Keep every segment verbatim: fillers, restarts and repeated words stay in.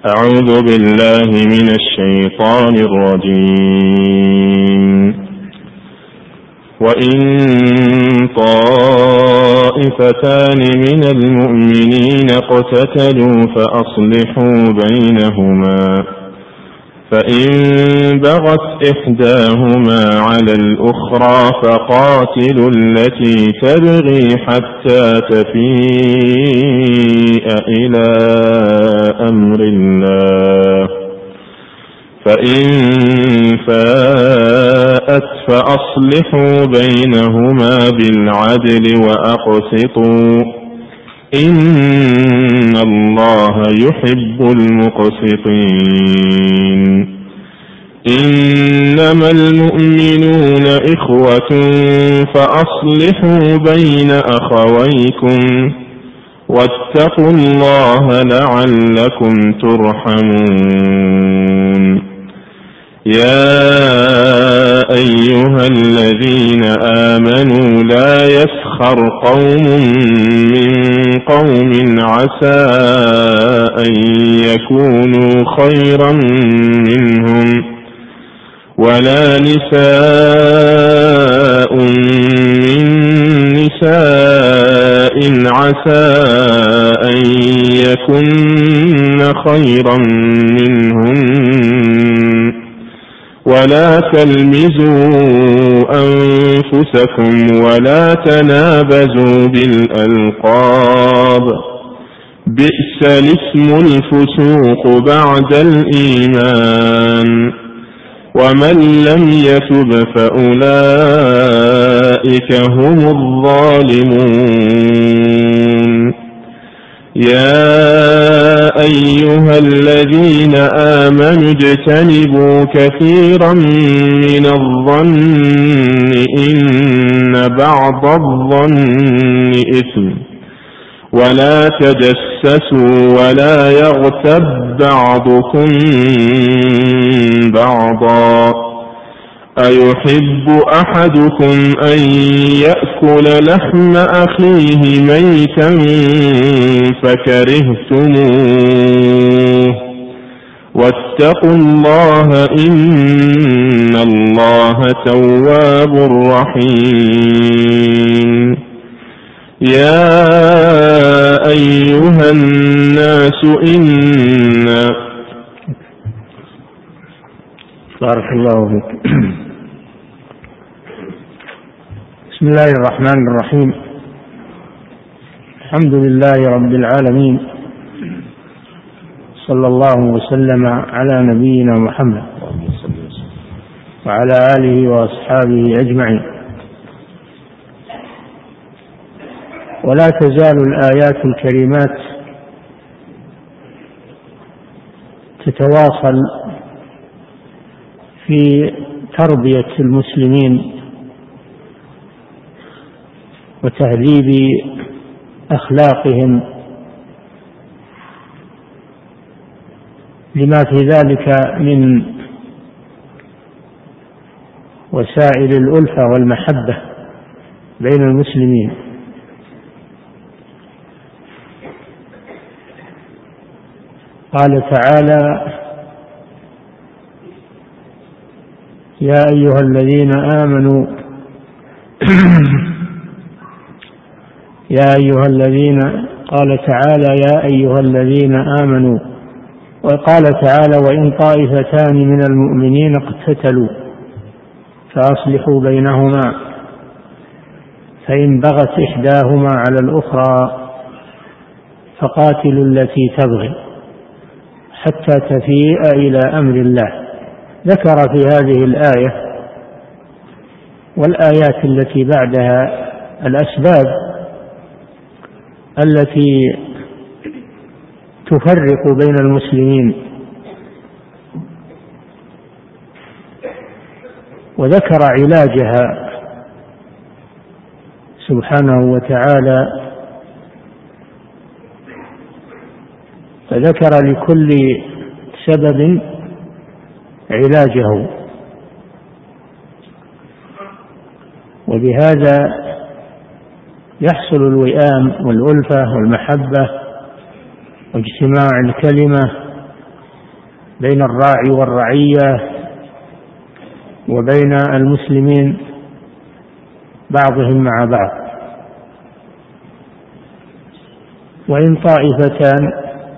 أعوذ بالله من الشيطان الرجيم. وإن طائفتان من المؤمنين اقتتلوا فأصلحوا بينهما، فإن بغت إحداهما على الأخرى فقاتلوا التي تبغي حتى تفيء إلى أمر الله، فإن فاءت فأصلحوا بينهما بالعدل وأقسطوا، إن الله يحب المقسطين. إنما المؤمنون إخوة فأصلحوا بين أخويكم واتقوا الله لعلكم ترحمون. يا أيها الذين آمنوا لا يسخر قوم من قوم عسى أن يكونوا خيرا منهم، ولا نساء من نساء عسى أن يكن خيرا منهم، ولا تلمزوا أنفسكم ولا تنابزوا بالألقاب، بئس الاسم الفسوق بعد الإيمان، ومن لم يتب فأولئك هم الظالمون. يا أيها الذين آمنوا اجتنبوا كثيرا من الظن إن بعض الظن إثم، ولا تجسسوا ولا يغتب بعضكم بعضا، أيحب أحدكم أن يأكل لحم أخيه ميتا فكرهتموه، واتقوا الله إن الله تواب رحيم. يا أيها الناس إنا بارك الله فيك. بسم الله الرحمن الرحيم. الحمد لله رب العالمين، صلى الله وسلم على نبينا محمد وعلى آله وأصحابه أجمعين. ولا تزال الآيات الكريمات تتواصل في تربية المسلمين وتهذيب أخلاقهم، لما في ذلك من وسائل الألفة والمحبة بين المسلمين. قال تعالى: يا أيها الذين آمنوا يا أيها الذين قال تعالى: يا أيها الذين آمنوا. وقال تعالى: وإن طائفتان من المؤمنين اقتتلوا فأصلحوا بينهما، فإن بغت إحداهما على الأخرى فقاتلوا التي تبغي حتى تفيء إلى أمر الله. ذكر في هذه الآية والآيات التي بعدها الأسباب التي تفرق بين المسلمين، وذكر علاجها سبحانه وتعالى، فذكر لكل سبب علاجه، وبهذا يحصل الوئام والألفة والمحبة واجتماع الكلمة بين الراعي والرعية وبين المسلمين بعضهم مع بعض. وإن طائفتان،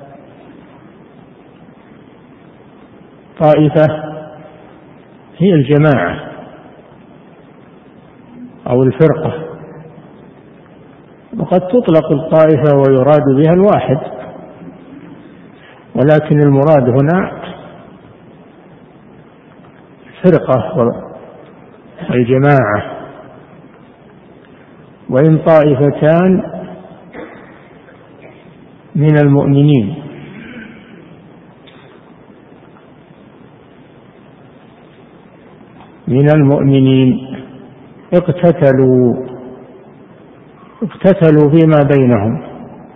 طائفة هي الجماعة أو الفرقة، وقد تطلق الطائفة ويراد بها الواحد، ولكن المراد هنا فرقة والجماعة. وإن طائفتان من المؤمنين من المؤمنين اقتتلوا اقتتلوا فيما بينهم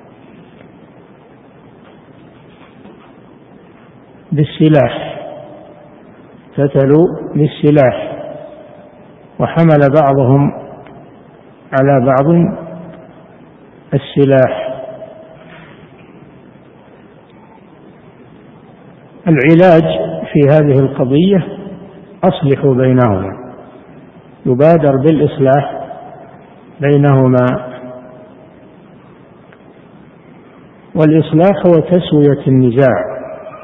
بالسلاح، اقتتلوا بالسلاح، وحمل بعضهم على بعض السلاح. العلاج في هذه القضية أصلحوا بينهما، يبادر بالإصلاح بينهما، والإصلاح هو تسوية النزاع،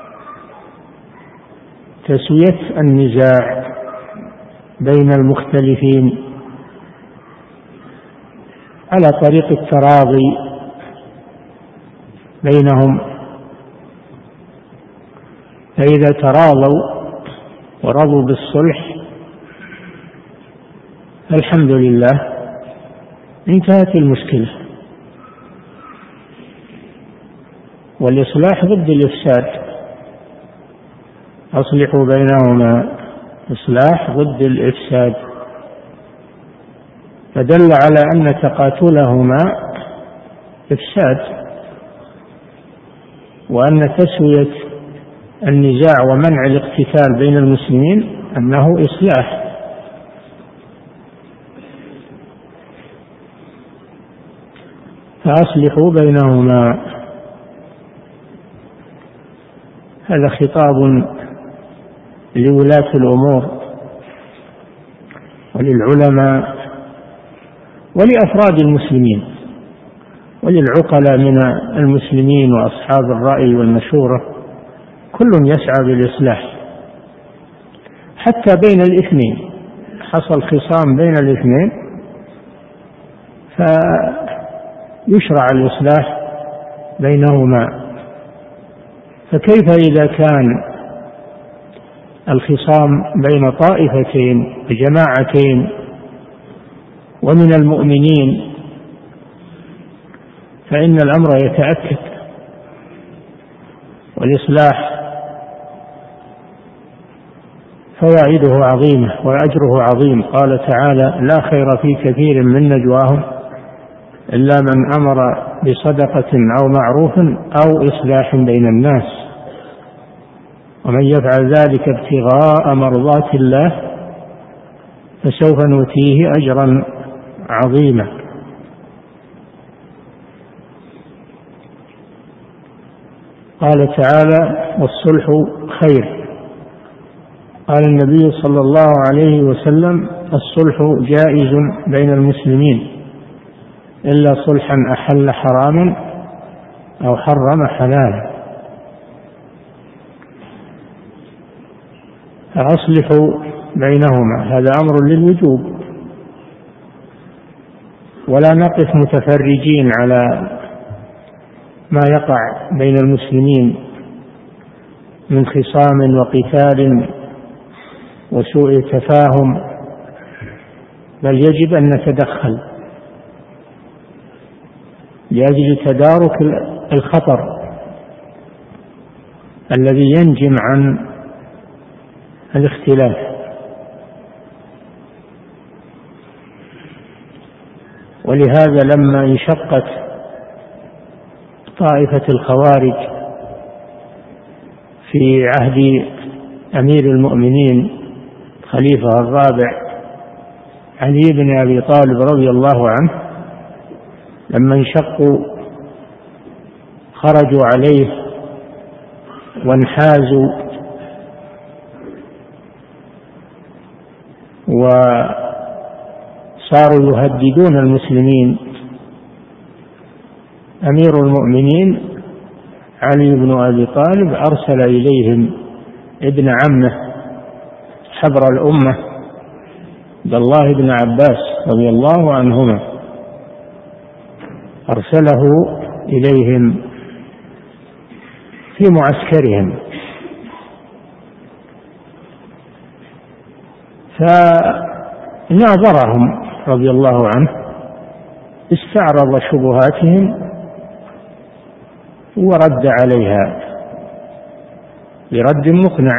تسوية النزاع بين المختلفين على طريق التراضي بينهم. فإذا تراضوا ورضوا بالصلح الحمد لله انتهت المشكلة. والإصلاح ضد الإفساد، أصلحوا بينهما، إصلاح ضد الإفساد، فدل على أن تقاتلهما إفساد، وأن تسوية النزاع ومنع الاقتتال بين المسلمين أنه إصلاح. فأصلحوا بينهما. هذا خطاب لولاة الأمور وللعلماء ولأفراد المسلمين وللعقلاء من المسلمين وأصحاب الرأي والمشورة، كل يسعى بالإصلاح. حتى بين الاثنين حصل خصام بين الاثنين فيشرع الإصلاح بينهما. فكيف إذا كان الخصام بين طائفتين بجماعتين ومن المؤمنين، فإن الأمر يتأكد. والإصلاح فوائده عظيمة وأجره عظيم. قال تعالى: لا خير في كثير من نجواهم إلا من أمر بصدقة أو معروف أو إصلاح بين الناس، ومن يفعل ذلك ابتغاء مرضات الله فسوف نؤتيه أجرا عظيما. قال تعالى: والصلح خير. قال النبي صلى الله عليه وسلم: الصلح جائز بين المسلمين إلا صلحا أحل حراما أو حرم حلالا. فأصلحوا بينهما، هذا أمر للوجوب، ولا نقف متفرجين على ما يقع بين المسلمين من خصام وقتال وسوء تفاهم، بل يجب أن نتدخل لأجل تدارك الخطر الذي ينجم عن الاختلاف. ولهذا لما انشقت طائفة الخوارج في عهد أمير المؤمنين خليفة الرابع علي بن أبي طالب رضي الله عنه، لما انشقوا خرجوا عليه وانحازوا وصاروا يهددون المسلمين. أمير المؤمنين علي بن أبي طالب أرسل إليهم ابن عمه حبر الأمة عبد الله بن عباس رضي الله عنهما، أرسله إليهم في معسكرهم، فناظرهم رضي الله عنه، استعرض شبهاتهم ورد عليها برد مقنع،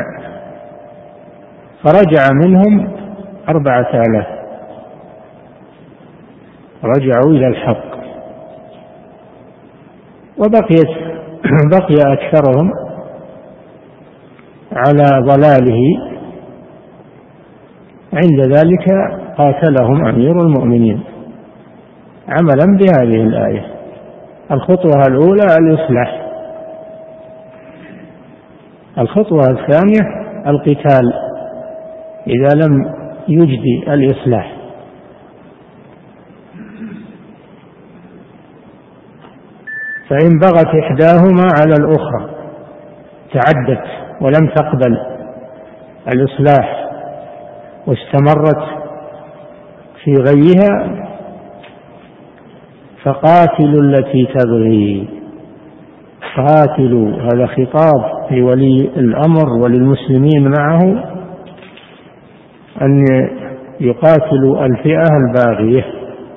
فرجع منهم أربعة آلاف، رجعوا إلى الحق، وبقيت بقي أكثرهم على ضلاله. عند ذلك قاتلهم أمير المؤمنين عملا بهذه الآية. الخطوة الأولى الإصلاح، الخطوة الثانية القتال إذا لم يجدي الإصلاح. فإن بغت إحداهما على الأخرى تعدت ولم تقبل الإصلاح واستمرت في غيها فقاتلوا التي تبغي. قاتلوا هذا خطاب لولي الأمر وللمسلمين معه أن يقاتلوا الفئة الباغية،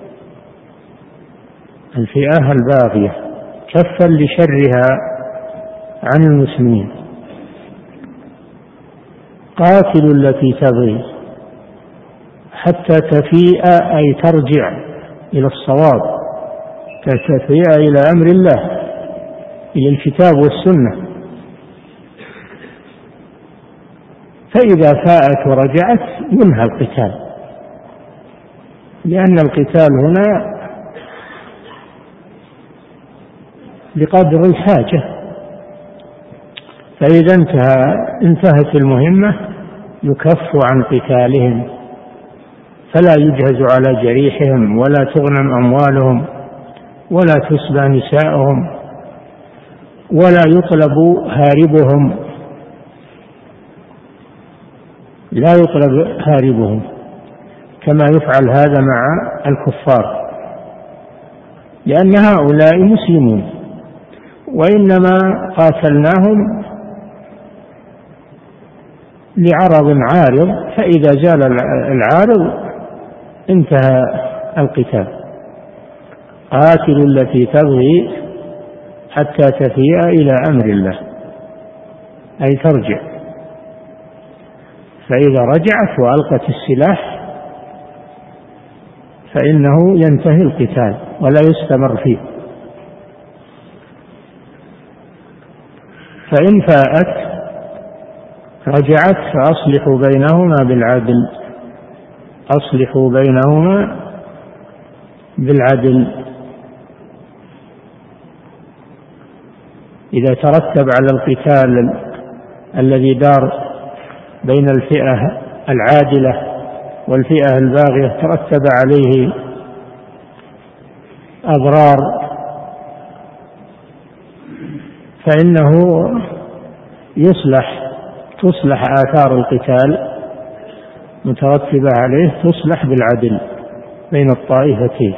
الفئة الباغية كفا لشرها عن المسلمين. قاتلوا التي تبغي حتى تفيء أي ترجع إلى الصواب، تفيء إلى أمر الله، إلى الكتاب والسنة. فإذا فاءت ورجعت ينهى القتال، لأن القتال هنا بقدر الحاجة. فإذا انتهى انتهت المهمة يكف عن قتالهم، فلا يجهز على جريحهم ولا تغنم أموالهم ولا تسبى نساءهم ولا يطلب هاربهم، لا يطلب هاربهم كما يفعل هذا مع الكفار، لأن هؤلاء مسلمون، وإنما قاتلناهم لعرض عارض، فإذا زال العارض انتهى القتال. قاتلوا التي تبغي حتى تفيء إلى أمر الله، أي ترجع. فإذا رجعت وألقت السلاح فإنه ينتهي القتال ولا يستمر فيه. فإن فاءت رجعت فأصلحوا بينهما بالعدل، أصلحوا بينهما بالعدل. إذا ترتب على القتال الذي دار بين الفئة العادلة والفئة الباغية ترتب عليه أضرار، فإنه يصلح تصلح آثار القتال مترتبة عليه، تصلح بالعدل بين الطائفتين.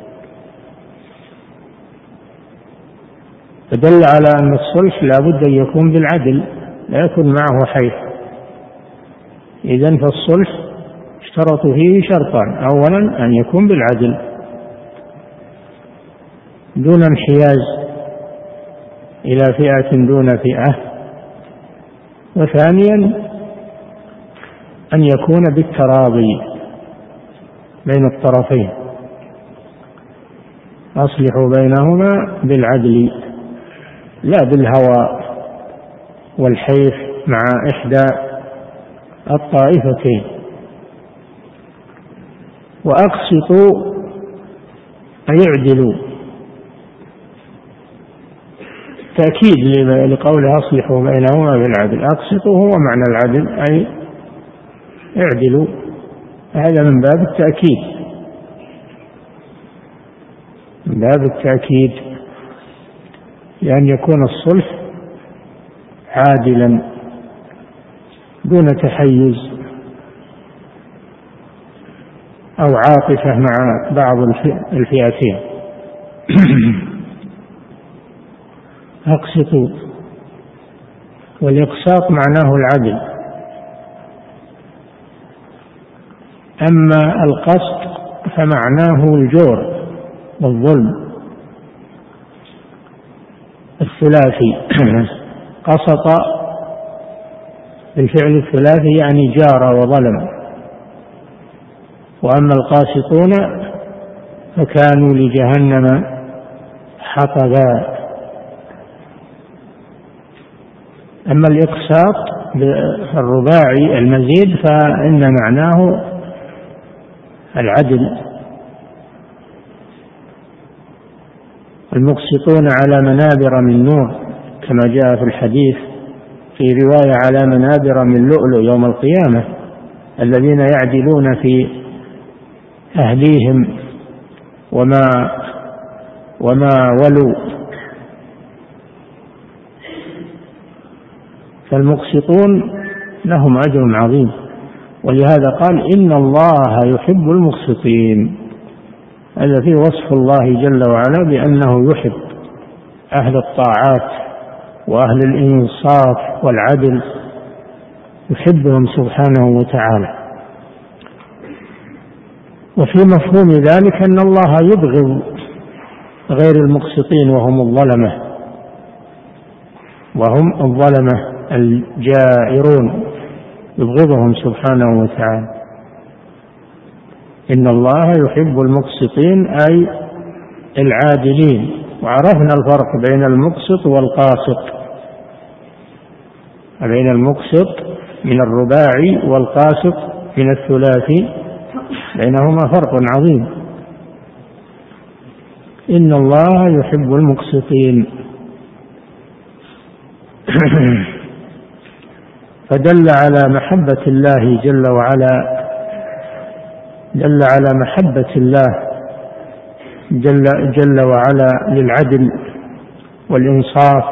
فدل على أن الصلح لا بد أن يكون بالعدل، لا يكون معه حيف. إذن فالصلح اشترطوا فيه شرطان: أولا أن يكون بالعدل دون انحياز إلى فئة دون فئة، وثانيا أن يكون بالتراضي بين الطرفين. أصلحوا بينهما بالعدل لا بالهوى والحيف مع إحدى الطائفتين. وأقسطوا أي اعدلوا، تأكيد لقوله أصلحوا بينهما بالعدل. أقسطوا هو معنى العدل أي اعدلوا. هذا من باب التأكيد، من باب التأكيد لأن يكون الصلح عادلا دون تحيز أو عاطفة مع بعض الفئتين. أقسطوا، والإقساط معناه العدل. أما القسط فمعناه الجور والظلم. الثلاثي قسط بالفعل الثلاثي يعني جار وظلم. وأما القاسطون فكانوا لجهنم حطبا. أما الإقساط بالرباعي المزيد فإن معناه العدل. المقسطون على منابر من نور كما جاء في الحديث، في رواية على منابر من لؤلؤ يوم القيامة، الذين يعدلون في أهليهم وما وما ولوا. فالمقسطون لهم أجر عظيم، ولهذا قال إن الله يحب المقسطين. هذا فيه وصف الله جل وعلا بأنه يحب أهل الطاعات وأهل الإنصاف والعدل، يحبهم سبحانه وتعالى. وفي مفهوم ذلك أن الله يبغض غير المقسطين وهم الظلمة، وهم الظلمة الجائرون، يبغضهم سبحانه وتعالى. إن الله يحب المقسطين أي العادلين. وعرفنا الفرق بين المقسط والقاسط، بين المقسط من الرباعي والقاسط من الثلاثي، بينهما فرق عظيم. إن الله يحب المقسطين. فدل على محبة الله جل وعلا، دل على محبة الله جل, جل وعلا للعدل والإنصاف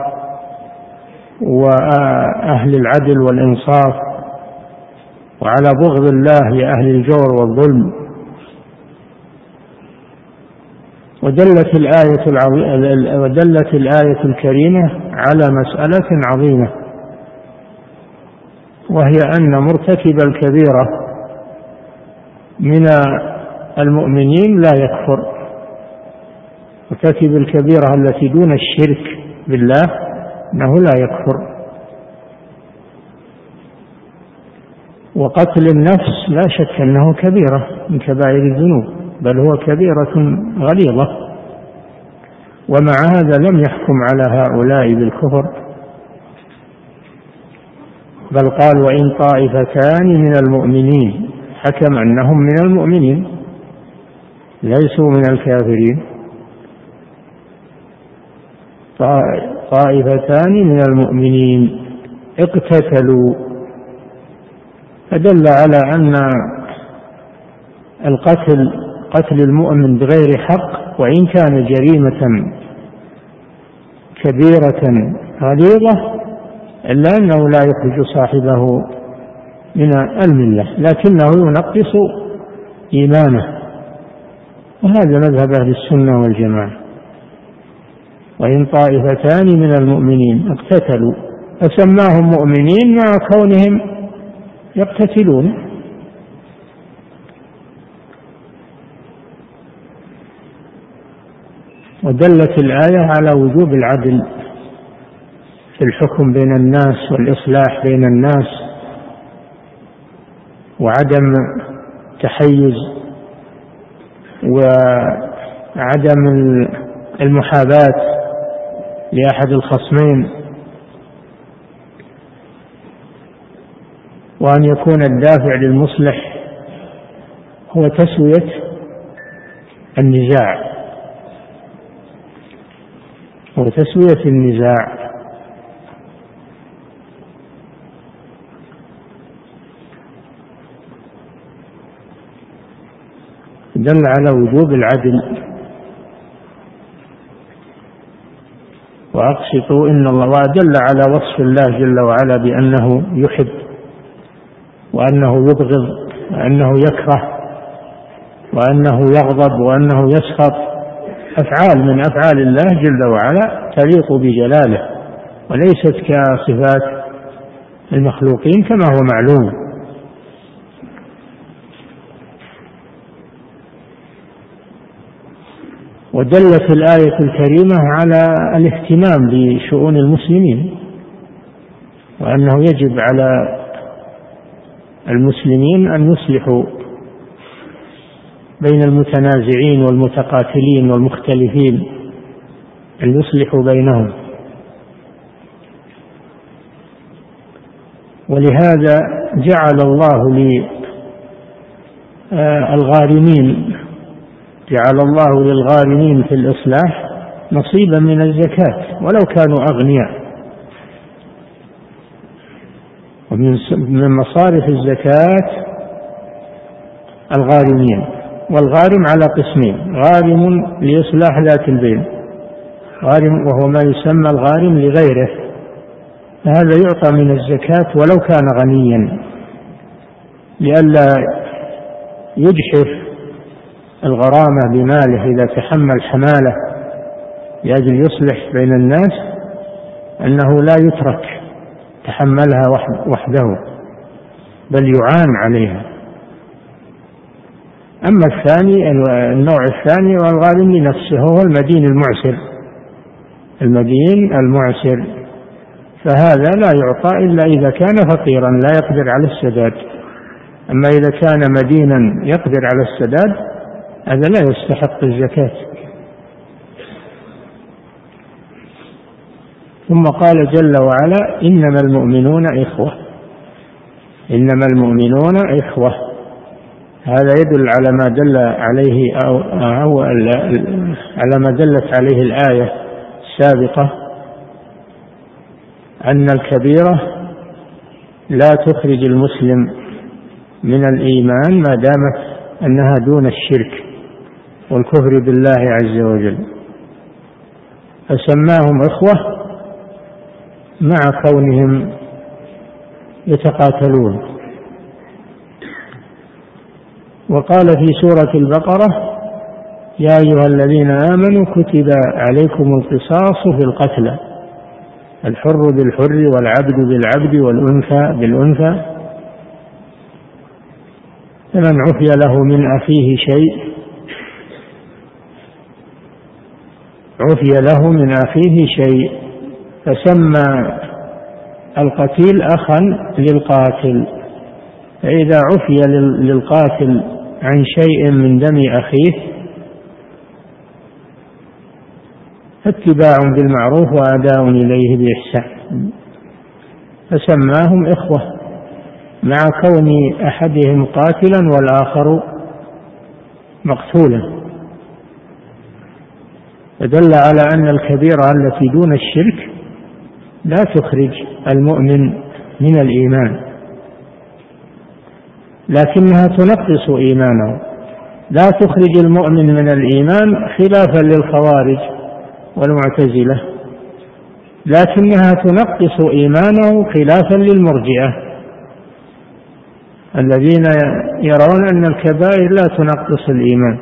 وأهل العدل والإنصاف، وعلى بغض الله لأهل الجور والظلم. ودلت الآية العظيمة ودلت الآية الكريمة على مسألة عظيمة، وهي أن مرتكب الكبيرة من المؤمنين لا يكفر. مرتكب الكبيرة التي دون الشرك بالله أنه لا يكفر. وقتل النفس لا شك أنه كبيرة من كبائر الذنوب، بل هو كبيرة غليظة، ومع هذا لم يحكم على هؤلاء بالكفر، بل قال وإن طائفتان من المؤمنين، حكم أنهم من المؤمنين ليسوا من الكافرين. طائفتان من المؤمنين اقتتلوا، فدل على أن القتل قتل المؤمن بغير حق وإن كان جريمة كبيرة غليظة إلا أنه لا يخرج صاحبه من الملة، لكنه ينقص إيمانه. وهذا مذهب أهل السنة والجماعة. وإن طائفتان من المؤمنين اقتتلوا، فسماهم مؤمنين مع كونهم يقتتلون. ودلت الآية على وجوب العدل في الحكم بين الناس والإصلاح بين الناس، وعدم تحيز وعدم المحاباة لأحد الخصمين، وأن يكون الدافع للمصلح هو تسوية النزاع وتسوية النزاع. دل على وجوب العدل. وأقسطوا إن الله، ودل على وصف الله جل وعلا بأنه يحب وأنه يبغض وأنه يكره وأنه يغضب وأنه يسخط، أفعال من أفعال الله جل وعلا تليق بجلاله وليست كصفات المخلوقين كما هو معلوم. ودلت الآية الكريمة على الاهتمام بشؤون المسلمين، وأنه يجب على المسلمين أن يصلحوا بين المتنازعين والمتقاتلين والمختلفين، أن يصلحوا بينهم. ولهذا جعل الله للغارمين جعل الله للغارمين في الإصلاح نصيبا من الزكاة ولو كانوا أغنياء. ومن مصارف الزكاة الغارمين، والغارم على قسمين: غارم لإصلاح ذات البين، غارم وهو ما يسمى الغارم لغيره، فهذا يعطى من الزكاة ولو كان غنيا لئلا يجحف الغرامة بماله إذا تحمل حمالة لأجل يصلح بين الناس، أنه لا يترك تحملها وحده بل يعان عليها. أما الثاني النوع الثاني والغارم لنفسه هو المدين المعسر المدين المعسر فهذا لا يعطى إلا إذا كان فقيرا لا يقدر على السداد. أما إذا كان مدينا يقدر على السداد هذا لا يستحق الزكاة. ثم قال جل وعلا: إنما المؤمنون إخوة. إنما المؤمنون إخوة، هذا يدل على ما دل عليه أو, أو على ما دلت عليه الآية السابقة، أن الكبيرة لا تخرج المسلم من الإيمان ما دامت أنها دون الشرك والكفر بالله عز وجل، فسماهم إخوة مع كونهم يتقاتلون. وقال في سورة البقرة: يا أيها الذين آمنوا كتب عليكم القصاص في القتلى، الحر بالحر والعبد بالعبد والأنثى بالأنثى، فمن عفي له من أخيه شيء عفي له من أخيه شيء فسمى القتيل أخا للقاتل، فإذا عفي للقاتل عن شيء من دم أخيه فاتباع بالمعروف وأداء إليه بإحسان، فسماهم إخوة مع كون أحدهم قاتلا والآخر مقتولا، فدل على أن الكبيرة التي دون الشرك لا تخرج المؤمن من الإيمان، لكنها تنقص إيمانه. لا تخرج المؤمن من الإيمان خلافا للخوارج والمعتزلة، لكنها تنقص إيمانه خلافا للمرجئة الذين يرون أن الكبائر لا تنقص الإيمان.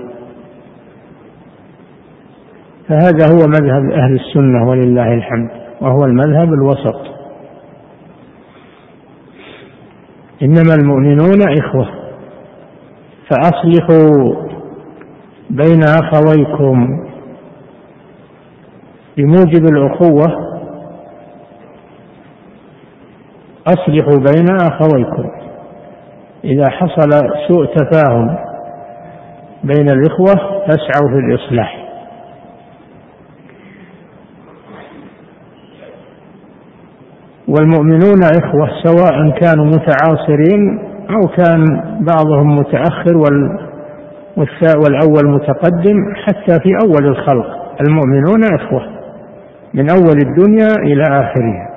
فهذا هو مذهب أهل السنة ولله الحمد، وهو المذهب الوسط. إنما المؤمنون إخوة فأصلحوا بين أخويكم. بموجب الأخوة أصلحوا بين أخويكم. إذا حصل سوء تفاهم بين الإخوة فاسعوا في الإصلاح. والمؤمنون إخوة سواء كانوا متعاصرين أو كان بعضهم متأخر والأول متقدم، حتى في أول الخلق المؤمنون إخوة من أول الدنيا إلى آخرها،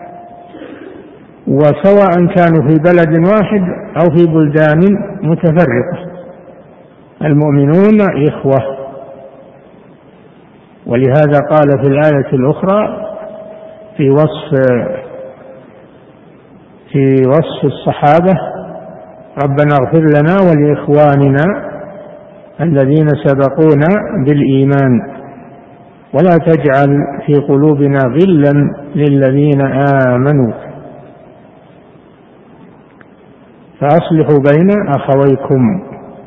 وسواء كانوا في بلد واحد أو في بلدان متفرقة، المؤمنون إخوة. ولهذا قال في الآية الأخرى في وصف في وصف الصحابة: ربنا اغفر لنا ولإخواننا الذين سبقونا بالإيمان ولا تجعل في قلوبنا غلا للذين آمنوا فأصلحوا بين أخويكم.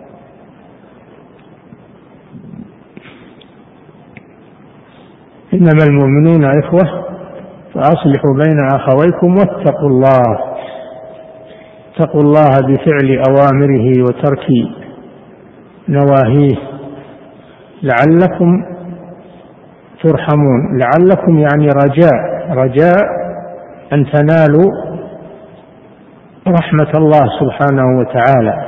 إنما المؤمنون إخوة فأصلحوا بين أخويكم واتقوا الله. اتقوا الله بفعل أوامره وترك نواهيه لعلكم ترحمون. لعلكم يعني رجاء رجاء أن تنالوا رحمة الله سبحانه وتعالى.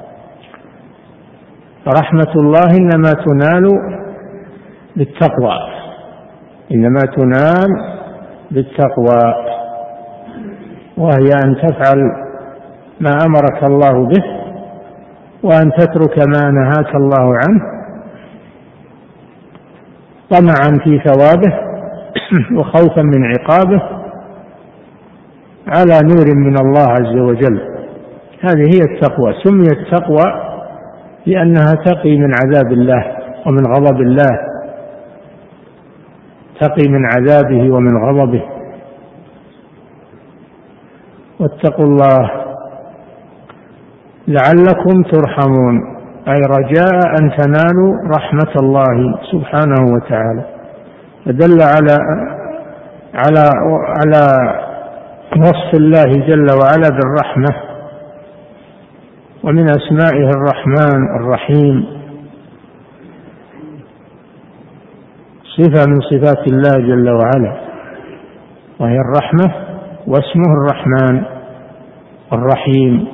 رحمة الله إنما تنال بالتقوى، إنما تنال بالتقوى، وهي أن تفعل ما أمرك الله به وأن تترك ما نهاك الله عنه طمعا في ثوابه وخوفا من عقابه على نور من الله عز وجل. هذه هي التقوى. سميت تقوى لأنها تقي من عذاب الله ومن غضب الله، تقي من عذابه ومن غضبه. واتقوا الله لعلكم ترحمون، أي رجاء أن تنالوا رحمة الله سبحانه وتعالى. فدل على على على وصف الله جل وعلا بالرحمة، ومن أسمائه الرحمن الرحيم، صفة من صفات الله جل وعلا وهي الرحمة، واسمه الرحمن الرحيم.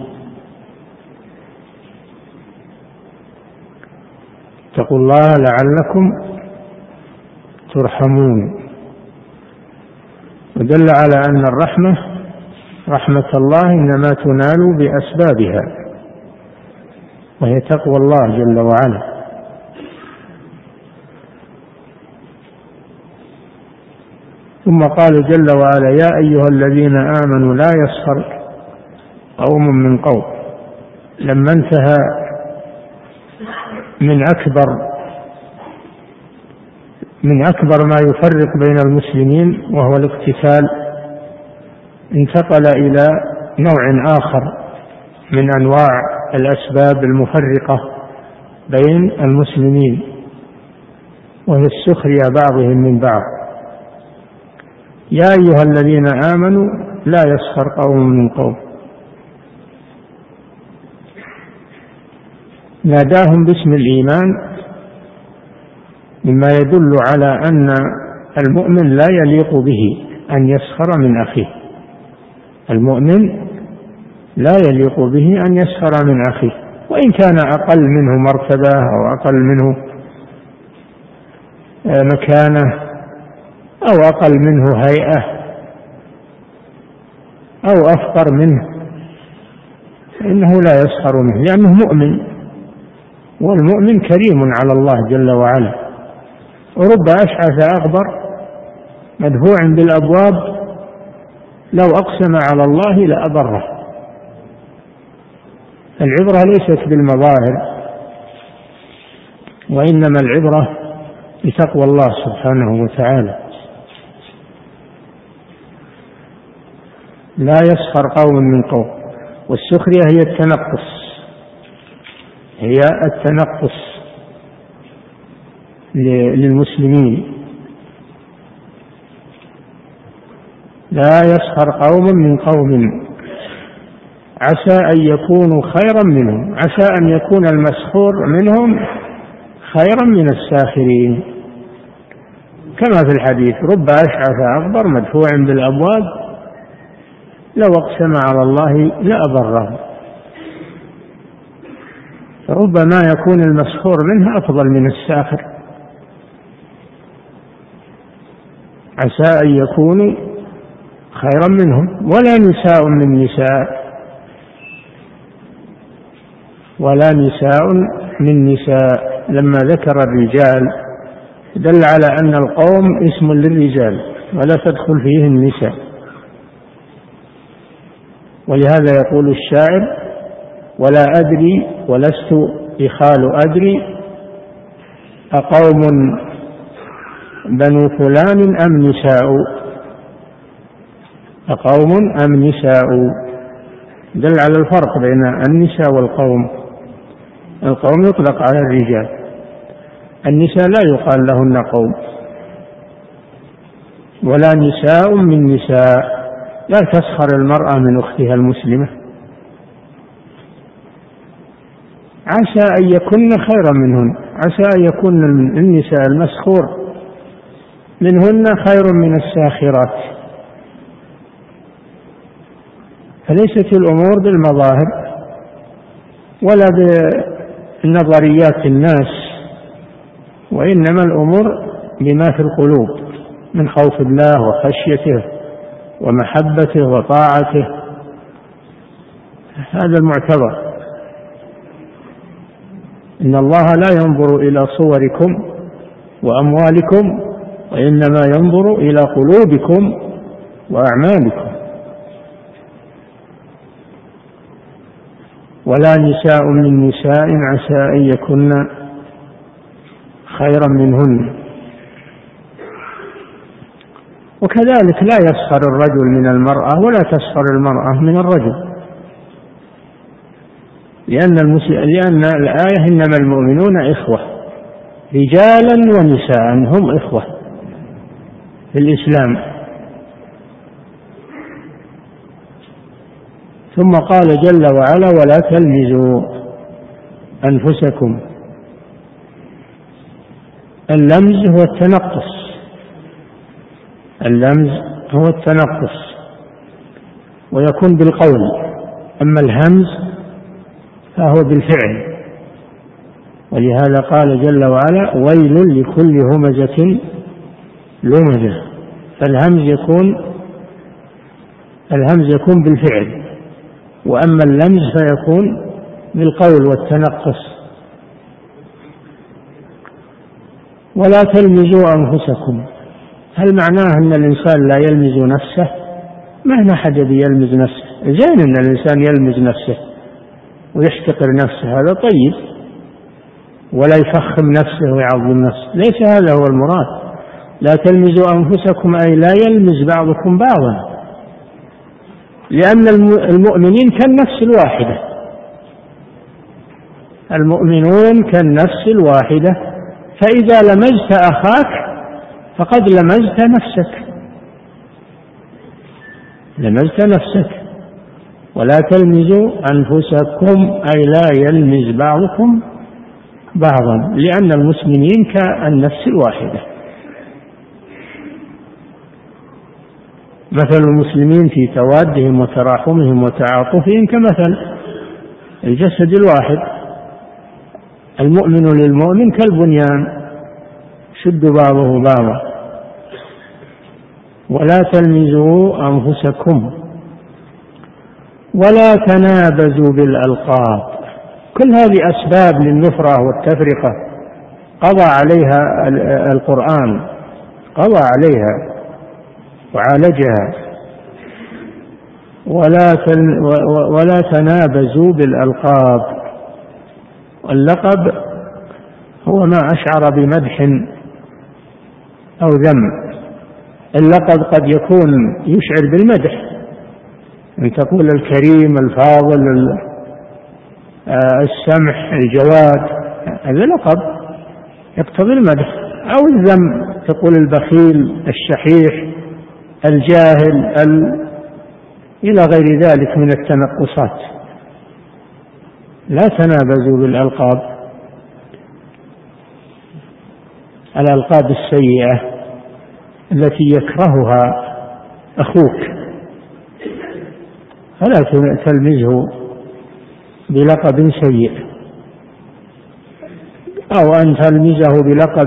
اتقوا الله لعلكم ترحمون. ودل على أن الرحمة رحمة الله إنما تنال بأسبابها، وهي تقوى الله جل وعلا. ثم قال جل وعلا: يا أيها الذين آمنوا لا يسخر قوم من قوم. لما انتهى من أكبر من أكبر ما يفرق بين المسلمين وهو الاقتتال، انتقل إلى نوع آخر من أنواع الأسباب المفرقة بين المسلمين، وهي السخرية بعضهم من بعض. يا أيها الذين آمنوا لا يسخر قوم من قوم، ناداهم باسم الإيمان، مما يدل على أن المؤمن لا يليق به أن يسخر من أخيه. المؤمن لا يليق به أن يسخر من أخيه، وإن كان أقل منه مرتبة أو أقل منه مكانة أو أقل منه هيئة أو أفقر منه، إنه لا يسخر منه لأنه مؤمن، والمؤمن كريم على الله جل وعلا. ورب أشعث أغبر مدفوع بالأبواب لو أقسم على الله لأبره. العبرة ليست بالمظاهر، وإنما العبرة بتقوى الله سبحانه وتعالى. لا يسخر قوم من قوم. والسخرية هي التنقص، هي التنقص للمسلمين. لا يسخر قوم من قوم عسى أن يكونوا خيرا منهم، عسى أن يكون المسخور منهم خيرا من الساخرين، كما في الحديث: رب أشعث أغبر مدفوع بالأبواب لو أقسم على الله لأبره. فربما يكون المسخور منه أفضل من الساخر. عسى أن يكونوا خيرا منهم. ولا نساء من نساء ولا نساء من نساء. لما ذكر الرجال دل على أن القوم اسم للرجال ولا تدخل فيه النساء. ولهذا يقول الشاعر: ولا أدري ولست إخال أدري أقوم بنو فلان أم نساء، أقوم أم نساء، دل على الفرق بين النساء والقوم. القوم يطلق على الرجال، النساء لا يقال لهن قوم. ولا نساء من نساء، لا تسخر المرأة من أختها المسلمة، عسى أن يكن خيرا منهن، عسى أن يكون النساء المسخور منهن خير من الساخرات. فليست الأمور بالمظاهر ولا بنظريات الناس، وإنما الأمور بما في القلوب من خوف الله وخشيته ومحبته وطاعته، هذا المعتبر. إن الله لا ينظر إلى صوركم وأموالكم وإنما ينظر إلى قلوبكم وأعمالكم. ولا نساء من نساء عسى أن يكن خيرا منهن. وكذلك لا يسخر الرجل من المرأة ولا تسخر المرأة من الرجل، لأن, لأن الآية إنما المؤمنون إخوة، رجالا ونساء هم إخوة في الإسلام. ثم قال جل وعلا: ولا تلمزوا أنفسكم. اللمز هو التنقص، اللمز هو التنقص ويكون بالقول، أما الهمز فهو بالفعل. ولهذا قال جل وعلا: ويل لكل همزة لمزة. فالهمز يكون الهمز يكون بالفعل، وأما اللمز فيكون بالقول والتنقص. ولا تلمزوا أنفسكم، هل معناه أن الإنسان لا يلمز نفسه؟ ما هنا حد يلمز نفسه، زين أن الإنسان يلمز نفسه ويحتقر نفسه، هذا طيب، ولا يفخم نفسه ويعظم نفسه، ليس هذا هو المراد. لا تلمزوا أنفسكم أي لا يلمز بعضكم بعضا، لأن المؤمنين كالنفس الواحدة، المؤمنون كالنفس الواحدة، فإذا لمزت أخاك فقد لمزت نفسك، لمزت نفسك. ولا تلمزوا أنفسكم أي لا يلمز بعضكم بعضا، لأن المسلمين كالنفس الواحدة. مثل المسلمين في توادهم وتراحمهم وتعاطفهم كمثل الجسد الواحد، المؤمن للمؤمن كالبنيان شد بعضه بعضا. ولا تلمزوا أنفسكم ولا تنابزوا بالألقاب. كل هذه أسباب للنفرة والتفرقة قضى عليها القرآن، قضى عليها وعالجها. ولا ولا تنابزوا بالألقاب. واللقب هو ما أشعر بمدح أو ذم. اللقب قد يكون يشعر بالمدح، أن تقول الكريم الفاضل السمح الجواد، هذا لقب يقتضي المدح. أو الذم، تقول البخيل الشحيح الجاهل ال... إلى غير ذلك من التنقصات. لا تنابزوا بالألقاب، الألقاب السيئة التي يكرهها أخوك، فلا تلمزه بلقب سيء، أو أن تلمزه بلقب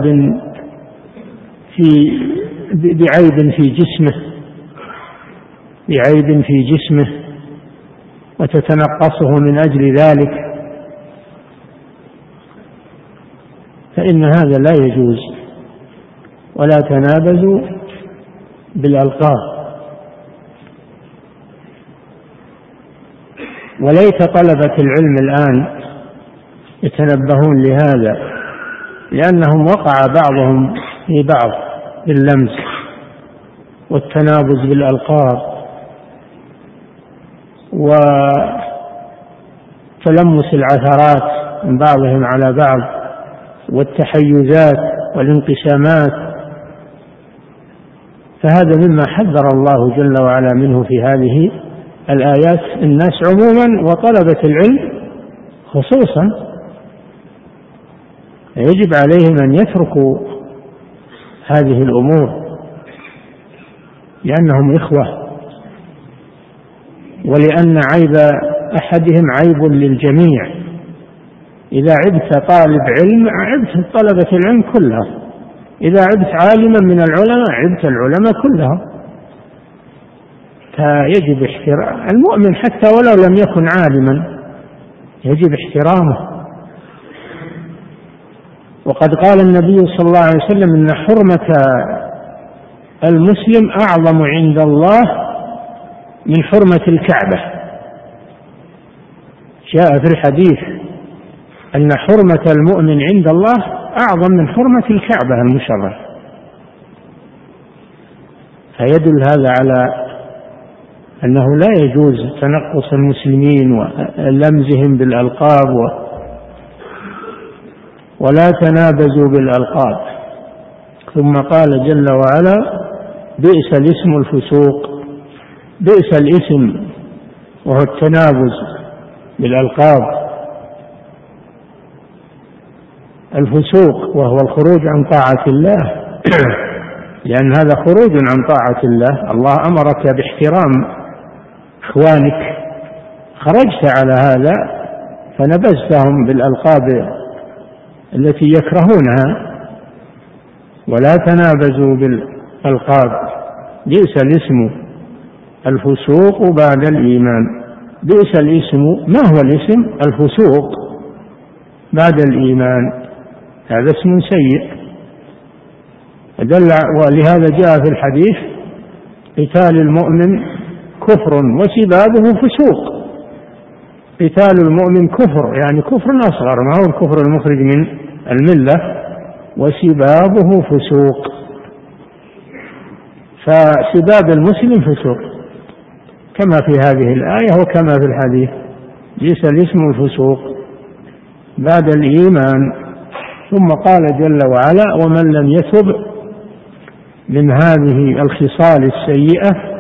في بعيب في جسمه بعيب في جسمه وتتنقصه من أجل ذلك. فإن هذا لا يجوز. ولا تنابزوا بالألقاب. وليت طلبة العلم الآن يتنبهون لهذا، لأنهم وقع بعضهم في بعض باللمس والتنابز بالألقاب وتلمس العثرات من بعضهم على بعض والتحيزات والانقسامات، فهذا مما حذر الله جل وعلا منه في هذه الآيات الناس عموما وطلبة العلم خصوصا. يجب عليهم أن يتركوا هذه الأمور لأنهم إخوة، ولأن عيب أحدهم عيب للجميع. إذا عبت طالب علم عبت طلبة العلم كلها، إذا عبت عالما من العلماء عبت العلماء كلها. فيجب احترام المؤمن حتى ولو لم يكن عالما، يجب احترامه. وقد قال النبي صلى الله عليه وسلم إن حرمة المسلم أعظم عند الله من حرمة الكعبة. جاء في الحديث أن حرمة المؤمن عند الله أعظم من حرمة الكعبة المشرفة. فيدل هذا على أنه لا يجوز تنقص المسلمين ولمزهم بالألقاب ولا تنابزوا بالألقاب. ثم قال جل وعلا: بئس الاسم الفسوق. بئس الاسم وهو التنابز بالألقاب، الفسوق وهو الخروج عن طاعة الله، لأن هذا خروج عن طاعة الله. الله أمرك باحترام إخوانك، خرجت على هذا فنبذتهم بالألقاب التي يكرهونها. ولا تنابزوا بالألقاب بئس الاسم الفسوق بعد الإيمان. بئس الاسم، ما هو الاسم؟ الفسوق بعد الإيمان، هذا اسم سيء. دل ولهذا جاء في الحديث: قتال المؤمن كفر وسبابه فسوق. قتال المؤمن كفر، يعني كفر أصغر، ما هو الكفر المخرج من الملة، وسبابه فسوق. فسباب المسلم فسوق كما في هذه الآية وكما في الحديث: بئس الاسم الفسوق بعد الإيمان. ثم قال جل وعلا: ومن لم يتب من هذه الخصال السيئة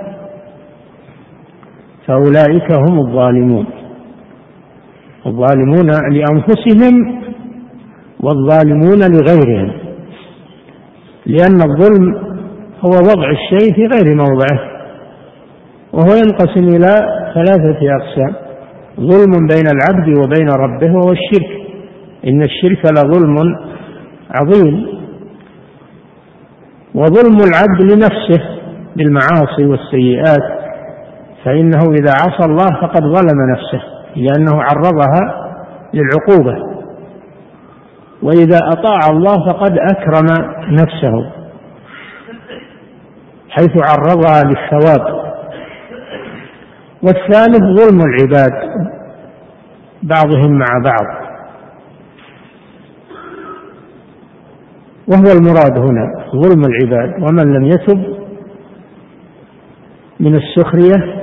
فأولئك هم الظالمون. الظالمون لأنفسهم والظالمون لغيرهم، لأن الظلم هو وضع الشيء في غير موضعه، وهو ينقسم إلى ثلاثة أقسام: ظلم بين العبد وبين ربه وهو الشرك، إن الشرك لظلم عظيم، وظلم العبد لنفسه بالمعاصي والسيئات، فإنه إذا عصى الله فقد ظلم نفسه لأنه عرضها للعقوبة، وإذا أطاع الله فقد أكرم نفسه حيث عرضها للثواب. والثالث ظلم العباد بعضهم مع بعض، وهو المراد هنا ظلم العباد. ومن لم يتب من السخرية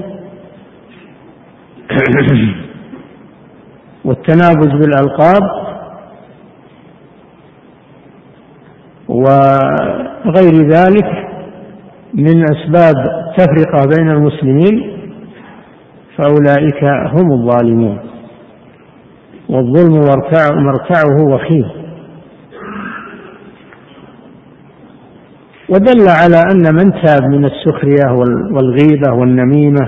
والتنابز بالألقاب وغير ذلك من أسباب تفرقة بين المسلمين فأولئك هم الظالمون، والظلم مرتعه وخيم. ودل على أن من تاب من السخرية والغيبة والنميمة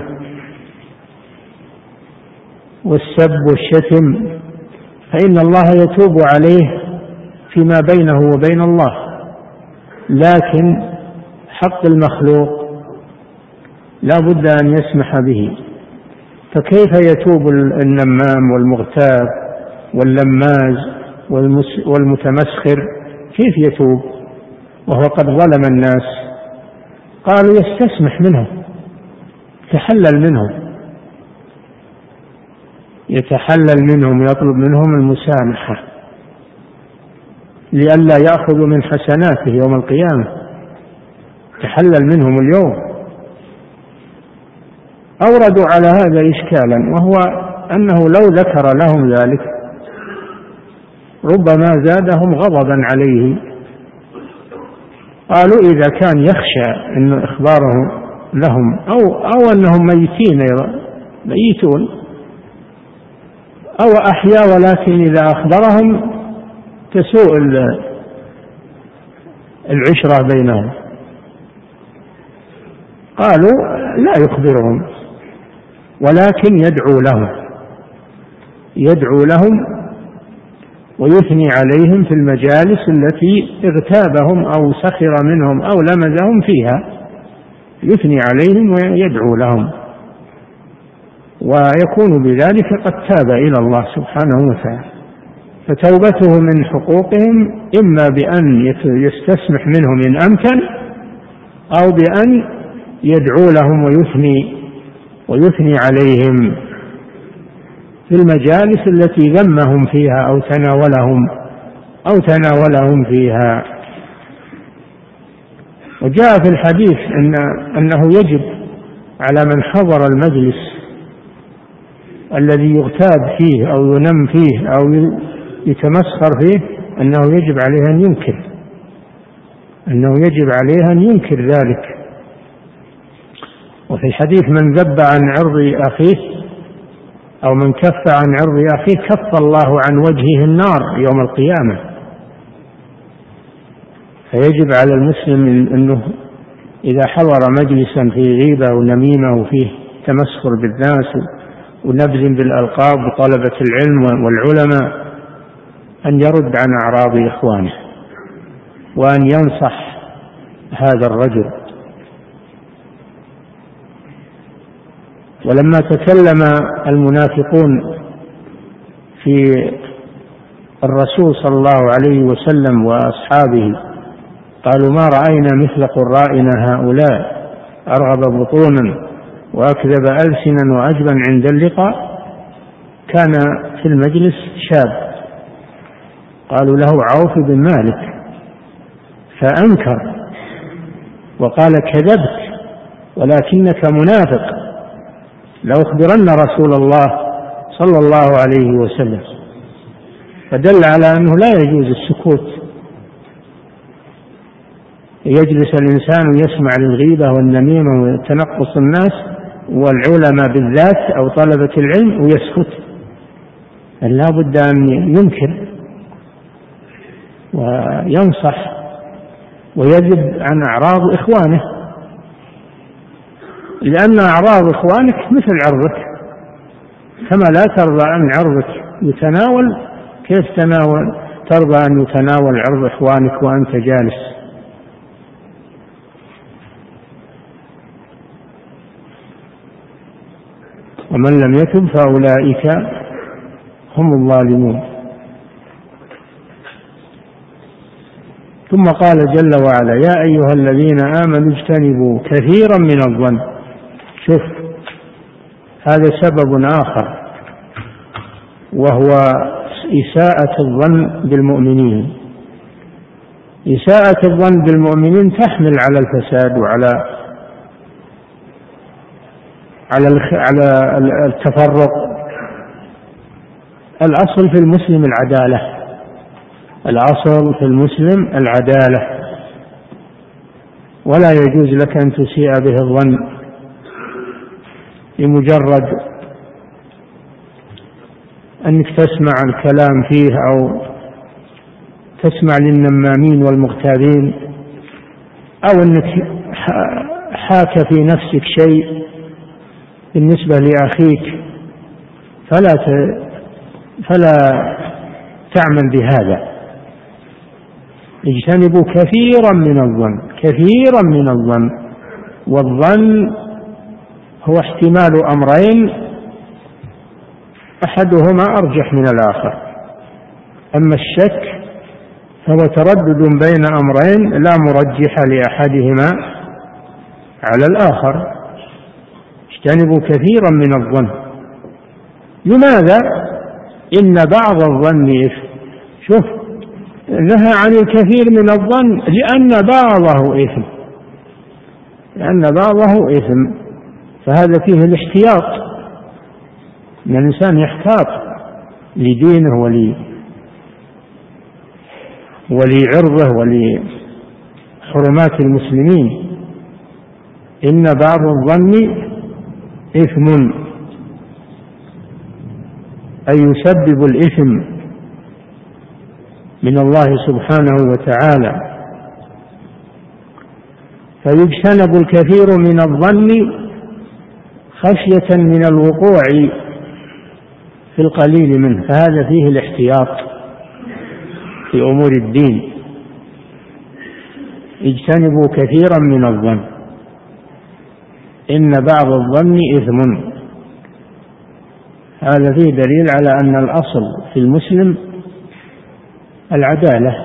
والسب والشتم فإن الله يتوب عليه فيما بينه وبين الله، لكن حق المخلوق لا بد أن يسمح به. فكيف يتوب النمام والمغتاب واللماز والمتمسخر كيف يتوب وهو قد ظلم الناس؟ قالوا يستسمح منهم، يتحلل منهم يتحلل منهم يطلب منهم المسامحة لئلا يأخذوا من حسناته يوم القيامة، تحلل منهم اليوم. أوردوا على هذا إشكالا، وهو أنه لو ذكر لهم ذلك ربما زادهم غضبا عليه. قالوا إذا كان يخشى أن إخباره لهم أو, أو أنهم ميتين ميتون أو أحياء، ولكن إذا أخبرهم تسوء العشرة بينهم، قالوا لا يخبرهم ولكن يدعو لهم يدعو لهم ويثني عليهم في المجالس التي اغتابهم أو سخر منهم أو لمزهم فيها، يثني عليهم ويدعو لهم، ويكون بذلك قد تاب إلى الله سبحانه وتعالى. فتوبته من حقوقهم إما بأن يستسمح منهم إن أمكن، أو بأن يدعو لهم ويثني ويثني عليهم في المجالس التي ذمهم فيها أو تناولهم أو تناولهم فيها. وجاء في الحديث أن أنه يجب على من حضر المجلس الذي يغتاب فيه أو ينم فيه أو يتمسخر فيه أنه يجب عليه أن ينكر أنه يجب عليه أن ينكر ذلك. وفي الحديث من ذب عن عرض أخيه أو من كف عن عرض أخيه كف الله عن وجهه النار يوم القيامة. فيجب على المسلم أنه إذا حضر مجلسا فيه غيبة ونميمة وفيه تمسخر بالناس ونبذ بالألقاب وطلبة العلم والعلماء أن يرد عن أعراض إخوانه وأن ينصح هذا الرجل. ولما تكلم المنافقون في الرسول صلى الله عليه وسلم وأصحابه قالوا ما رأينا مثل قرائنا هؤلاء أرغب بطونا وأكذب ألسنا وأجبن عند اللقاء، كان في المجلس شاب قالوا له عوف بن مالك فأنكر وقال كذبت ولكنك منافق، لأخبرن رسول الله صلى الله عليه وسلم. فدل على أنه لا يجوز السكوت، يجلس الإنسان ويسمع للغيبة والنميمة وتنقص الناس والعلماء بالذات أو طلبة العلم ويسكت، لا بد أن ينكر وينصح ويذب عن أعراض إخوانه، لأن أعراض إخوانك مثل عرضك، كما لا ترضى أن عرضك يتناول كيف تناول ترضى أن يتناول عرض إخوانك وأنت جالس. ومن لم يتب فأولئك هم الظالمون. ثم قال جل وعلا يا أيها الذين آمنوا اجتنبوا كثيرا من الظن. شوف هذا سبب آخر وهو إساءة الظن بالمؤمنين. إساءة الظن بالمؤمنين تحمل على الفساد وعلى على على التفرق. الأصل في المسلم العدالة، الأصل في المسلم العدالة، ولا يجوز لك أن تسيء به الظن لمجرد أنك تسمع الكلام فيه أو تسمع للنمامين والمغتابين أو أنك حاك في نفسك شيء بالنسبة لأخيك فلا فلا تعمل بهذا. اجتنبوا كثيرا من الظن، كثيرا من الظن، والظن هو احتمال أمرين أحدهما أرجح من الآخر. أما الشك فهو تردد بين أمرين لا مرجح لأحدهما على الآخر. اجتنبوا كثيرا من الظن. لماذا؟ إن بعض الظن إثم. شوف، نهى عن الكثير من الظن لأن بعضه إثم، لأن بعضه إثم، فهذا فيه الاحتياط، أن الإنسان يحتاط لدينه ولي ولعرضه ولحرمات المسلمين. إن بعض الظن إثم، أي يسبب الإثم من الله سبحانه وتعالى. فيجتنب الكثير من الظن خشية من الوقوع في القليل منه، فهذا فيه الاحتياط في أمور الدين. اجتنبوا كثيرا من الظن إن بعض الظن إثم. هذا فيه دليل على أن الأصل في المسلم العدالة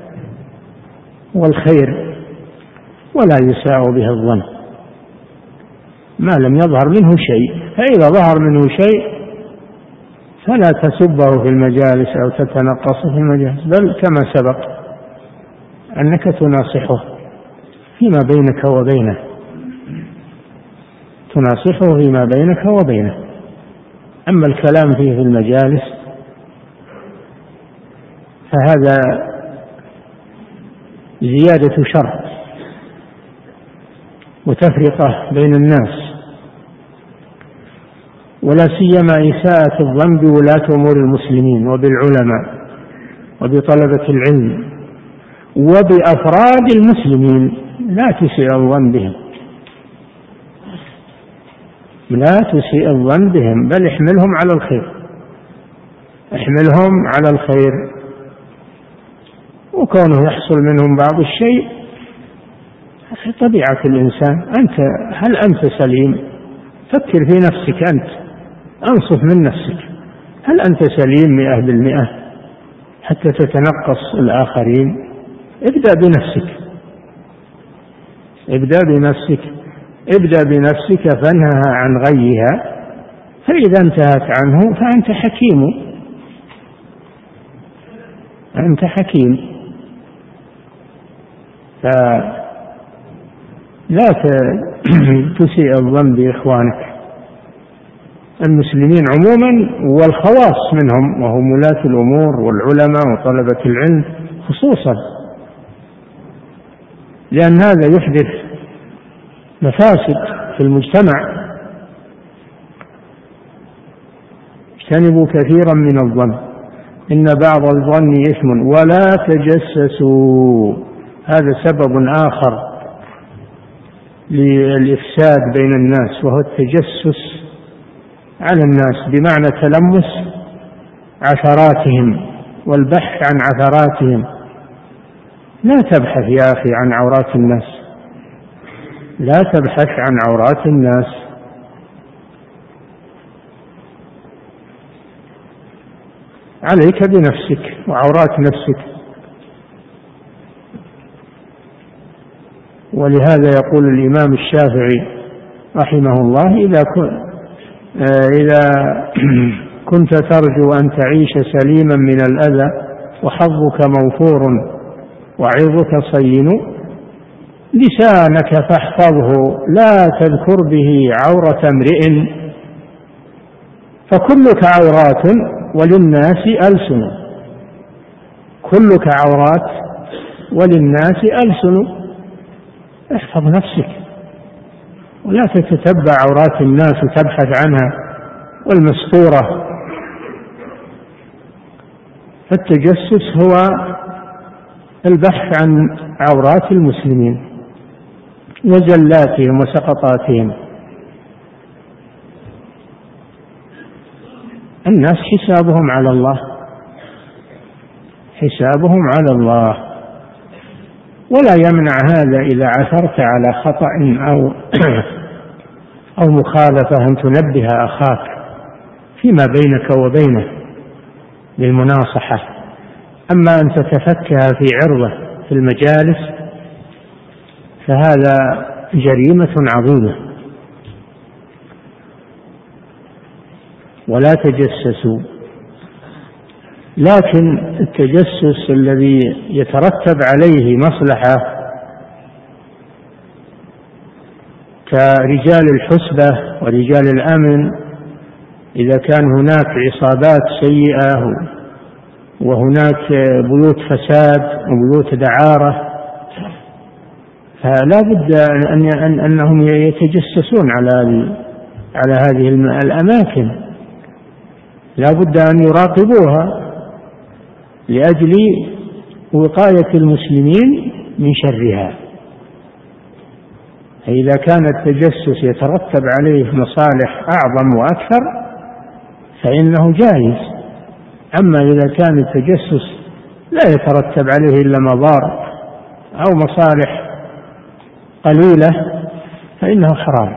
والخير، ولا يساء به الظن ما لم يظهر منه شيء. فإذا ظهر منه شيء فلا تسبه في المجالس أو تتنقصه في المجالس، بل كما سبق أنك تناصحه فيما بينك وبينه، تناصحه فيما بينك وبينه. أما الكلام فيه في المجالس فهذا زيادة شر وتفرقة بين الناس، ولا سيما إساءة الظن بولاة أمور المسلمين وبالعلماء وبطلبة العلم وبأفراد المسلمين. لا تسيء الظن بهم، لا تسيء الظن بهم، بل احملهم على الخير، احملهم على الخير. وكونه يحصل منهم بعض الشيء طبيعة الإنسان. أنت هل أنت سليم؟ فكر في نفسك أنت، أنصف من نفسك. هل أنت سليم مئة بالمئة حتى تتنقص الآخرين؟ ابدأ بنفسك، ابدأ بنفسك، ابدأ بنفسك فانهها عن غيها، فإذا انتهت عنه فأنت حكيم، أنت حكيم. فلا تسيء الظن بإخوانك المسلمين عموما، والخواص منهم وهم ولاة الأمور والعلماء وطلبة العلم خصوصا، لأن هذا يحدث مفاسد في المجتمع. اجتنبوا كثيرا من الظن إن بعض الظن إثم ولا تجسسوا. هذا سبب آخر للإفساد بين الناس، وهو التجسس على الناس بمعنى تلمس عثراتهم والبحث عن عثراتهم. لا تبحث يا أخي عن عورات الناس، لا تبحث عن عورات الناس. عليك بنفسك وعورات نفسك. ولهذا يقول الإمام الشافعي رحمه الله: إذا إذا كنت ترجو أن تعيش سليما من الأذى وحظك موفور وعظك صين، لسانك فاحفظه لا تذكر به عورة امرئ، فكلك عورات وللناس ألسن. كلك عورات وللناس ألسن. احفظ نفسك ولا تتتبع عورات الناس وتبحث عنها والمستورة. فالتجسس هو البحث عن عورات المسلمين وزلاتهم وسقطاتهم. الناس حسابهم على الله، حسابهم على الله، ولا يمنع هذا إذا عثرت على خطأ أو أو مخالفة أن تنبه أخاك فيما بينك وبينه للمناصحة. أما أن تتفكها في عرضه في المجالس فهذا جريمة عظيمة. ولا تجسسوا، لكن التجسس الذي يترتب عليه مصلحة كرجال الحسبة ورجال الأمن، إذا كان هناك عصابات سيئة وهناك بيوت فساد وبيوت دعارة، فلا بد أن أنهم يتجسسون على على هذه الأماكن، لا بد أن يراقبوها لأجل وقاية المسلمين من شرها. إذا كان التجسس يترتب عليه مصالح أعظم وأكثر فإنه جائز. أما إذا كان التجسس لا يترتب عليه إلا مضار أو مصالح قليلة فإنه حرام،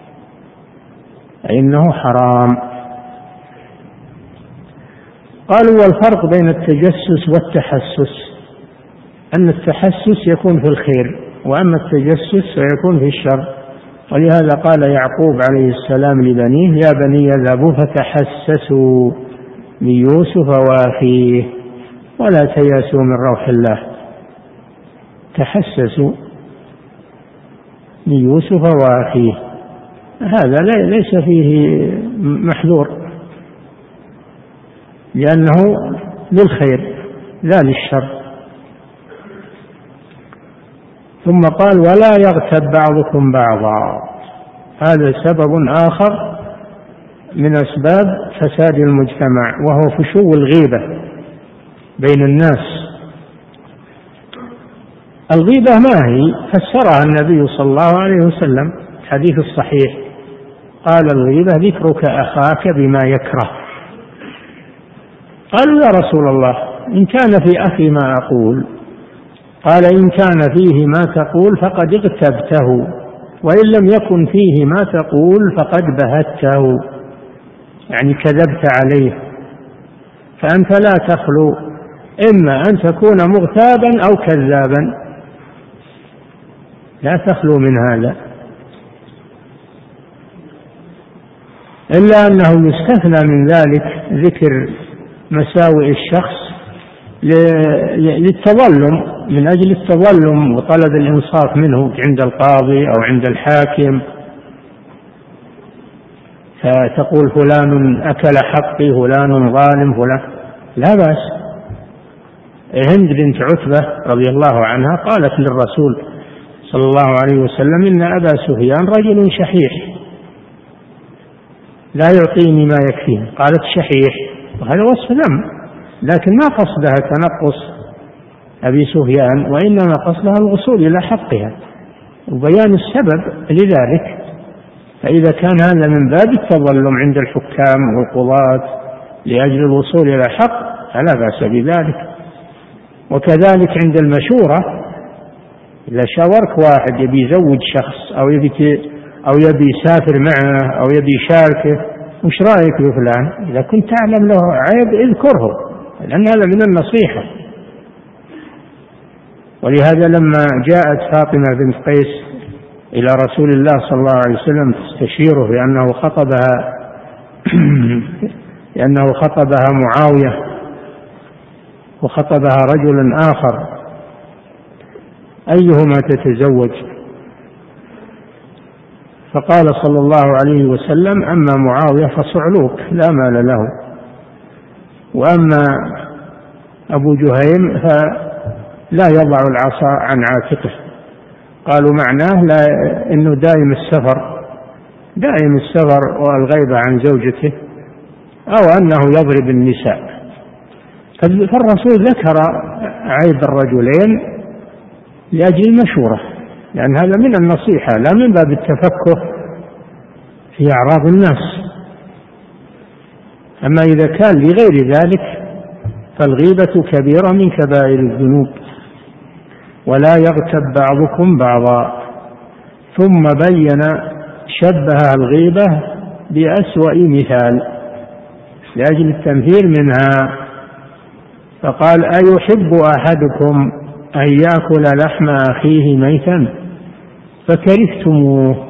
فإنه حرام. قالوا والفرق بين التجسس والتحسس أن التحسس يكون في الخير، وأما التجسس فيكون في الشر. ولهذا قال يعقوب عليه السلام لبنيه يا بني اذهبوا فتحسسوا من يوسف وأخيه ولا تيأسوا من روح الله. تحسسوا من يوسف وأخيه، هذا ليس فيه محذور لأنه للخير لا للشر. ثم قال ولا يغتب بعضكم بعضا، هذا سبب آخر من أسباب فساد المجتمع، وهو فشو الغيبة بين الناس. الغيبة ما هي؟ فسرها النبي صلى الله عليه وسلم حديث الصحيح، قال الغيبة ذكرك أخاك بما يكره. قالوا يا رسول الله إن كان في أخي ما أقول؟ قال إن كان فيه ما تقول فقد اغتبته، وإن لم يكن فيه ما تقول فقد بهته، يعني كذبت عليه. فأنت لا تخلو إما أن تكون مغتابا أو كذابا، لا تخلو من هذا، إلا أنه يستثنى من ذلك ذكر مساوئ الشخص للتظلم، من أجل التظلم وطلب الإنصاف منه عند القاضي أو عند الحاكم، فتقول فلان أكل حقي، فلان ظالم، فلان، لا بأس. هند بنت عتبة رضي الله عنها قالت للرسول صلى الله عليه وسلم إن أبا سفيان رجل شحيح لا يعطيني ما يكفيه. قالت شحيح، وهذا وصف ذم، لكن ما قصدها تنقص أبي سفيان، وإنما قصدها الوصول إلى حقها وبيان السبب لذلك. فإذا كان هذا من باب التظلم عند الحكام والقضاة لأجل الوصول إلى حق فلا بأس بذلك. وكذلك عند المشورة، إذا شاورك واحد يبي يزوج شخص أو يبي أو يبي يسافر معه أو يبي يشاركه، وش رأيك بفلان؟ إذا كنت تعلم له عيب اذكره، لأن هذا من النصيحة. ولهذا لما جاءت فاطمة بنت قيس إلى رسول الله صلى الله عليه وسلم تستشيره بأنه خطبها لأنه خطبها معاوية وخطبها رجل آخر أيهما تتزوج؟ فقال صلى الله عليه وسلم أما معاوية فصعلوك لا مال له، وأما أبو جهيم فلا يضع العصا عن عاتقه. قالوا معناه لا إنه دائم السفر دائم السفر والغيبة عن زوجته، أو أنه يضرب النساء. فالرسول ذكر عيب الرجلين لأجل المشورة، لأن هذا من النصيحة لا من باب التفكه في أعراض الناس. أما إذا كان لغير ذلك فالغيبة كبيرة من كبائر الذنوب. ولا يغتب بعضكم بعضا. ثم بين شبه الغيبة بأسوأ مثال لأجل التنفير منها. فقال أيحب أحدكم أن يأكل لحم أخيه ميتا فكرهتموه.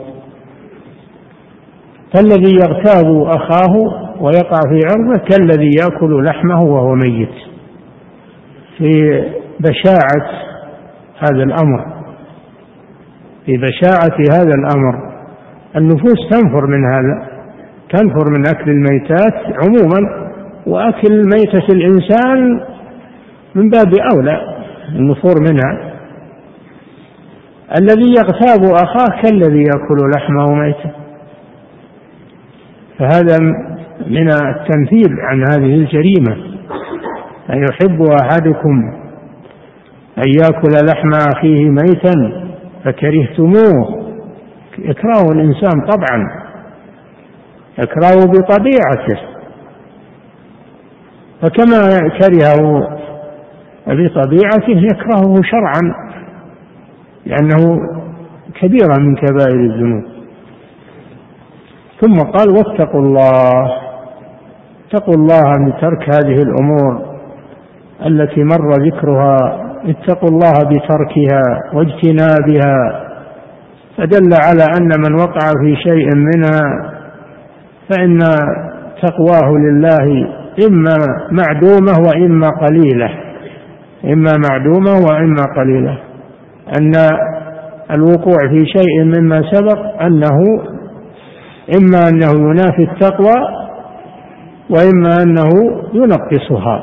فالذي يغتاب أخاه ويقع في عرضه كالذي يأكل لحمه وهو ميت، في بشاعة هذا الأمر، في بشاعة هذا الأمر. النفوس تنفر من هذا، تنفر من أكل الميتات عموما، وأكل ميتة الإنسان من باب أولى النفور منها. الذي يغتاب أخاه كالذي يأكل لحمه ميتا. فهذا من التمثيل عن هذه الجريمة. أن يحب أحدكم أن يأكل لحم أخيه ميتا فكرهتموه. يكره الإنسان طبعا، يكره بطبيعته، فكما كرهه بطبيعته يكرهه شرعا، لأنه كبيرة من كبائر الذنوب. ثم قال واتقوا الله. اتقوا الله من ترك هذه الأمور التي مر ذكرها، اتقوا الله بتركها واجتنابها. فدل على أن من وقع في شيء منها فإن تقواه لله إما معدومة وإما قليلة، إما معدومة وإما قليلة. أن الوقوع في شيء مما سبق أنه إما أنه ينافي التقوى وإما أنه ينقصها.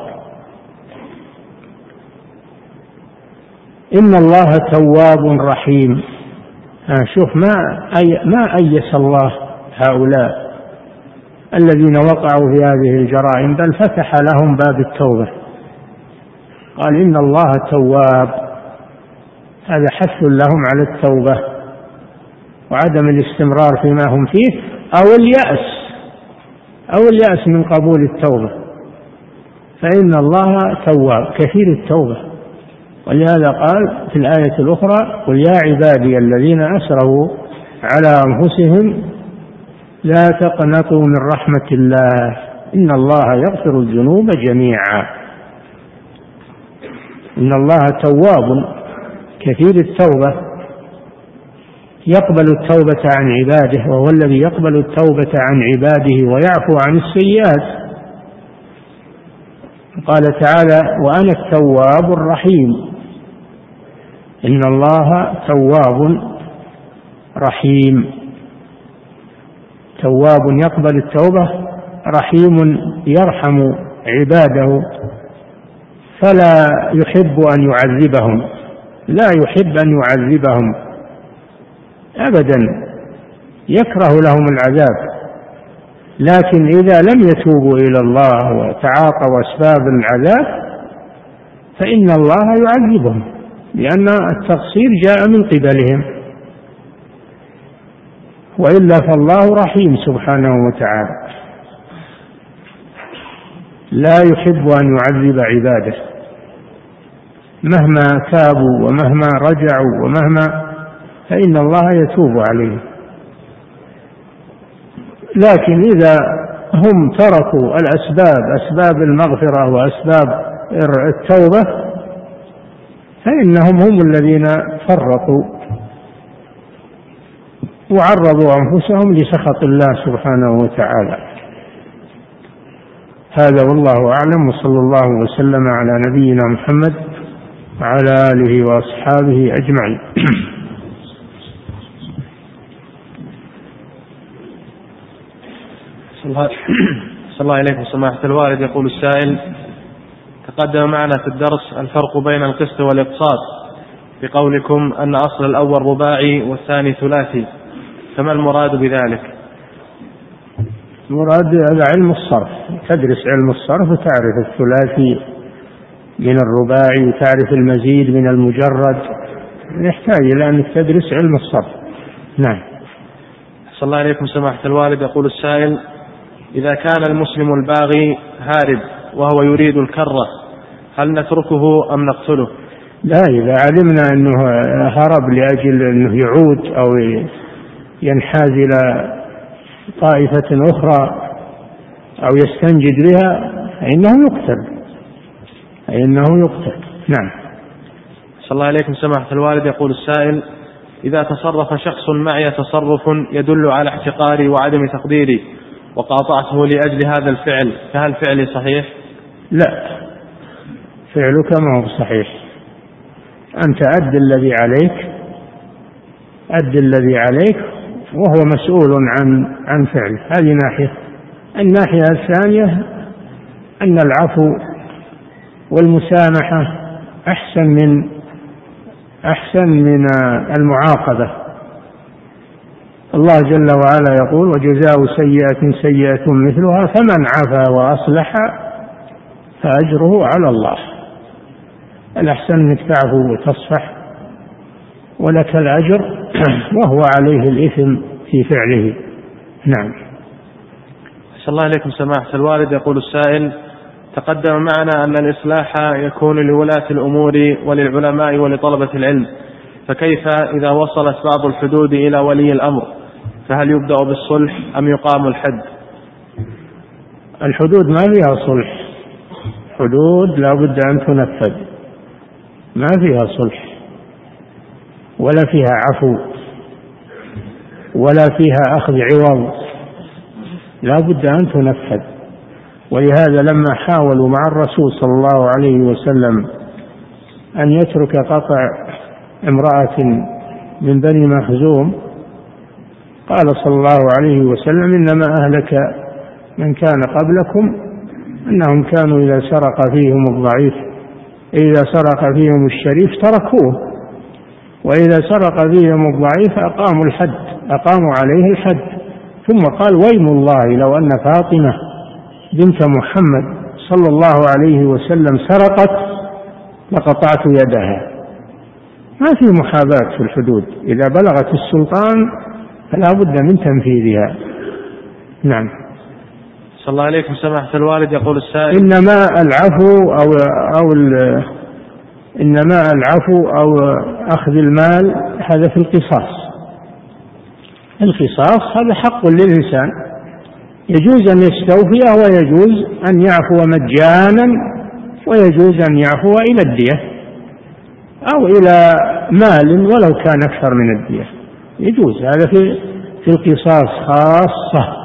إن الله تواب رحيم. شوف ما أي ما أيس الله هؤلاء الذين وقعوا في هذه الجرائم، بل فتح لهم باب التوبة. قال إن الله تواب، هذا حث لهم على التوبة وعدم الاستمرار فيما هم فيه، أو اليأس أو اليأس من قبول التوبة. فإن الله تواب كثير التوبة. ولهذا قال في الآية الأخرى قل يا عبادي الذين أسرفوا على أنفسهم لا تقنطوا من رحمة الله إن الله يغفر الذنوب جميعا. إن الله تواب كثير التوبة، يقبل التوبة عن عباده، وهو الذي يقبل التوبة عن عباده ويعفو عن السيئات. قال تعالى وأنا التواب الرحيم. إن الله تواب رحيم، تواب يقبل التوبة، رحيم يرحم عباده، فلا يحب أن يعذبهم، لا يحب أن يعذبهم أبدا، يكره لهم العذاب. لكن إذا لم يتوبوا إلى الله وتعاطوا أسباب العذاب فإن الله يعذبهم، لأن التقصير جاء من قبلهم، وإلا فالله رحيم سبحانه وتعالى، لا يحب أن يعذب عباده مهما تابوا ومهما رجعوا ومهما، فإن الله يتوب عليهم. لكن إذا هم تركوا الأسباب، أسباب المغفرة وأسباب التوبة، فإنهم هم الذين فرطوا وعرضوا أنفسهم لسخط الله سبحانه وتعالى. هذا والله أعلم، وصلى الله وسلم على نبينا محمد وعلى آله وأصحابه أجمعين. صلى الله عليكم سماحة الوالد. يقول السائل تقدم معنا في الدرس الفرق بين القسط والإقساط بقولكم أن أصل الأول رباعي والثاني ثلاثي، فما المراد بذلك؟ المراد هذا علم الصرف، تدرس علم الصرف وتعرف الثلاثي من الرباعي وتعرف المزيد من المجرد، يحتاج إلى أن تدرس علم الصرف. نعم. صلى الله عليكم سماحة الوالد. يقول السائل إذا كان المسلم الباغي هارب وهو يريد الكرة هل نتركه أم نقتله؟ لا، إذا علمنا أنه هرب لأجل أنه يعود أو ينحاز إلى طائفة أخرى أو يستنجد بها فإنه يقتل، أي أنه يقتل. نعم. صلى الله عليكم سماحة الوالد. يقول السائل: إذا تصرف شخص معي تصرف يدل على احتقاري وعدم تقديري وقاطعته لأجل هذا الفعل، فهل فعلي صحيح؟ لا، فعلك ما هو صحيح. أنت أد الذي عليك، أد الذي عليك وهو مسؤول عن عن فعله. هذه ناحية. الناحية الثانية أن العفو والمسامحة أحسن من أحسن من المعاقبة. الله جل وعلا يقول: وجزاء سيئة سيئة مثلها فمن عفا وأصلح فأجره على الله. الأحسن أنك تعفو وتصفح ولك الأجر وهو عليه الإثم في فعله. نعم. صلى الله عليكم سماحة الوالد. يقول السائل: تقدم معنا أن الإصلاح يكون لولاة الأمور وللعلماء ولطلبة العلم، فكيف إذا وصلت بعض الحدود إلى ولي الأمر؟ فهل يبدأ بالصلح أم يقام الحد؟ الحدود ما فيها صلح، حدود لا بد أن تنفذ، ما فيها صلح ولا فيها عفو ولا فيها أخذ عوض، لا بد أن تنفذ. ولهذا لما حاولوا مع الرسول صلى الله عليه وسلم أن يترك قطع امرأة من بني مخزوم، قال صلى الله عليه وسلم: إنما أهلك من كان قبلكم أنهم كانوا إذا سرق فيهم الضعيف إذا سرق فيهم الشريف تركوه، وإذا سرق فيهم الضعيف أقاموا الحد أقاموا عليه الحد. ثم قال: ويم الله لو أن فاطمة بنت محمد صلى الله عليه وسلم سرقت لقطعت يدها. ما في محاباة في الحدود، إذا بلغت السلطان فلا بد من تنفيذها. نعم. صلى الله عليكم سماحة الوالد. يقول السائل: إنما العفو أو أو إنما العفو أو أخذ المال هذا في القصاص. القصاص هذا حق للإنسان، يجوز أن يستوفيه ويجوز أن يعفو مجانا ويجوز أن يعفو إلى الدية أو إلى مال ولو كان أكثر من الدية، يجوز هذا في في القصاص خاصة،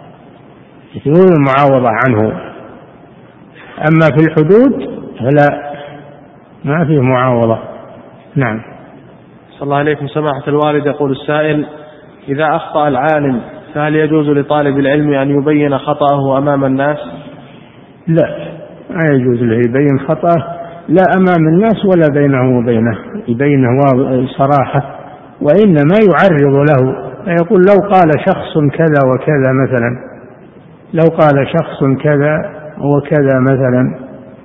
يجوز المعاوضة عنه. أما في الحدود فلا، ما فيه معاوضة. نعم. صلى الله عليكم سماحة الوالد. يقول السائل: إذا أخطأ العالم فهل يجوز لطالب العلم أن يبين خطأه أمام الناس؟ لا، ما يجوز له يبين خطأه لا أمام الناس ولا بينه وبينه، يبينه صراحة، وإنما يعرض له فيقول: لو قال شخص كذا وكذا مثلا، لو قال شخص كذا وكذا مثلا،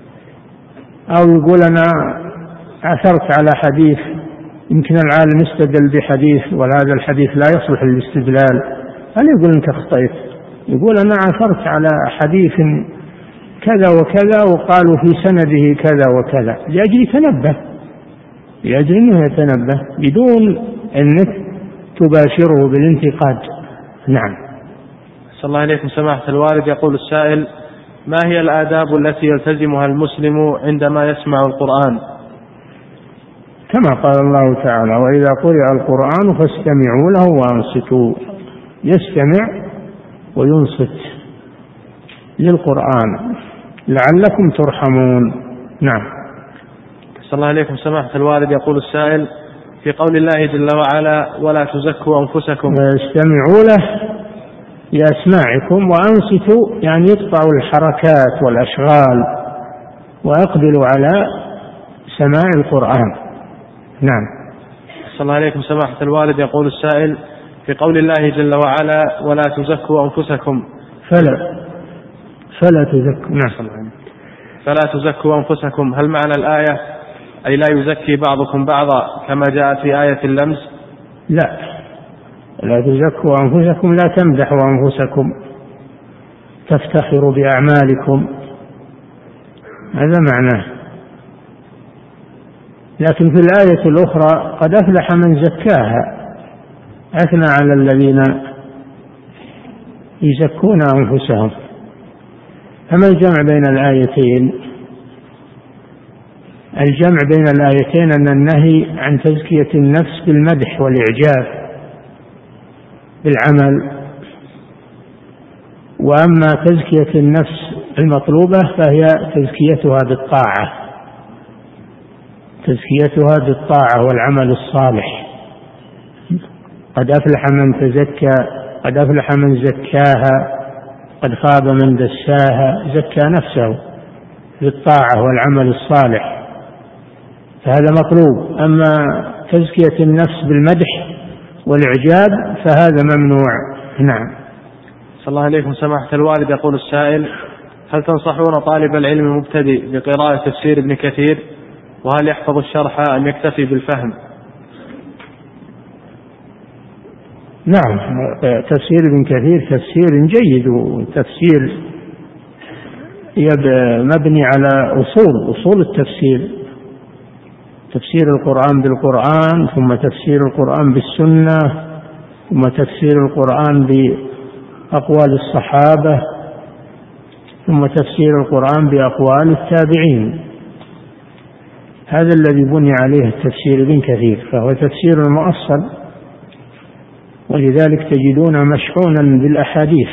أو يقول: أنا عثرت على حديث يمكن العالم استدل بحديث وهذا الحديث لا يصلح للاستدلال، هل يقول أنت أخطأت؟ يقول: أنا عثرت على حديث كذا وكذا وقالوا في سنده كذا وكذا، لأجل يتنبه، لأجل أنه يتنبه بدون أنك تباشره بالانتقاد. نعم. صلى الله عليكم سماحة الوالد. يقول السائل: ما هي الآداب التي يلتزمها المسلم عندما يسمع القرآن؟ كما قال الله تعالى: وإذا قرئ القرآن فاستمعوا له وأنصتوا. يستمع وينصت للقرآن لعلكم ترحمون. نعم. صلى الله عليكم سماحة الوالد. يقول السائل: في قول الله جل وعلا: ولا تزكوا أنفسكم، استمعوا له لأسماعكم وأنصتوا، يعني يقطعوا الحركات والأشغال وأقبلوا على سماع القرآن. نعم. صلى الله عليكم سماحة الوالد. يقول السائل: في قول الله جل وعلا: ولا تزكوا أنفسكم، فلا فلا تزكوا. نعم. فلا تزكوا أنفسكم، هل معنى الآية أي لا يزكي بعضكم بعضا كما جاء في آية اللمس؟ لا، لا تزكوا أنفسكم، لا تمدحوا أنفسكم تفتخروا بأعمالكم، هذا معناه. لكن في الآية الأخرى: قد أفلح من زكاها، أثنى على الذين يزكون أنفسهم. فما الجمع بين الآيتين؟ الجمع بين الآيتين أن النهي عن تزكية النفس بالمدح والإعجاب بالعمل، وأما تزكية النفس المطلوبة فهي تزكيتها بالطاعة، تزكيتها بالطاعة والعمل الصالح. قد أفلح من تزكى، قد أفلح من زكاها، قد خاب من دساها، زكى نفسه بالطاعة والعمل الصالح، فهذا مطلوب. أما تزكية النفس بالمدح والإعجاب فهذا ممنوع. نعم. صلى الله عليكم سماحة الوالد. يقول السائل: هل تنصحون طالب العلم المبتدئ بقراءة تفسير ابن كثير؟ وهل يحفظ الشرح أم يكتفي بالفهم؟ نعم، تفسير ابن كثير تفسير جيد، وتفسير مبني على أصول أصول التفسير، تفسير القرآن بالقرآن، ثم تفسير القرآن بالسنة، ثم تفسير القرآن بأقوال الصحابة، ثم تفسير القرآن بأقوال التابعين. هذا الذي بني عليه التفسير ابن كثير، فهو تفسير مؤصل، ولذلك تجدونه مشحونا بالأحاديث،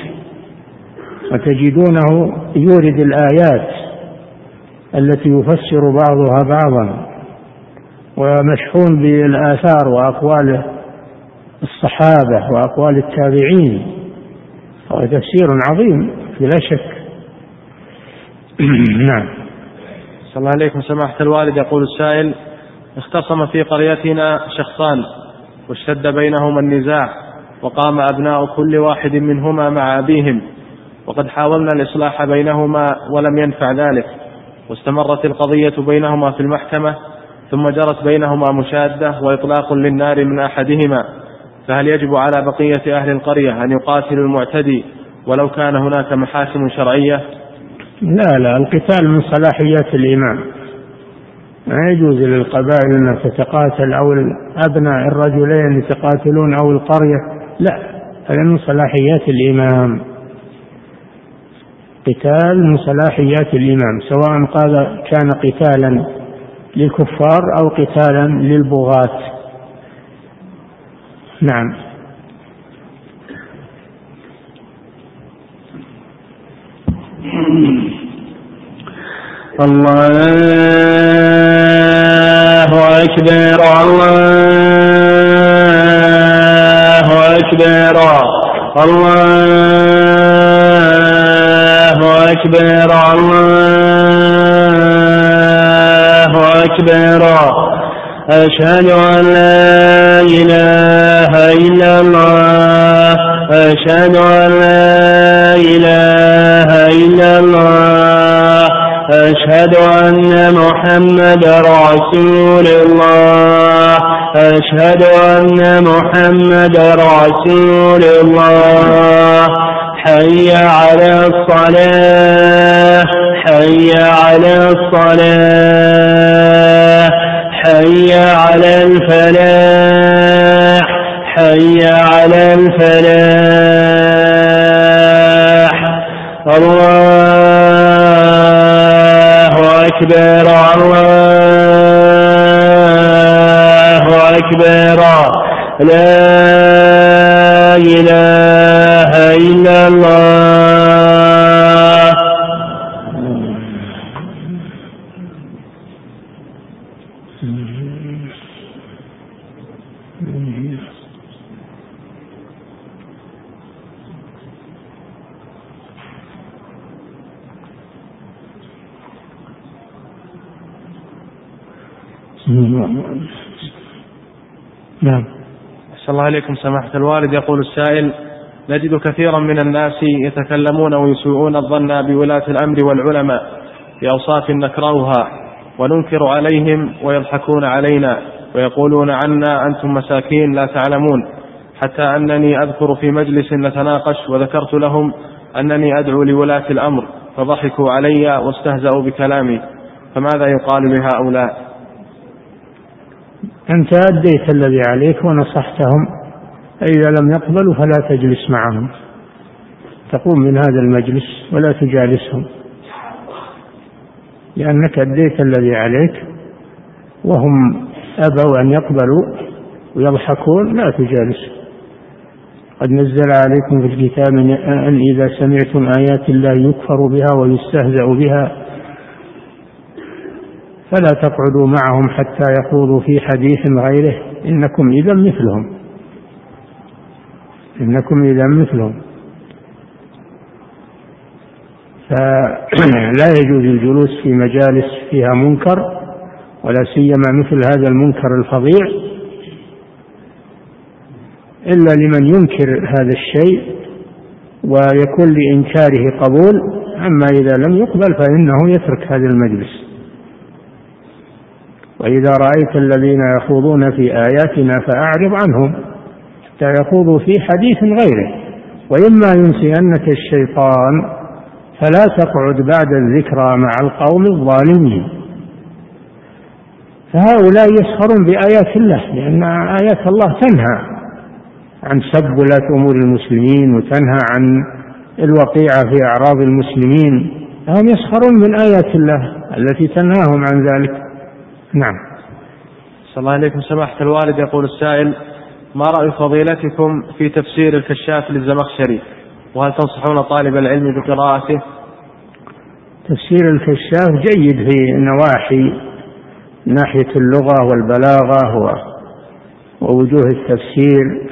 وتجدونه يورد الآيات التي يفسر بعضها بعضا، ومشحون بالآثار وأقوال الصحابة وأقوال التابعين، وهو تفسير عظيم بلا شك. نعم. صلى الله عليكم سماحة الوالد. يقول السائل: اختصم في قريتنا شخصان واشتد بينهما النزاع، وقام أبناء كل واحد منهما مع أبيهم، وقد حاولنا الإصلاح بينهما ولم ينفع ذلك، واستمرت القضية بينهما في المحكمة، ثم جرت بينهما مشادة وإطلاق للنار من أحدهما، فهل يجب على بقية أهل القرية أن يقاتلوا المعتدي ولو كان هناك محاكم شرعية؟ لا لا، القتال من صلاحيات الإمام، ما يجوز للقبائل أن تتقاتل أو أبناء الرجلين يتقاتلون أو القرية، لا، هذا من صلاحيات الإمام، قتال من صلاحيات الإمام، سواء قال كان قتالا للكفار أو قتالا للبغاة. نعم. الله أكبر، الله أكبر، الله أكبر، الله أكبر. أشهد أن لا إله إلا الله، أشهد أن لا إله إلا الله، أشهد أن محمد رسول الله، أشهد أن محمد رسول الله. حي على الصلاة، حي على الصلاة، حي على الفلاح، حي على الفلاح. الله أكبر، الله أكبر، لا إله إلا الله. نعم. صلى الله عليكم سماحة الوالد. يقول السائل: نجد كثيرا من الناس يتكلمون ويسوءون الظن بولاة الأمر والعلماء بأوصاف نكرهها وننكر عليهم، ويضحكون علينا ويقولون عنا أنتم مساكين لا تعلمون، حتى أنني أذكر في مجلس نتناقش وذكرت لهم أنني أدعو لولاة الأمر فضحكوا علي واستهزأوا بكلامي، فماذا يقال لهؤلاء؟ أنت أديت الذي عليك ونصحتهم، إذا لم يقبلوا فلا تجلس معهم، تقوم من هذا المجلس ولا تجالسهم، لأنك أديت الذي عليك وهم أبوا أن يقبلوا ويضحكون لا تجالسوا. قد نزل عليكم في الكتاب أن إذا سمعتم آيات الله يكفر بها ويستهزأ بها فلا تقعدوا معهم حتى يخوضوا في حديث غيره إنكم إذا مثلهم إنكم إذا مثلهم فلا يجوز الجلوس في مجالس فيها منكر، ولا سيما مثل هذا المنكر الفظيع، إلا لمن ينكر هذا الشيء ويكون لإنكاره قبول، أما إذا لم يقبل فإنه يترك هذا المجلس. وإذا رأيت الذين يخوضون في آياتنا فأعرض عنهم حتى يخوضوا في حديث غيره، وإما ينسينك الشيطان فلا تقعد بعد الذكرى مع القوم الظالمين. فهؤلاء يسخرون بآيات الله، لأن آيات الله تنهى عن سب ولاة أمور المسلمين وتنهى عن الوقيعة في أعراض المسلمين، هم يسخرون من آيات الله التي تنهاهم عن ذلك. نعم. صلى الله عليكم. سماحة الوالد يقول السائل: ما رأي فضيلتكم في تفسير الكشاف للزمخشري، وهل تنصحون طالب العلم بقراءته؟ تفسير الكشاف جيد في نواحي ناحية اللغة والبلاغة ووجوه التفسير،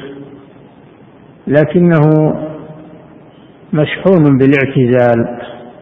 لكنه مشحون بالاعتزال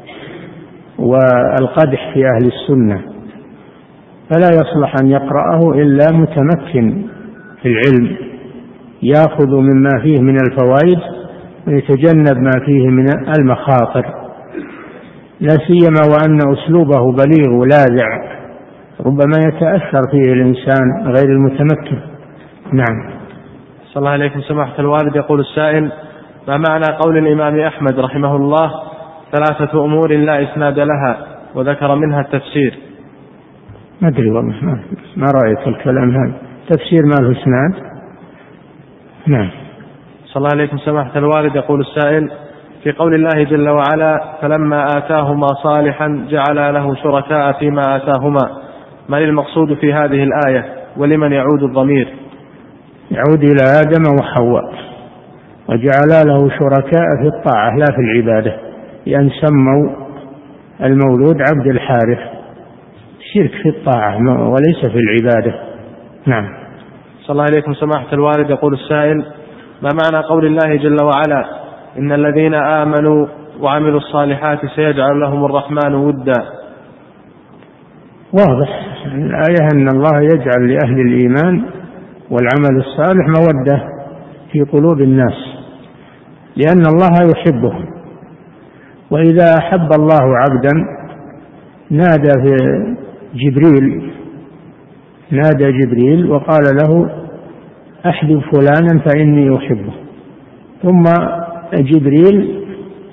والقدح في أهل السنة، فلا يصلح أن يقرأه إلا متمكن في العلم يأخذ مما فيه من الفوائد ويتجنب ما فيه من المخاطر، لا سيما وأن أسلوبه بليغ ولاذع ربما يتأثر فيه الإنسان غير المتمكن. نعم. صلى الله عليكم. سماحة الوالد يقول السائل: ما معنى قول الإمام أحمد رحمه الله: ثلاثة أمور لا إسناد لها، وذكر منها التفسير؟ ما أدري والله، ما, ما رأيت الكلام هذا، تفسير ما له إسناد. نعم. صلى الله عليكم. سماحة الوالد يقول السائل: في قول الله جل وعلا: فلما آتاهما صالحا جعل له شركاء فيما آتاهما، ما المقصود في هذه الآية، ولمن يعود الضمير؟ يعود إلى آدم وحواء، وجعل له شركاء في الطاعة لا في العبادة، لأن سموا المولود عبد الحارث، شرك في الطاعة وليس في العبادة. نعم. صلى الله عليكم. سماحة الوالد يقول السائل: ما معنى قول الله جل وعلا: إن الذين آمنوا وعملوا الصالحات سيجعل لهم الرحمن ودا؟ واضح الآية أن الله يجعل لأهل الإيمان والعمل الصالح مودة في قلوب الناس، لأن الله يحبهم، وإذا أحب الله عبدا نادى في جبريل نادى جبريل وقال له: أحبب فلانا فإني أحبه. ثم جبريل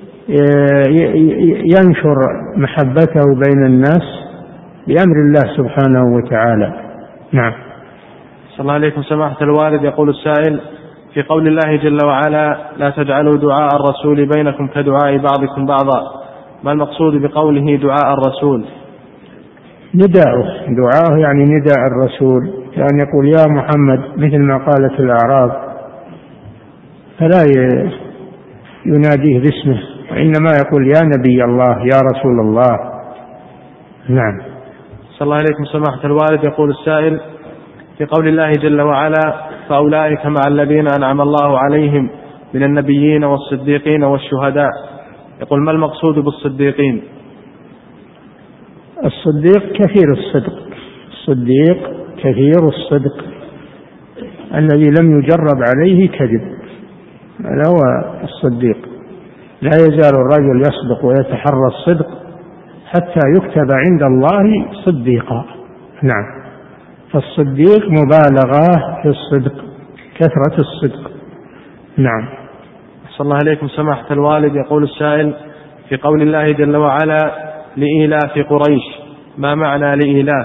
ينشر محبته بين الناس بأمر الله سبحانه وتعالى. نعم. صلى الله عليكم. سماحة الوالد يقول السائل: في قول الله جل وعلا: لا تجعلوا دعاء الرسول بينكم كدعاء بعضكم بعضا، ما المقصود بقوله دعاء الرسول؟ نداءه، دعاءه يعني نداء الرسول، يعني يقول يا محمد مثل ما قالت الأعراب، فلا يناديه باسمه، وإنما يقول يا نبي الله يا رسول الله. نعم. صلى الله عليكم. سماحة الوالد يقول السائل: في قول الله جل وعلا: فأولئك مع الذين أنعم الله عليهم من النبيين والصديقين والشهداء، يقول ما المقصود بالصديقين؟ الصديق كثير الصدق، الصديق كثير الصدق الذي لم يجرب عليه كذب، هذا هو الصديق. لا يزال الرجل يصدق ويتحرى الصدق حتى يكتب عند الله صديقا. نعم. فالصديق مبالغة في الصدق، كثرة الصدق. نعم. صلى الله عليكم. سماحة الوالد يقول السائل: في قول الله جل وعلا: لإيلاف قريش، ما معنى لإيلاف؟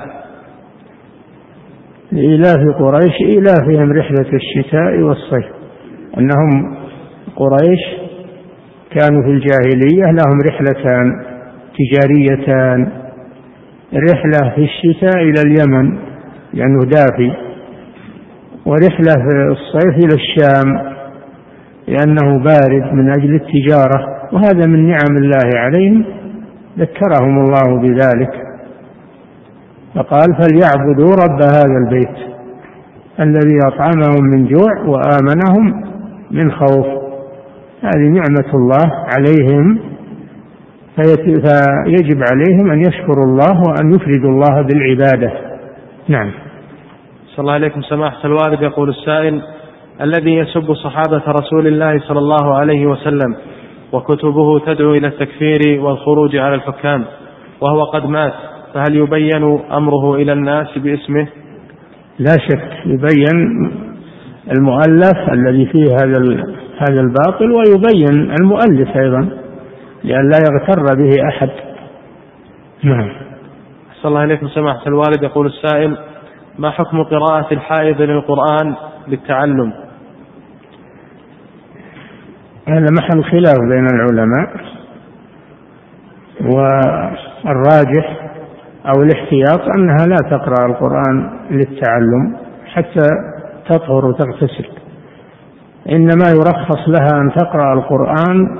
لإيلاف قريش إيلافهم رحلة الشتاء والصيف، أنهم قريش كانوا في الجاهلية لهم رحلتان تجاريتان، رحلة في الشتاء إلى اليمن لأنه دافي، ورحلة في الصيف إلى الشام لأنه بارد من أجل التجارة، وهذا من نعم الله عليهم، ذكرهم الله بذلك فقال فليعبدوا رب هذا البيت الذي أطعمهم من جوع وآمنهم من خوف. هذه نعمة الله عليهم، فيجب عليهم أن يشكروا الله وأن يفردوا الله بالعبادة. نعم. صلى الله عليكم سماحة الوالد. يقول السائل: الذي يسب صحابة رسول الله صلى الله عليه وسلم وكتبه تدعو إلى التكفير والخروج على الحكام وهو قد مات، فهل يبين أمره إلى الناس باسمه؟ لا شك يبين المؤلف الذي فيه هذا هذا الباطل، ويبين المؤلف أيضا لأن لا يغتر به أحد. نعم. صلى الله عليكم سماحة الوالد. يقول السائل: ما حكم قراءة الحائض للقرآن للتعلم؟ هذا محل خلاف بين العلماء، والراجح أو الاحتياط أنها لا تقرأ القرآن للتعلم حتى تطهر وتغتسل، إنما يرخص لها أن تقرأ القرآن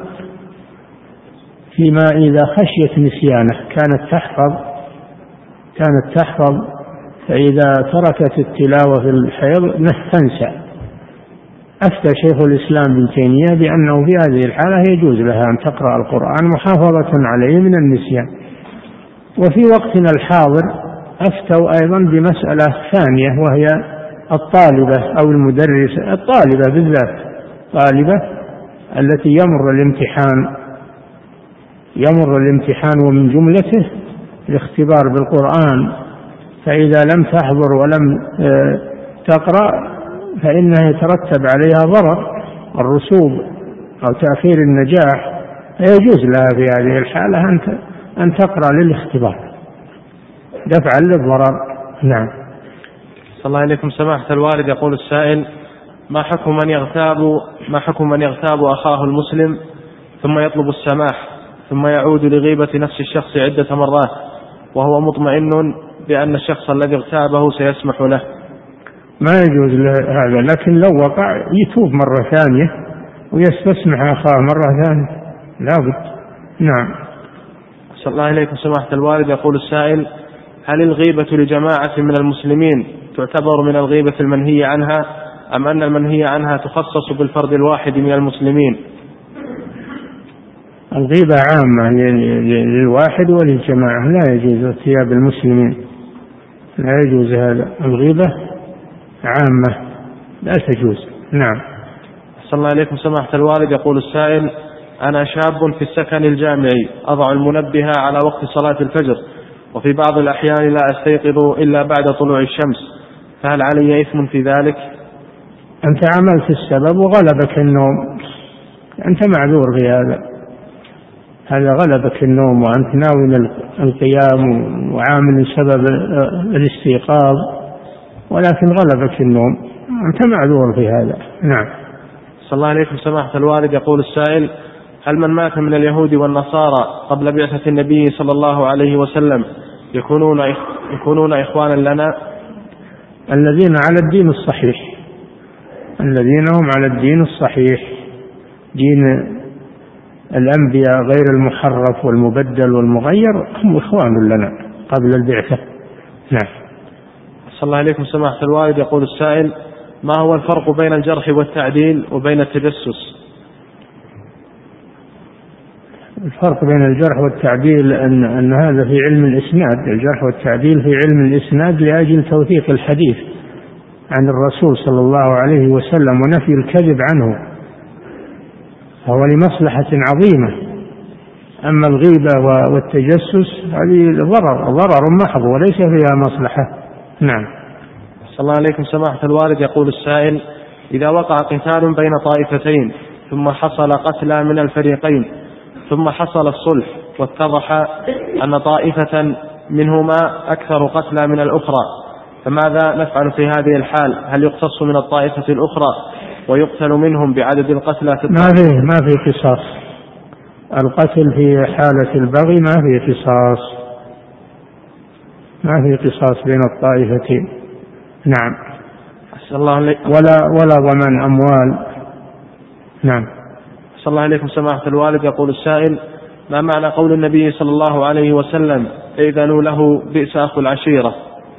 فيما إذا خشيت نسيانه، كانت تحفظ كانت تحفظ فإذا تركت التلاوة في الحيض تنسى. أفتى شيخ الإسلام ابن تيمية بأنه في هذه الحالة يجوز لها أن تقرأ القرآن محافظة عليه من النسيان. وفي وقتنا الحاضر أفتوا أيضا بمسألة ثانية، وهي الطالبة أو المدرسة، الطالبة بالذات، طالبة التي يمر الامتحان يمر الامتحان ومن جملته الاختبار بالقرآن، فإذا لم تحضر ولم تقرأ فإنه يترتب عليها ضرر الرسوب أو تأخير النجاح، فيجوز لها في هذه الحالة أن تقرأ للاختبار دفعا للضرر. نعم. صلى الله عليكم سماحة الوالد. يقول السائل: ما حكم من يغتاب ما حكم من يغتاب أخاه المسلم ثم يطلب السماح ثم يعود لغيبة نفس الشخص عدة مرات وهو مطمئن بأن الشخص الذي اغتابه سيسمح له؟ ما يجوز هذا، لكن لو وقع يتوب مرة ثانية ويستسمح أخاه مرة ثانية لا بد. نعم. صلى الله عليكم سماحة الوالد. يقول السائل: هل الغيبة لجماعة من المسلمين تعتبر من الغيبة المنهي عنها، أم أن المنهي عنها تخصص بالفرد الواحد من المسلمين؟ الغيبة عامة للواحد وللجماعة، لا يجوز ارتياب المسلمين، لا يجوز هذا، الغيبة عامة لا تجوز. نعم. صلى الله عليكم سماحة الوالد. يقول السائل: أنا شاب في السكن الجامعي أضع المنبه على وقت صلاة الفجر، وفي بعض الأحيان لا أستيقظ إلا بعد طلوع الشمس، فهل علي إثم في ذلك؟ أنت عملت السبب وغلبك النوم، أنت معذور في هذا، هذا غلبك النوم وأنت ناوي القيام وعامل سبب الاستيقاظ، ولكن غلبك النوم، أنت معذور في هذا. نعم. صلى الله عليكم سماحة الوالد. يقول السائل: هل من مات من اليهود والنصارى قبل بعثة النبي صلى الله عليه وسلم يكونون يكونون إخوانا لنا؟ الذين على الدين الصحيح، الذين هم على الدين الصحيح، دين الأنبياء غير المحرف والمبدل والمغير، هم إخوان لنا قبل البعثة. نعم. صلى الله عليكم سماحة الوالد. يقول السائل: ما هو الفرق بين الجرح والتعديل وبين التجسس؟ الفرق بين الجرح والتعديل أن, أن هذا في علم الإسناد، الجرح والتعديل في علم الإسناد لأجل توثيق الحديث عن الرسول صلى الله عليه وسلم ونفي الكذب عنه، فهو لمصلحة عظيمة. أما الغيبة والتجسس هذه ضرر ضرر محض وليس فيها مصلحة. نعم. صلى الله عليكم سماحة الوالد. يقول السائل: إذا وقع قتال بين طائفتين ثم حصل قتلى من الفريقين ثم حصل الصلح واتضح أن طائفة منهما أكثر قتلى من الأخرى، فماذا نفعل في هذه الحال؟ هل يقتص من الطائفة الأخرى ويقتل منهم بعدد القتلى؟ ما فيه ما في قصاص، القتل في حالة البغي ما في قصاص، ما في قصاص بين الطائفتين. نعم. أحسن الله عليك. ولا ولا ضمان أموال. نعم. أحسن الله عليكم سماحة الوالد. يقول السائل: ما معنى قول النبي صلى الله عليه وسلم: إذنوا له بئس أخو العشيرة؟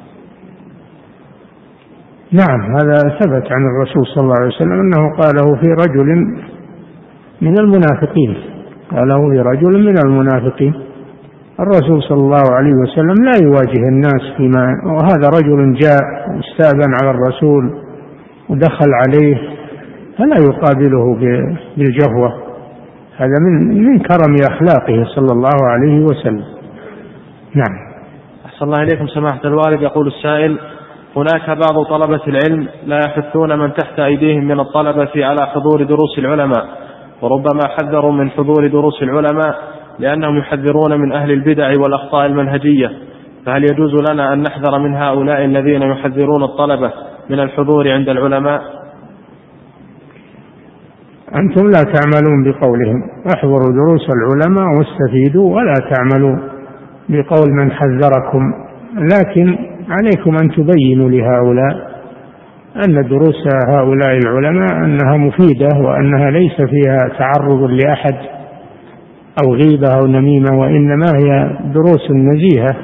نعم، هذا ثبت عن الرسول صلى الله عليه وسلم أنه قاله في رجل من المنافقين، قاله في رجل من المنافقين. الرسول صلى الله عليه وسلم لا يواجه الناس فيما، وهذا رجل جاء واستأذن على الرسول ودخل عليه فلا يقابله بالجهوة، هذا من من كرم أخلاقه صلى الله عليه وسلم. نعم. أحسن الله إليكم سماحة الوالد. يقول السائل: هناك بعض طلبة العلم لا يحثون من تحت أيديهم من الطلبة على حضور دروس العلماء، وربما حذروا من حضور دروس العلماء لأنهم يحذرون من أهل البدع والأخطاء المنهجية، فهل يجوز لنا أن نحذر من هؤلاء الذين يحذرون الطلبة من الحضور عند العلماء؟ أنتم لا تعملون بقولهم، احضروا دروس العلماء واستفيدوا، ولا تعملوا بقول من حذركم، لكن عليكم أن تبينوا لهؤلاء أن دروس هؤلاء العلماء أنها مفيدة، وأنها ليس فيها تعرض لأحد أو غيبة أو نميمة، وإنما هي دروس نزيهة.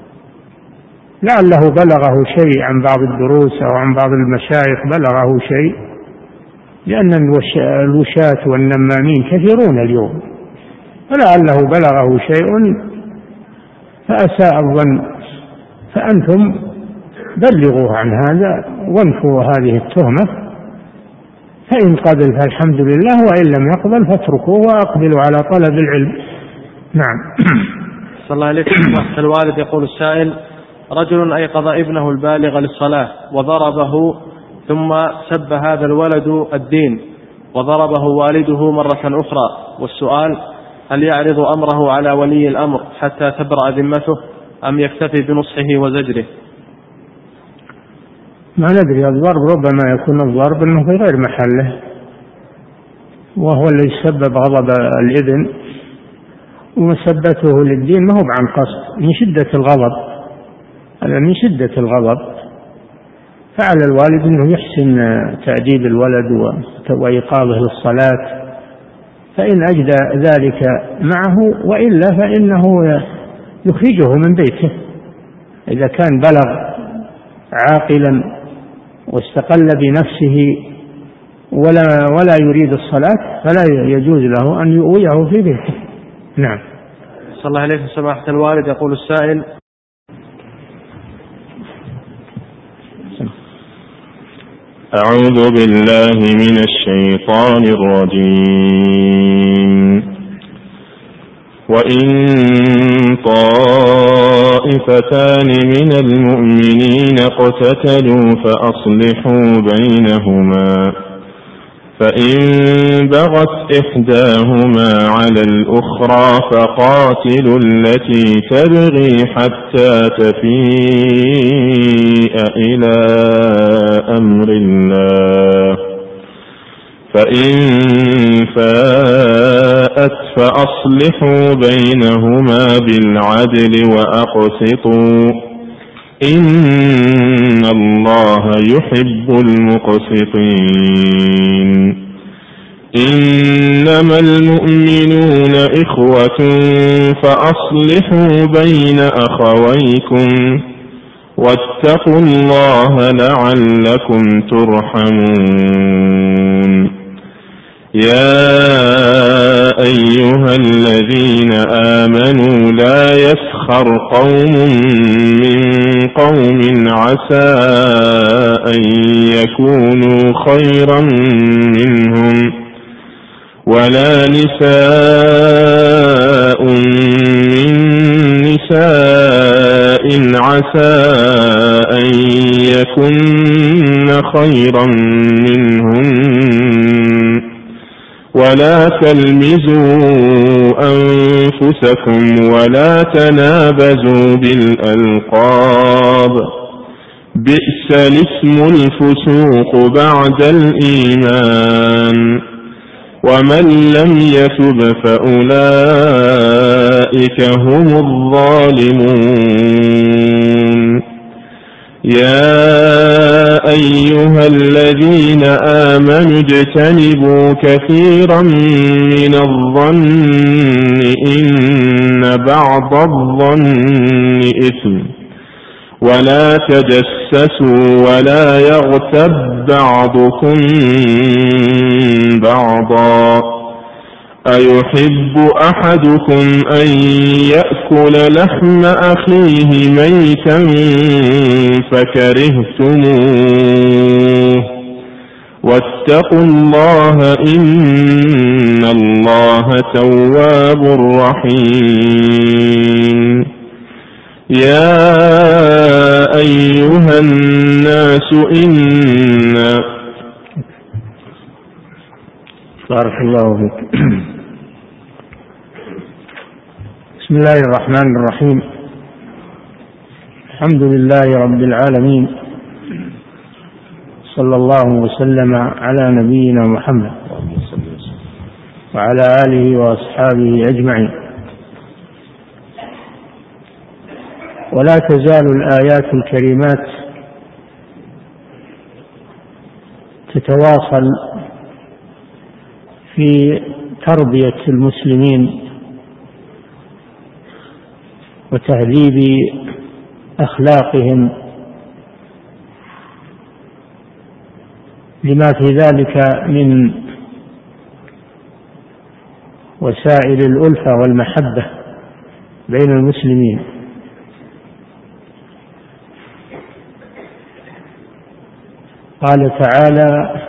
لعله بلغه شيء عن بعض الدروس أو عن بعض المشايخ، بلغه شيء، لأن الوشاة والنمامين كثيرون اليوم، ولعله بلغه شيء فأساء الظن، فأنتم بلغوه عن هذا وانفوا هذه التهمة، فإن قبل فالحمد لله، وإن لم يقبل فاتركوه وأقبلوا على طلب العلم. نعم. صلى الله عليه وسلم. الوالد يقول السائل: رجل أيقظ ابنه البالغ للصلاة وضربه، ثم سب هذا الولد الدين وضربه والده مرة أخرى، والسؤال: هل يعرض أمره على ولي الأمر حتى تبرأ ذمته أم يكتفي بنصحه وزجره؟ ما ندري، الضرب ربما يكون الضرب أنه في غير محله، وهو الذي سبب غضب الابن، ومسبته للدين ما هو عن قصد، من شدة الغضب، هذا من شدة الغضب، فعلى الوالد أنه يحسن تأديب الولد وإيقاظه للصلاة، فإن أجدى ذلك معه، وإلا فإنه يخرجه من بيته. إذا كان بلغ عاقلا واستقل بنفسه ولا ولا يريد الصلاة فلا يجوز له أن يؤويه في بيته. نعم. صلى الله عليه سماحة الوالد. يقول السائل: أعوذ بالله من الشيطان الرجيم. وإن طائفتان من المؤمنين اقتتلوا فأصلحوا بينهما، فإن بغت إحداهما على الأخرى فقاتلوا التي تبغي حتى تفيء إلى أمر الله، فإن فاءت فأصلحوا بينهما بالعدل وأقسطوا، إن الله يحب المقسطين. إنما المؤمنون إخوة فأصلحوا بين أخويكم واتقوا الله لعلكم ترحمون. يا أيها الذين آمنوا لا يسخر قوم من قوم عسى أن يكونوا خيرا منهم، ولا نساء من نساء عسى أن يكن خيرا منهم، ولا تلمزوا أنفسكم ولا تنابزوا بالألقاب، بئس الاسم الفسوق بعد الإيمان، ومن لم يتب فأولئك هم الظالمون. يا أيها الذين آمنوا اجتنبوا كثيرا من الظن إن بعض الظن إثم ولا تجسسوا ولا يغتب بعضكم بعضا أيحب أحدكم أن يأكل لحم أخيه ميتا فكرهتموه واتقوا الله إن الله تواب رحيم يا أيها الناس إنا بارك الله فيك. بسم الله الرحمن الرحيم. الحمد لله رب العالمين، صلى الله وسلم على نبينا محمد وعلى آله وأصحابه أجمعين. ولا تزال الآيات الكريمات تتواصل في تربية المسلمين وتهذيب أخلاقهم، لما في ذلك من وسائل الألفة والمحبة بين المسلمين. قال تعالى: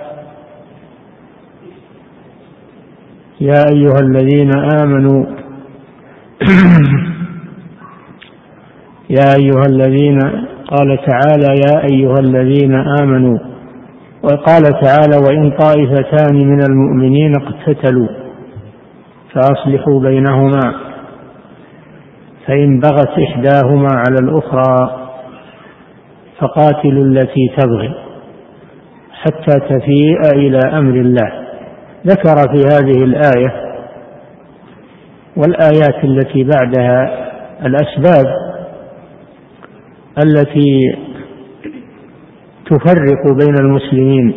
يا أيها الذين آمنوا يا أيها الذين قال تعالى: يا أيها الذين آمنوا. وقال تعالى: وإن طائفتان من المؤمنين اقتتلوا فأصلحوا بينهما فإن بغت إحداهما على الأخرى فقاتلوا التي تبغي حتى تفيء إلى أمر الله. ذكر في هذه الآية والآيات التي بعدها الأسباب التي تفرق بين المسلمين،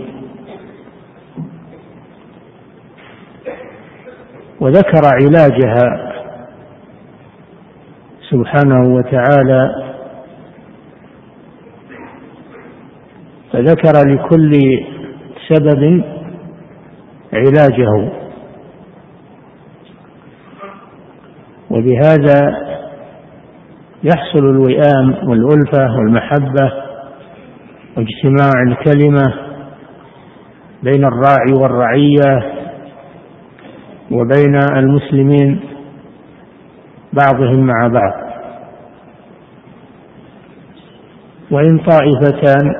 وذكر علاجها سبحانه وتعالى، فذكر لكل سبب علاجه، وبهذا يحصل الوئام والألفة والمحبة واجتماع الكلمة بين الراعي والرعية وبين المسلمين بعضهم مع بعض. وإن طائفتان،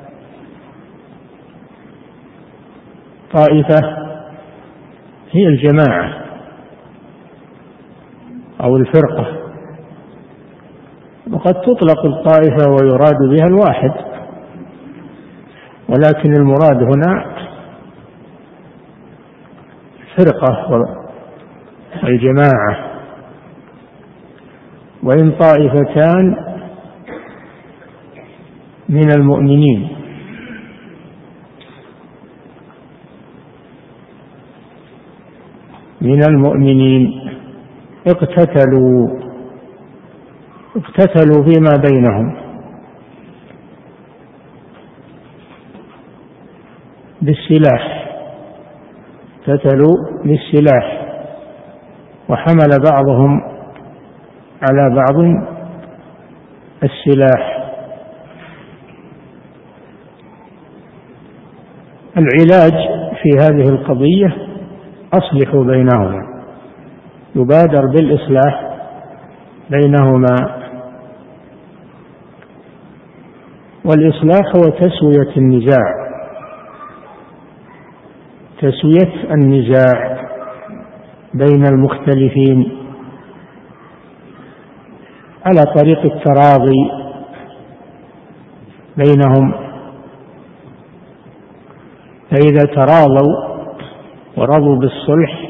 طائفة هي الجماعة أو الفرقة، وقد تطلق الطائفة ويراد بها الواحد، ولكن المراد هنا فرقة والجماعة. وإن طائفتان من المؤمنين، من المؤمنين اقتتلوا اقتتلوا فيما بينهم بالسلاح، اقتتلوا بالسلاح، وحمل بعضهم على بعض السلاح. العلاج في هذه القضية أصلحوا بينهما، يبادر بالإصلاح بينهما، والإصلاح هو تسوية النزاع، تسوية النزاع بين المختلفين على طريق التراضي بينهم. فإذا تراضوا ورضوا بالصلح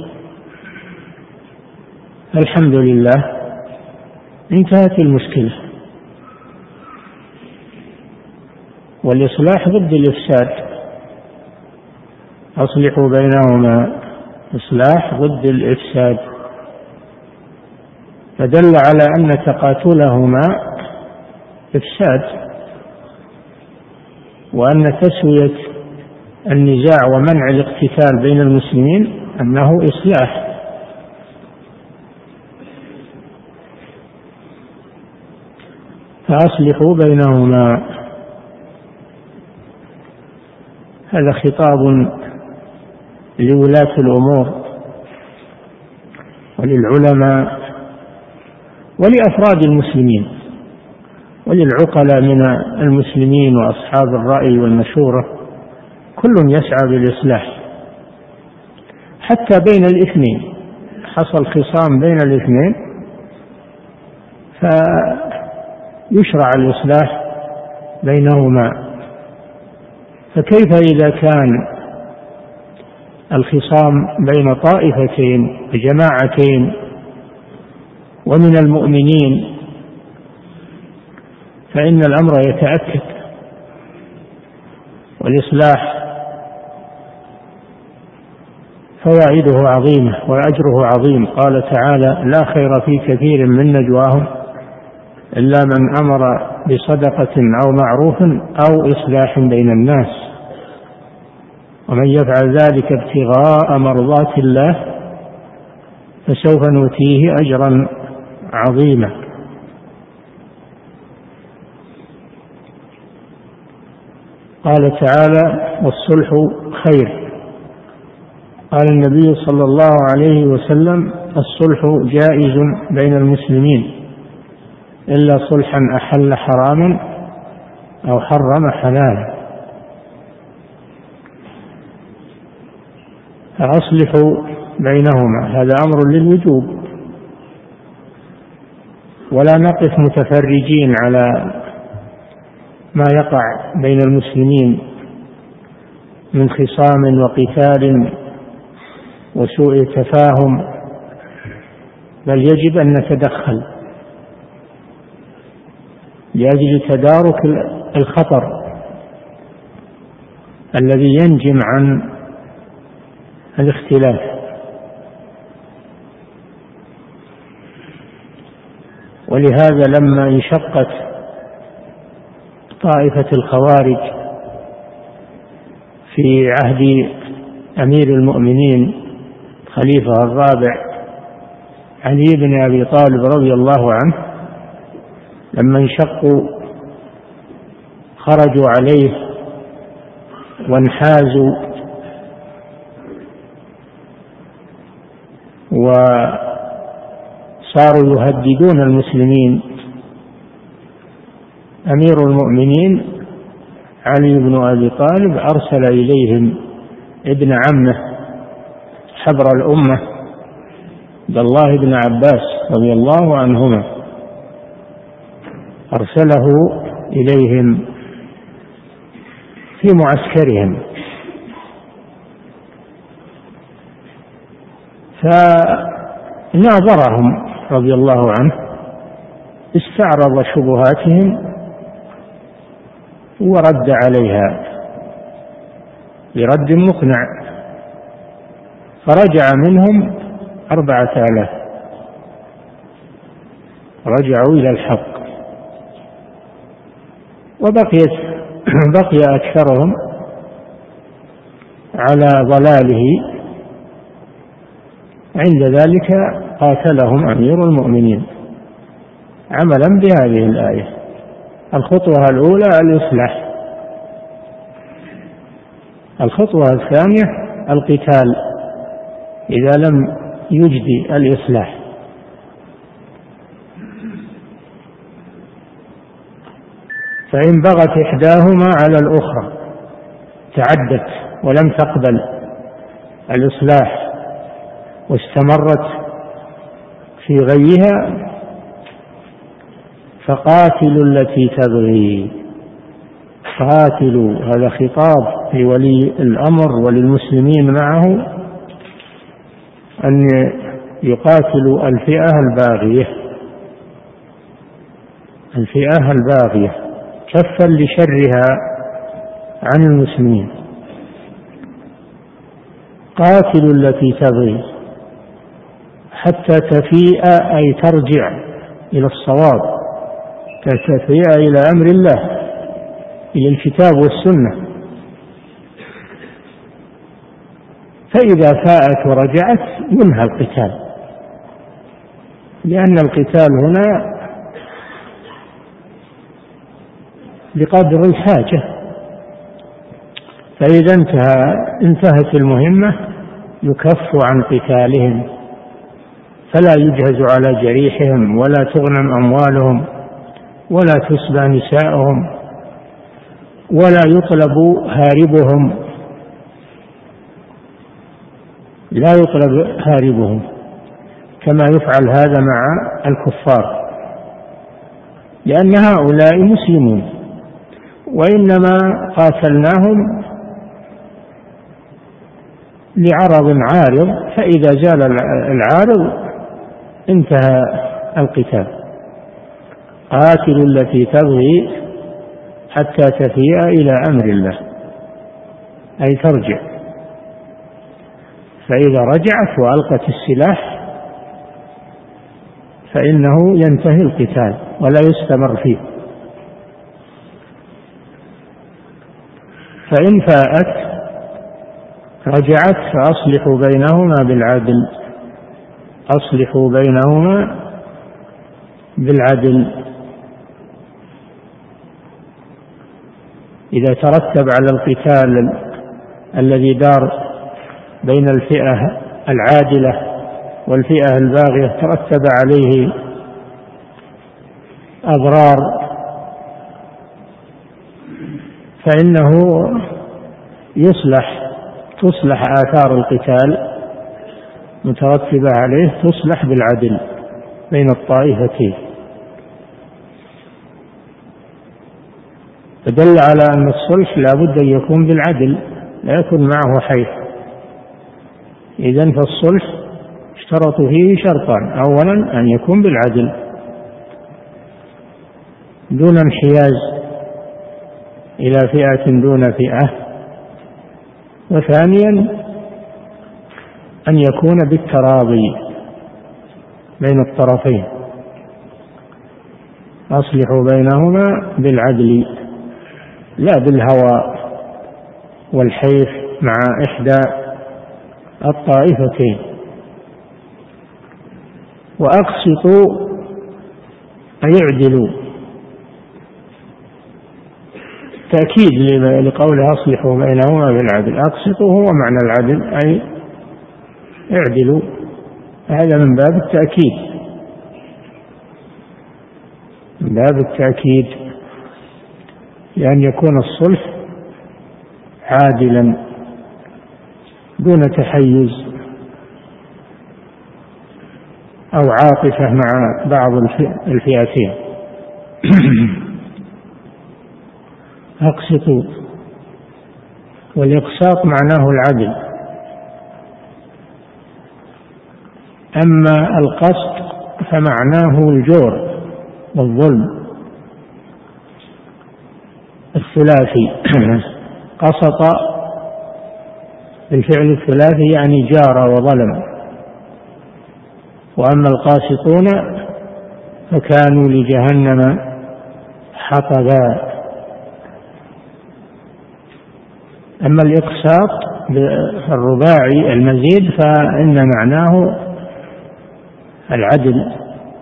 الحمد لله، انتهت المشكلة. والإصلاح ضد الإفساد. أصلحوا بينهما، إصلاح ضد الإفساد، فدل على أن تقاتلهما إفساد، وأن تسوية النزاع ومنع الاقتتال بين المسلمين أنه إصلاح. فأصلحوا بينهما. هذا خطاب لولاة الأمور وللعلماء ولأفراد المسلمين وللعقلاء من المسلمين وأصحاب الرأي والمشورة، كل يسعى بالإصلاح. حتى بين الاثنين حصل خصام بين الاثنين فيشرع الإصلاح بينهما. فكيف إذا كان الخصام بين طائفتين وجماعتين ومن المؤمنين، فإن الأمر يتأكد، والإصلاح فوائده عظيمة وأجره عظيم. قال تعالى: لا خير في كثير من نجواهم إلا من أمر بصدقة أو معروف أو إصلاح بين الناس، ومن يفعل ذلك ابتغاء مرضات الله فسوف نؤتيه أجرا عظيما. قال تعالى: والصلح خير. قال النبي صلى الله عليه وسلم: الصلح جائز بين المسلمين إلا صلحا أحل حراما أو حرم حلالا. فأصلحوا بينهما، هذا أمر للوجوب، ولا نقف متفرجين على ما يقع بين المسلمين من خصام وقتال وسوء تفاهم، بل يجب أن نتدخل لأجل تدارك الخطر الذي ينجم عن الاختلاف. ولهذا لما انشقت طائفة الخوارج في عهد أمير المؤمنين خليفة الرابع علي بن أبي طالب رضي الله عنه، لما انشقوا خرجوا عليه وانحازوا وصاروا يهددون المسلمين. أمير المؤمنين علي بن أبي طالب أرسل إليهم ابن عمه حبر الأمة عبد الله بن عباس رضي الله عنهما، أرسله إليهم في معسكرهم، فناظرهم رضي الله عنه، استعرض شبهاتهم ورد عليها برد مقنع، فرجع منهم أربعة آلاف، رجعوا إلى الحق، وبقيت بقي أكثرهم على ضلاله. عند ذلك قاتلهم أمير المؤمنين عملا بهذه الآية. الخطوة الأولى الإصلاح، الخطوة الثانية القتال إذا لم يجدي الإصلاح. فإن بغت إحداهما على الأخرى تعدت ولم تقبل الإصلاح واستمرت في غيها فقاتلوا التي تبغي. قاتلوا، هذا خطاب لولي الأمر وللمسلمين معه أن يقاتلوا الفئة الباغية، الفئة الباغية كفا لشرها عن المسلمين. قاتلوا التي تبغي حتى تفيء أي ترجع إلى الصواب، تفيء إلى أمر الله، إلى الكتاب والسنة. فإذا فاءت ورجعت ينهى القتال، لأن القتال هنا بقدر الحاجة. فإذا انتهى انتهت المهمة يكف عن قتالهم، فلا يجهز على جريحهم، ولا تغنم أموالهم، ولا تسبى نساءهم، ولا يطلب هاربهم، لا يطلب هاربهم كما يفعل هذا مع الكفار، لأن هؤلاء مسلمون، وإنما قاتلناهم لعرض عارض، فإذا زال العارض انتهى القتال. قاتلوا التي تبغي حتى تفيء إلى أمر الله، أي ترجع. فإذا رجعت وألقت السلاح فإنه ينتهي القتال ولا يستمر فيه. فإن فاءت رجعت فأصلحوا بينهما بالعدل، أصلحوا بينهما بالعدل. إذا ترتب على القتال الذي دار بين الفئة العادلة والفئة الباغية ترتب عليه أضرار، فإنه يصلح تصلح آثار القتال مترتبة عليه، تصلح بالعدل بين الطائفتين. فدل على أن الصلح لا بد أن يكون بالعدل، لا يكون معه حيف. إذن فالصلح اشترطوا فيه شرطان: أولا أن يكون بالعدل دون انحياز إلى فئة دون فئة، وثانيا أن يكون بالتراضي بين الطرفين. أصلحوا بينهما بالعدل لا بالهوى والحيف مع إحدى الطائفتين. وأقسطوا أي اعدلوا، تأكيد لقوله أصلحوا بينهما بالعدل. أقسطوا هو معنى العدل أي اعدلوا، هذا من باب التأكيد، من باب التأكيد لأن يكون الصلح عادلا دون تحيز أو عاطفة مع بعض الفئتين. أقسطوا، والإقساط معناه العدل. أما القسط فمعناه الجور والظلم. الثلاثي قسط بالفعل الثلاثي يعني جار وظلم. وأما القاسطون فكانوا لجهنم حطبا. أما الإقساط الرباعي المزيد فإن معناه العدل.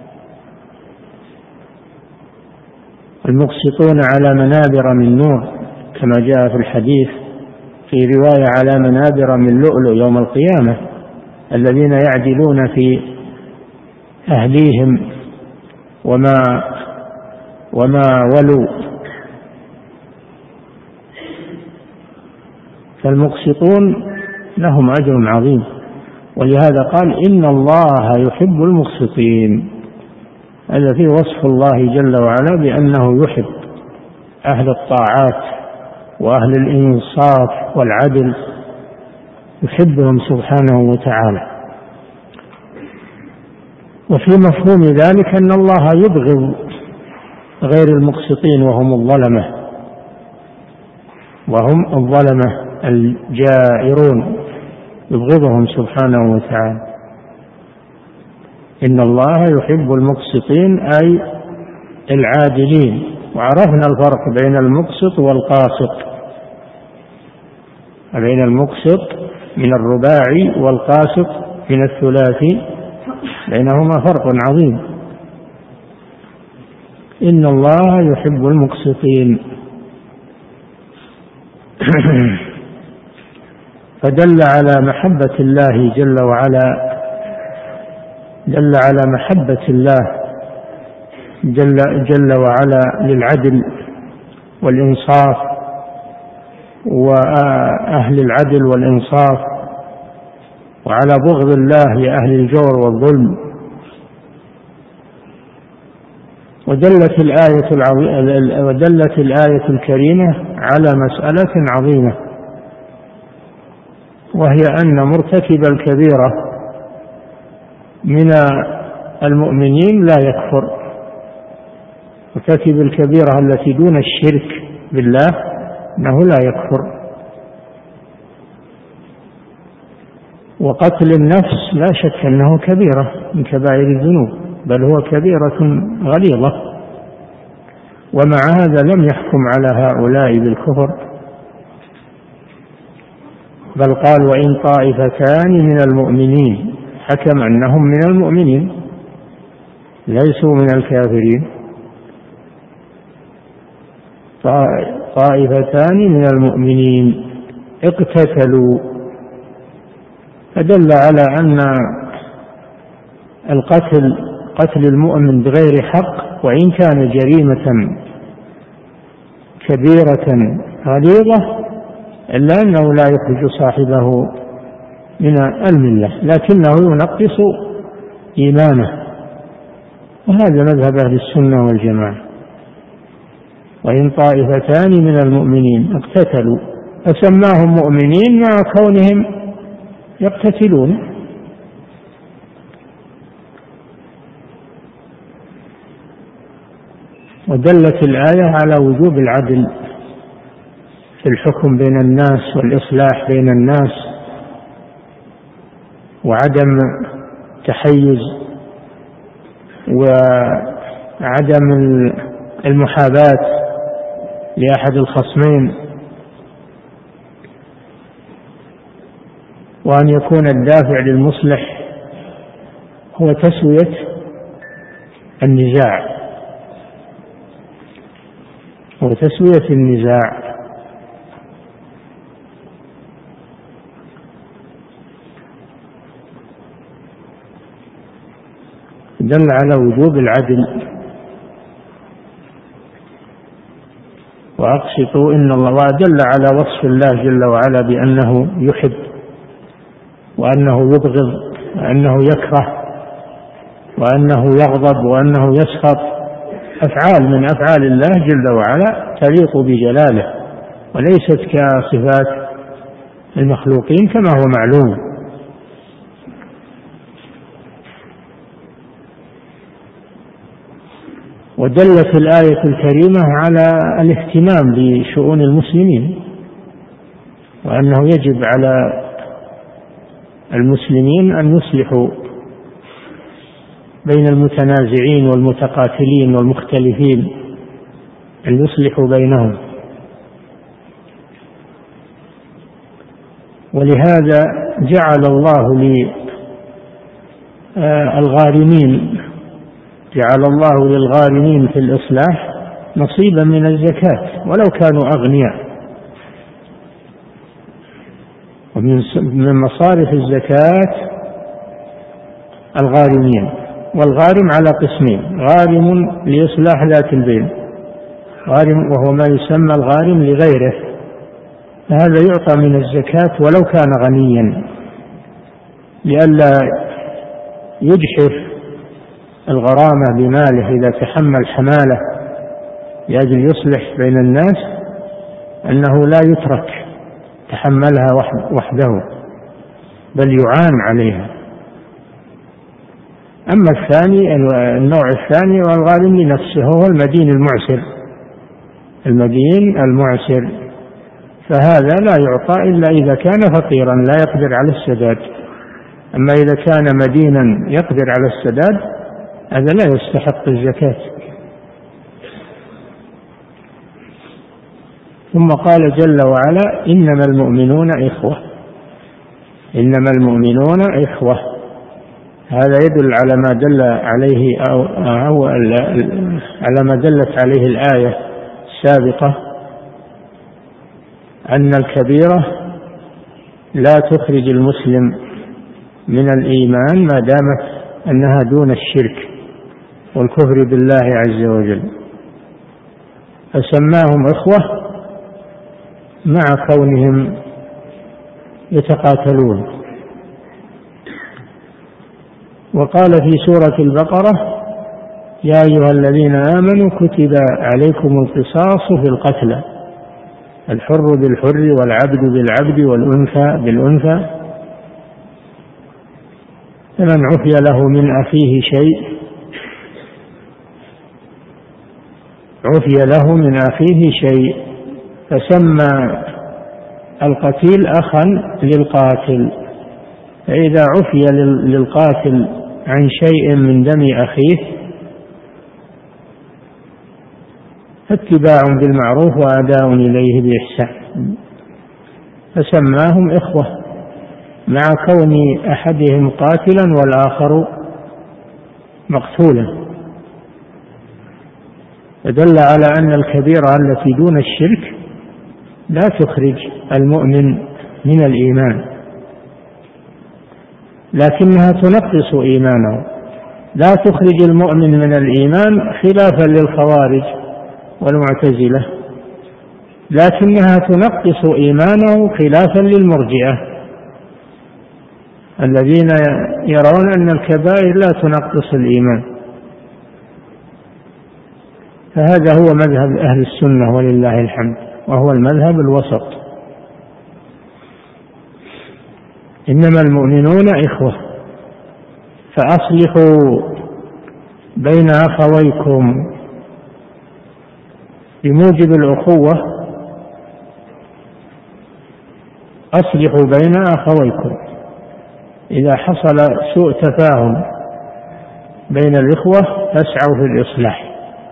المقسطون على منابر من نور كما جاء في الحديث، في رواية على منابر من لؤلؤ يوم القيامة، الذين يعدلون في أهليهم وما وما ولوا. فالمقسطون لهم أجر عظيم، ولهذا قال إن الله يحب المقسطين. هذا فيه وصف الله جل وعلا بأنه يحب أهل الطاعات وأهل الإنصاف والعدل، يحبهم سبحانه وتعالى. وفي مفهوم ذلك أن الله يبغض غير المقسطين وهم الظلمة، وهم الظلمة الجائرون يبغضهم سبحانه وتعالى. إن الله يحب المقسطين أي العادلين. وعرفنا الفرق بين المقسط والقاسط، بين المقسط من الرباعي والقاسط من الثلاثي، بينهما فرق عظيم. إن الله يحب المقسطين. فدل على محبة الله جل وعلا، دل على محبة الله جل, جل وعلا للعدل والإنصاف وأهل العدل والإنصاف، وعلى بغض الله لأهل الجور والظلم. ودلت الآية العظيمة ودلت الآية الكريمة على مسألة عظيمة، وهي أن مرتكب الكبيرة من المؤمنين لا يكفر. مرتكب الكبيرة التي دون الشرك بالله أنه لا يكفر. وقتل النفس لا شك أنه كبيرة من كبائر الذنوب، بل هو كبيرة غليظة، ومع هذا لم يحكم على هؤلاء بالكفر، بل قال وإن طائفتان من المؤمنين، حكم أنهم من المؤمنين ليسوا من الكافرين. طائفتان من المؤمنين اقتتلوا، فدل على أن القتل قتل المؤمن بغير حق وإن كان جريمة كبيرة غليظة إلا أنه لا يخرج صاحبه من الملة، لكنه ينقص إيمانه، وهذا مذهب أهل السنة والجماعة. وإن طائفتان من المؤمنين اقتتلوا، فسماهم مؤمنين مع كونهم يقتتلون. ودلت الآية على وجوب العدل في الحكم بين الناس والإصلاح بين الناس، وعدم تحيز وعدم المحاباة لأحد الخصمين، وأن يكون الدافع للمصلح هو تسوية النزاع وتسوية النزاع. دل على وجوب العدل. وأقسطوا إن الله، ودل على وصف الله جل وعلا بأنه يحب وأنه يبغض وأنه يكره وأنه يغضب وأنه يسخط، أفعال من أفعال الله جل وعلا تليق بجلاله، وليست كصفات المخلوقين كما هو معلوم. ودلت الآية الكريمة على الاهتمام بشؤون المسلمين، وأنه يجب على المسلمين أن يصلحوا بين المتنازعين والمتقاتلين والمختلفين، أن يصلحوا بينهم. ولهذا جعل الله للغارمين جعل الله للغارمين في الإصلاح نصيبا من الزكاة ولو كانوا أغنياء. ومن مصارف الزكاة الغارمين، والغارم على قسمين: غارم لإصلاح ذات البين، غارم وهو ما يسمى الغارم لغيره، هذا يعطى من الزكاة ولو كان غنيا، لئلا يجحف الغرامة بماله إذا تحمل حمالة لأجل يصلح بين الناس، أنه لا يترك تحملها وحده بل يعان عليها. أما الثاني النوع الثاني والغارم لنفسه هو المدين المعسر، المدين المعسر فهذا لا يعطى إلا إذا كان فقيرا لا يقدر على السداد. أما إذا كان مدينا يقدر على السداد هذا لا يستحق الزكاة. ثم قال جل وعلا إنما المؤمنون إخوة. إنما المؤمنون إخوة، هذا يدل على ما دل عليه أو, أو على ما دلت عليه الآية السابقة أن الكبيرة لا تخرج المسلم من الإيمان ما دامت أنها دون الشرك والكفر بالله عز وجل، فسماهم إخوة مع كونهم يتقاتلون. وقال في سورة البقرة يا أيها الذين آمنوا كتب عليكم القصاص في القتلى، الحر بالحر والعبد بالعبد والأنثى بالأنثى، فمن عفي له من أخيه شيء عفي له من أخيه شيء فسمى القتيل أخا للقاتل. فإذا عفي للقاتل عن شيء من دم أخيه فاتباع بالمعروف وأداء إليه بإحسان، فسماهم إخوة مع كون أحدهم قاتلا والآخر مقتولا، فدل على أن الكبيرة التي دون الشرك لا تخرج المؤمن من الإيمان، لكنها تنقص إيمانه. لا تخرج المؤمن من الإيمان خلافا للخوارج والمعتزلة، لكنها تنقص إيمانه خلافا للمرجئة الذين يرون أن الكبائر لا تنقص الإيمان. فهذا هو مذهب أهل السنة ولله الحمد، وهو المذهب الوسط. إنما المؤمنون إخوة فأصلحوا بين أخويكم. بموجب الأخوة أصلحوا بين أخويكم. إذا حصل سوء تفاهم بين الإخوة فاسعوا في الإصلاح.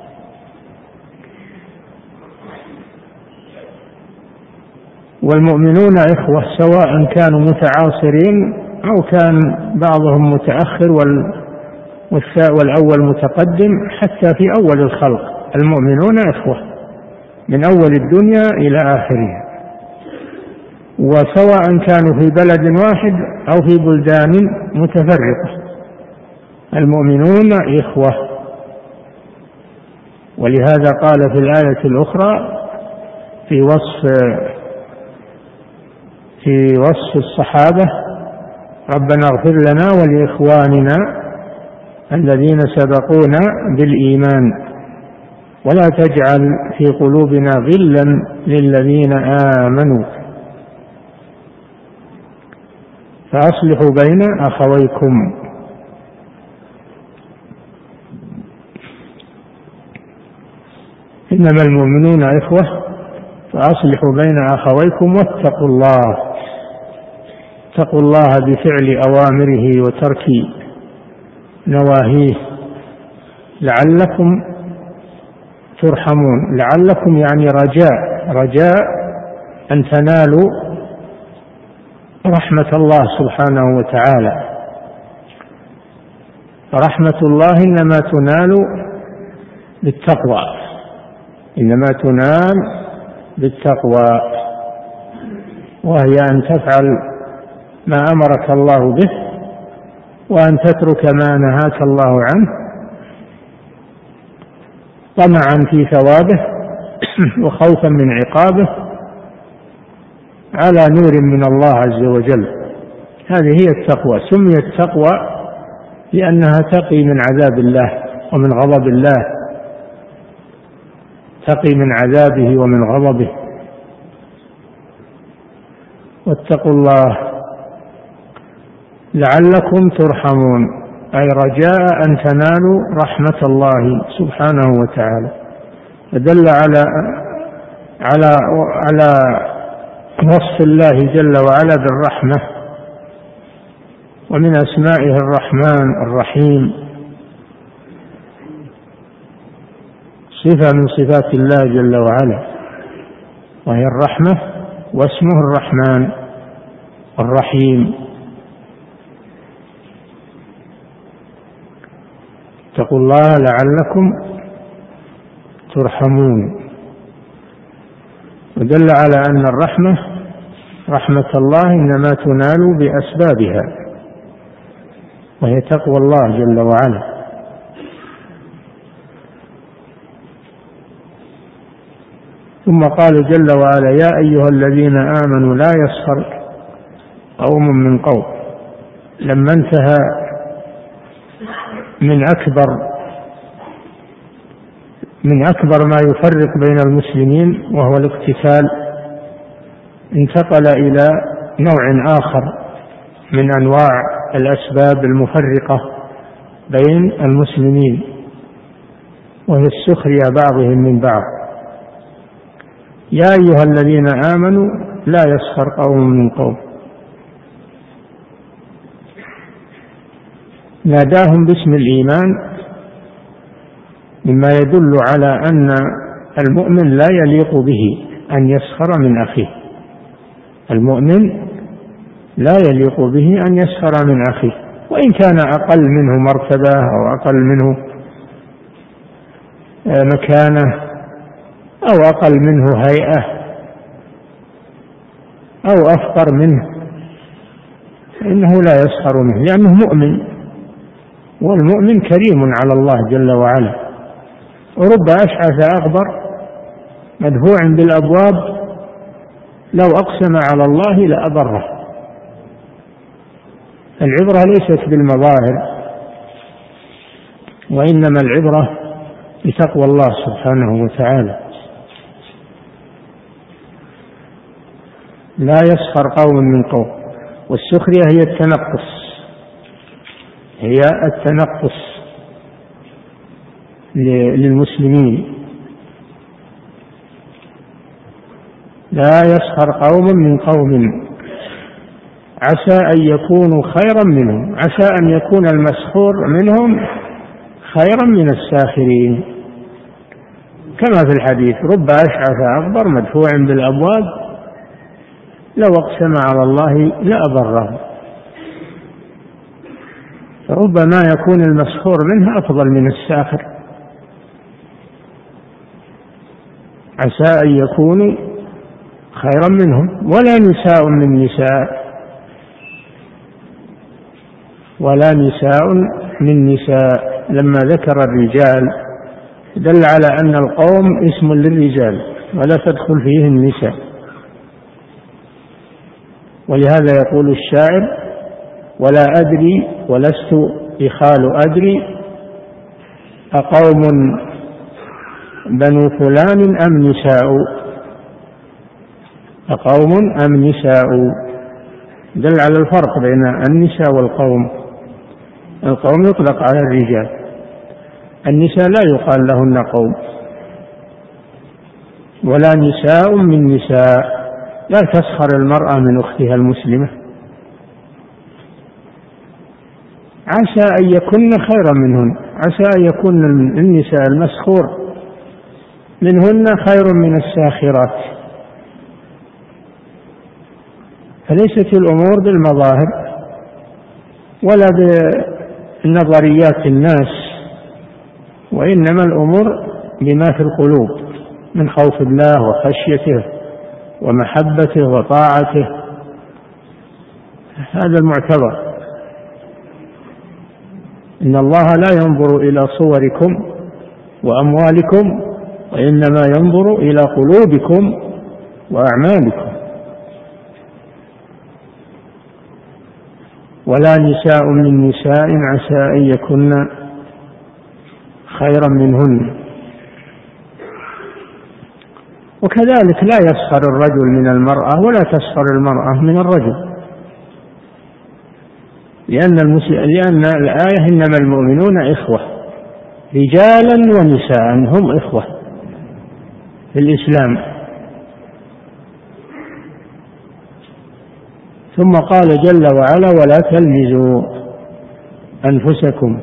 والمؤمنون إخوة سواء كانوا متعاصرين أو كان بعضهم متأخر والأول متقدم، حتى في أول الخلق المؤمنون إخوة من أول الدنيا إلى آخرها، وسواء كانوا في بلد واحد أو في بلدان متفرقة المؤمنون إخوة. ولهذا قال في الآية الأخرى في وصف في وصف الصحابة ربنا اغفر لنا ولإخواننا الذين سبقونا بالإيمان ولا تجعل في قلوبنا غلا للذين آمنوا فأصلحوا بين أخويكم. إنما المؤمنون إخوة فأصلحوا بين أخويكم واتقوا الله. اتقوا الله بفعل أوامره وترك نواهيه لعلكم ترحمون. لعلكم يعني رجاء رجاء أن تنالوا رحمة الله سبحانه وتعالى. رحمة الله إنما تنال بالتقوى، إنما تنال بالتقوى، وهي أن تفعل ما أمرك الله به وأن تترك ما نهاك الله عنه طمعا في ثوابه وخوفا من عقابه على نور من الله عز وجل. هذه هي التقوى. سميت تقوى لأنها تقي من عذاب الله ومن غضب الله، تقي من عذابه ومن غضبه. واتقوا الله لعلكم ترحمون، أي رجاء أن تنالوا رحمة الله سبحانه وتعالى. فدل على على على وصف الله جل وعلا بالرحمة، ومن أسمائه الرحمن الرحيم، صفة من صفات الله جل وعلا وهي الرحمة، واسمه الرحمن الرحيم. اتقوا الله لعلكم ترحمون. ودل على أن الرحمة رحمة الله إنما تنال بأسبابها، وهي تقوى الله جل وعلا. ثم قال جل وعلا: يا أيها الذين آمنوا لا يسخر قوم من قوم. لما انتهى من أكبر من أكبر ما يفرق بين المسلمين وهو الاقتتال، انتقل إلى نوع آخر من أنواع الأسباب المفرقة بين المسلمين، وهي السخرية بعضهم من بعض. يا أيها الذين آمنوا لا يسخر قوم من قوم، ناداهم باسم الإيمان، مما يدل على أن المؤمن لا يليق به أن يسخر من أخيه. المؤمن لا يليق به أن يسخر من أخيه، وإن كان أقل منه مرتبة أو أقل منه مكانة أو أقل منه هيئة أو أفقر منه، إنه لا يسخر منه، لأنه مؤمن، والمؤمن كريم على الله جل وعلا. ورب أشعث أغبر مدفوع بالأبواب لو أقسم على الله لأبره. العبرة ليست بالمظاهر، وإنما العبرة بتقوى الله سبحانه وتعالى. لا يسخر قوم من قوم. والسخرية هي التنقص، هي التنقص للمسلمين. لا يسخر قوم من قوم عسى أن يكونوا خيرا منهم، عسى أن يكون المسخور منهم خيرا من الساخرين، كما في الحديث: رب أشعث أغبر مدفوع بالأبواب لو أقسم على الله لأبره. فربما يكون المسخور منه أفضل من الساخر. عسى أن يكونوا خيرا منهم. ولا نساء من نساء ولا نساء من نساء لما ذكر الرجال دل على أن القوم اسم للرجال ولا تدخل فيه النساء. ولهذا يقول الشاعر: ولا أدري ولست إخال أدري أقوم بنو فلان أم نساء، أقوم أم نساء. دل على الفرق بين النساء والقوم. القوم يطلق على الرجال، النساء لا يقال لهن قوم. ولا نساء من نساء، لا تسخر المرأة من أختها المسلمة، عسى أن يكون خيرا منهن، عسى أن يكون النساء المسخور منهن خير من الساخرات. فليست الأمور بالمظاهر ولا بنظريات الناس، وإنما الأمور بما في القلوب من خوف الله وخشيته ومحبته وطاعته، هذا المعتبر. إن الله لا ينظر إلى صوركم وأموالكم، وإنما ينظر إلى قلوبكم وأعمالكم. ولا نساء من نساء عسى أن يكن خيرا منهن. وكذلك لا يسخر الرجل من المرأة ولا تسخر المرأة من الرجل، لأن, لأن الآية: إنما المؤمنون إخوة، رجالا ونساء هم إخوة في الإسلام. ثم قال جل وعلا ولا تلمزوا أنفسكم.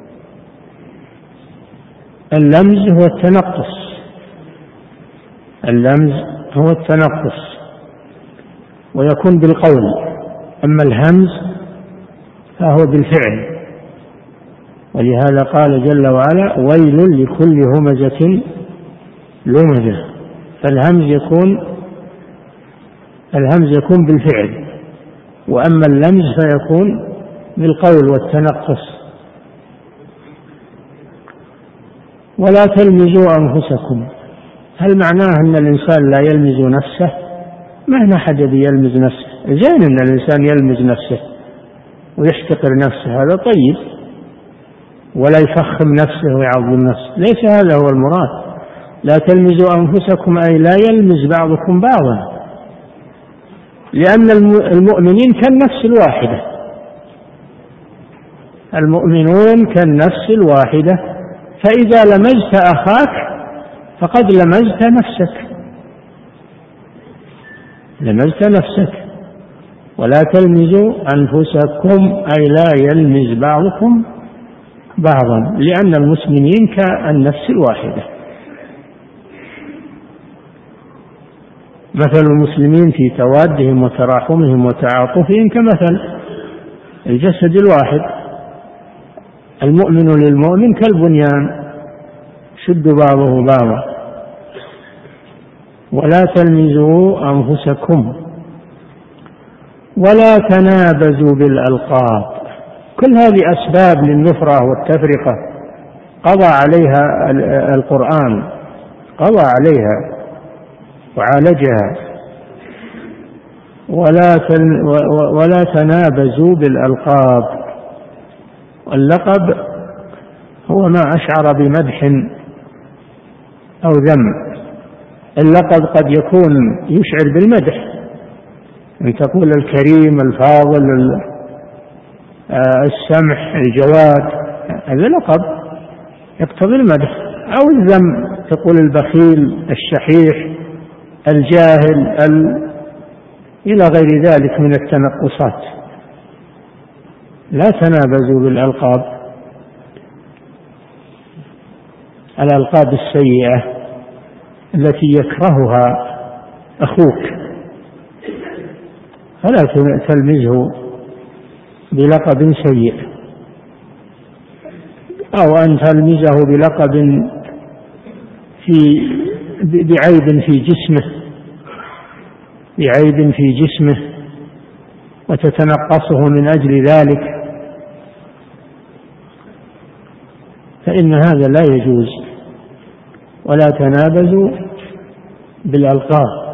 اللمز هو التنقص، اللمز هو التنقص ويكون بالقول، أما الهمز فهو بالفعل. ولهذا قال جل وعلا ويل لكل همزة لمزة. فالهمز يكون الهمز يكون بالفعل، وأما اللمز فيكون بالقول والتنقص. ولا تلمزوا أنفسكم، هل معناه أن الإنسان لا يلمز نفسه؟ ما هنا حد يلمز نفسه، زين أن الإنسان يلمز نفسه ويحتقر نفسه، هذا طيب، ولا يفخم نفسه ويعظم نفسه، ليس هذا هو المراد. لا تلمزوا أنفسكم أي لا يلمز بعضكم بعضا، لأن المؤمنين كالنفس الواحدة، المؤمنون كالنفس الواحدة، فإذا لمزت أخاك فقد لمزت نفسك، لمزت نفسك. ولا تلمزوا أنفسكم أي لا يلمز بعضكم بعضا، لأن المسلمين كالنفس الواحدة. مثل المسلمين في توادهم وتراحمهم وتعاطفهم كمثل الجسد الواحد، المؤمن للمؤمن كالبنيان شد بعضه بعضا. ولا تلمزوا أنفسكم ولا تنابزوا بالألقاب. كل هذه أسباب للنفرة والتفرقة قضى عليها القرآن، قضى عليها وعالجها. ولا ولا تنابزوا بالألقاب. واللقب هو ما أشعر بمدح أو ذم. اللقب قد يكون يشعر بالمدح، أن تقول الكريم الفاضل السمح الجواد، هذا لقب يقتضي المدح. أو الذم، تقول البخيل الشحيح الجاهل ال... إلى غير ذلك من التنقصات. لا تنابزوا بالألقاب، الألقاب السيئة التي يكرهها أخوك، فلا تلمزه بلقب سيء، أو أن تلمزه بلقب في بعيب في جسمه بعيب في جسمه وتتنقصه من أجل ذلك، فإن هذا لا يجوز. ولا تنابزوا بالألقاب.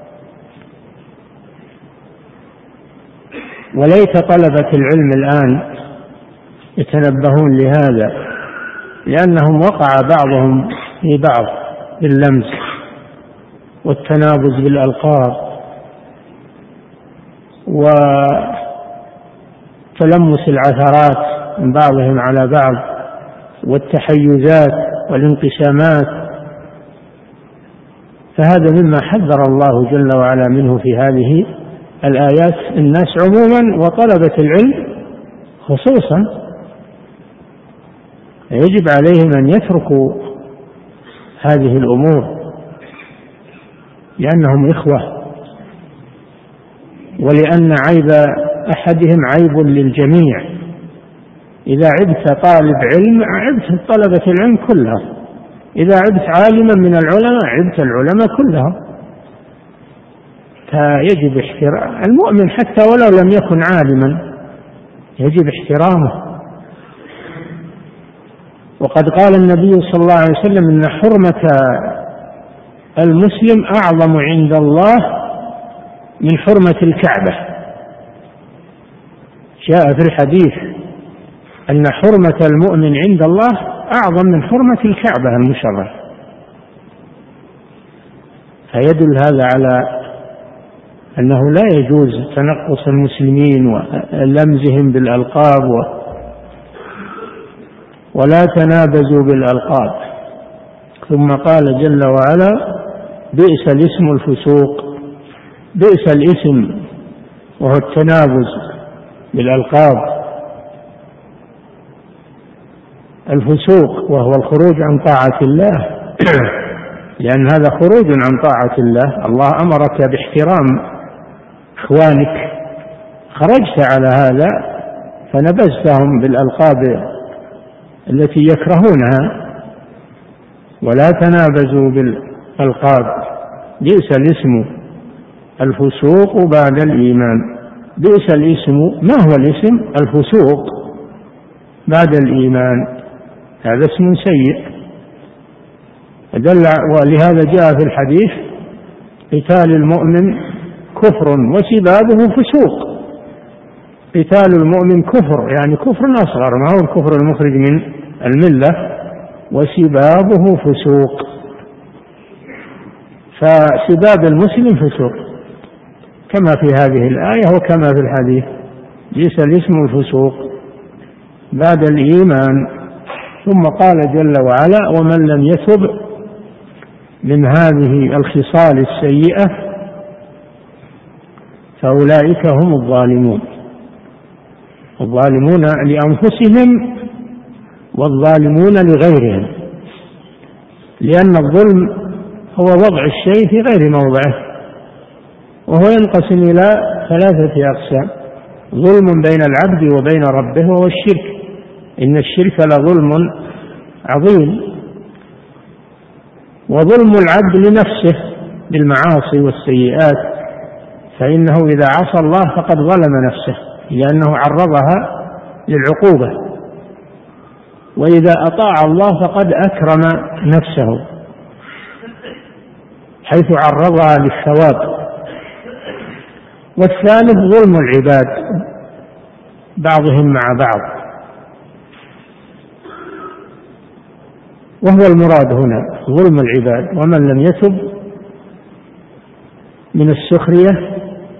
وليت طلبة العلم الآن يتنبهون لهذا، لأنهم وقع بعضهم في بعض باللمز والتنابز بالألقاب وتلمس العثرات من بعضهم على بعض والتحيزات والانقسامات، فهذا مما حذر الله جل وعلا منه في هذه الآيات الناس عموما وطلبة العلم خصوصا. يجب عليهم أن يتركوا هذه الأمور لأنهم إخوة، ولأن عيب أحدهم عيب للجميع. إذا عبت طالب علم عبت طلبة العلم كلها، إذا عبت عالما من العلماء عبت العلماء كلها. فيجب احترام المؤمن حتى ولو لم يكن عالما، يجب احترامه. وقد قال النبي صلى الله عليه وسلم إن حرمة المسلم أعظم عند الله من حرمة الكعبة. جاء في الحديث أن حرمة المؤمن عند الله أعظم من حرمة الكعبة المشرفة. فيدل هذا على أنه لا يجوز تنقص المسلمين ولمزهم بالألقاب. ولا تنابزوا بالألقاب. ثم قال جل وعلا بئس الاسم الفسوق. بئس الاسم وهو التنابز بالألقاب. الفسوق وهو الخروج عن طاعة الله، لأن هذا خروج عن طاعة الله. الله أمرك باحترام إخوانك، خرجت على هذا فنبذتهم بالألقاب التي يكرهونها. ولا تنابزوا بالألقاب، بئس الاسم الفسوق بعد الإيمان. بئس الاسم، ما هو الاسم؟ الفسوق بعد الإيمان، هذا اسم سيء. دل ولهذا جاء في الحديث: قتال المؤمن كفر وسبابه فسوق. قتال المؤمن كفر، يعني كفر أصغر، ما هو الكفر المخرج من الملة، وسبابه فسوق. فسباب المسلم فسوق كما في هذه الآية وكما في الحديث. بئس الاسم الفسوق بعد الإيمان. ثم قال جل وعلا: ومن لم يتب من هذه الخصال السيئة فأولئك هم الظالمون. الظالمون لأنفسهم والظالمون لغيرهم، لأن الظلم هو وضع الشيء في غير موضعه، وهو ينقسم إلى ثلاثة أقسام: ظلم بين العبد وبين ربه، وهو الشرك. إن الشرك لظلم عظيم. وظلم العبد لنفسه بالمعاصي والسيئات، فإنه إذا عصى الله فقد ظلم نفسه، لأنه عرضها للعقوبة. وإذا أطاع الله فقد أكرم نفسه، حيث عرضها للثواب. والثالث ظلم العباد بعضهم مع بعض، وهو المراد هنا ظلم العباد. ومن لم يتب من السخرية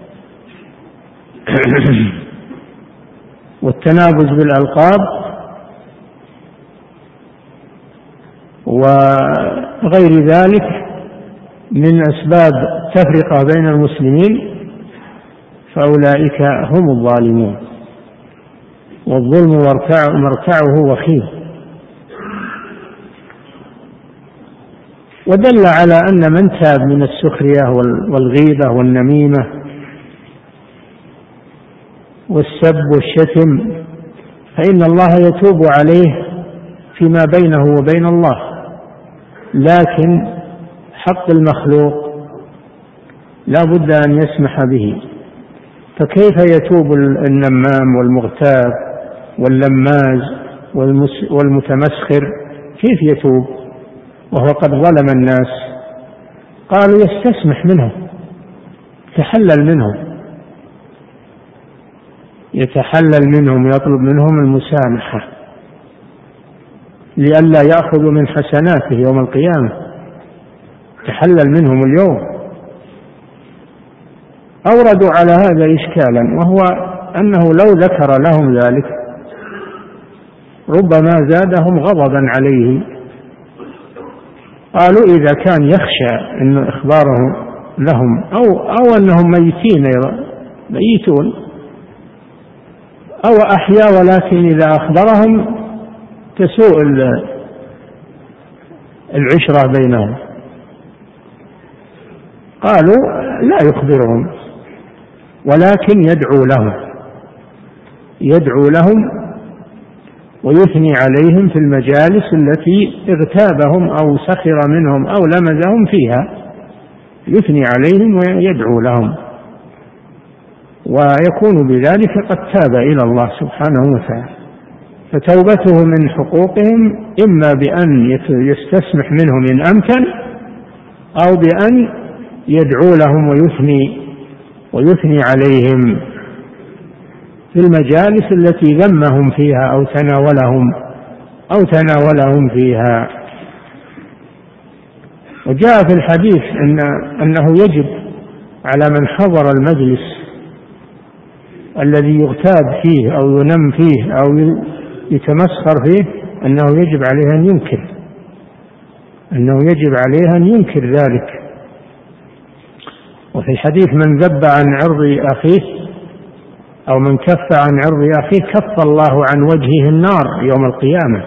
والتنابز بالألقاب وغير ذلك من أسباب تفرقة بين المسلمين، فأولئك هم الظالمون. والظلم مرتعه وخيم. ودل على أن من تاب من السخرية والغيبة والنميمة والسب والشتم فإن الله يتوب عليه فيما بينه وبين الله، لكن حق المخلوق لا بد أن يسمح به. فكيف يتوب النمام والمغتاب واللماز والمتمسخر؟ كيف يتوب وهو قد ظلم الناس؟ قالوا يستسمح منهم، يتحلل منهم يتحلل منهم يطلب منهم المسامحة لئلا يأخذوا من حسناته يوم القيامة. تحلل منهم اليوم. أوردوا على هذا إشكالا، وهو أنه لو ذكر لهم ذلك ربما زادهم غضبا عليه. قالوا إذا كان يخشى أن إخباره لهم أو, أو أنهم ميتين ميتون أو أحياء، ولكن إذا أخبرهم تسوء العشرة بينهم، قالوا لا يخبرهم ولكن يدعو لهم يدعو لهم ويثني عليهم في المجالس التي اغتابهم أو سخر منهم أو لمزهم فيها، يثني عليهم ويدعو لهم، ويكون بذلك قد تاب إلى الله سبحانه وتعالى. فتوبته من حقوقهم إما بأن يستسمح منهم إن أمكن، أو بأن يدعو لهم ويثني ويثني عليهم في المجالس التي ذمهم فيها أو تناولهم أو تناولهم فيها. وجاء في الحديث أن أنه يجب على من حضر المجلس الذي يغتاب فيه أو ينم فيه أو يتمسخر فيه أنه يجب عليه أن ينكر أنه يجب عليه أن ينكر ذلك. وفي الحديث من ذب عن عرض أخيه أو من كف عن عرض أخيه كف الله عن وجهه النار يوم القيامة.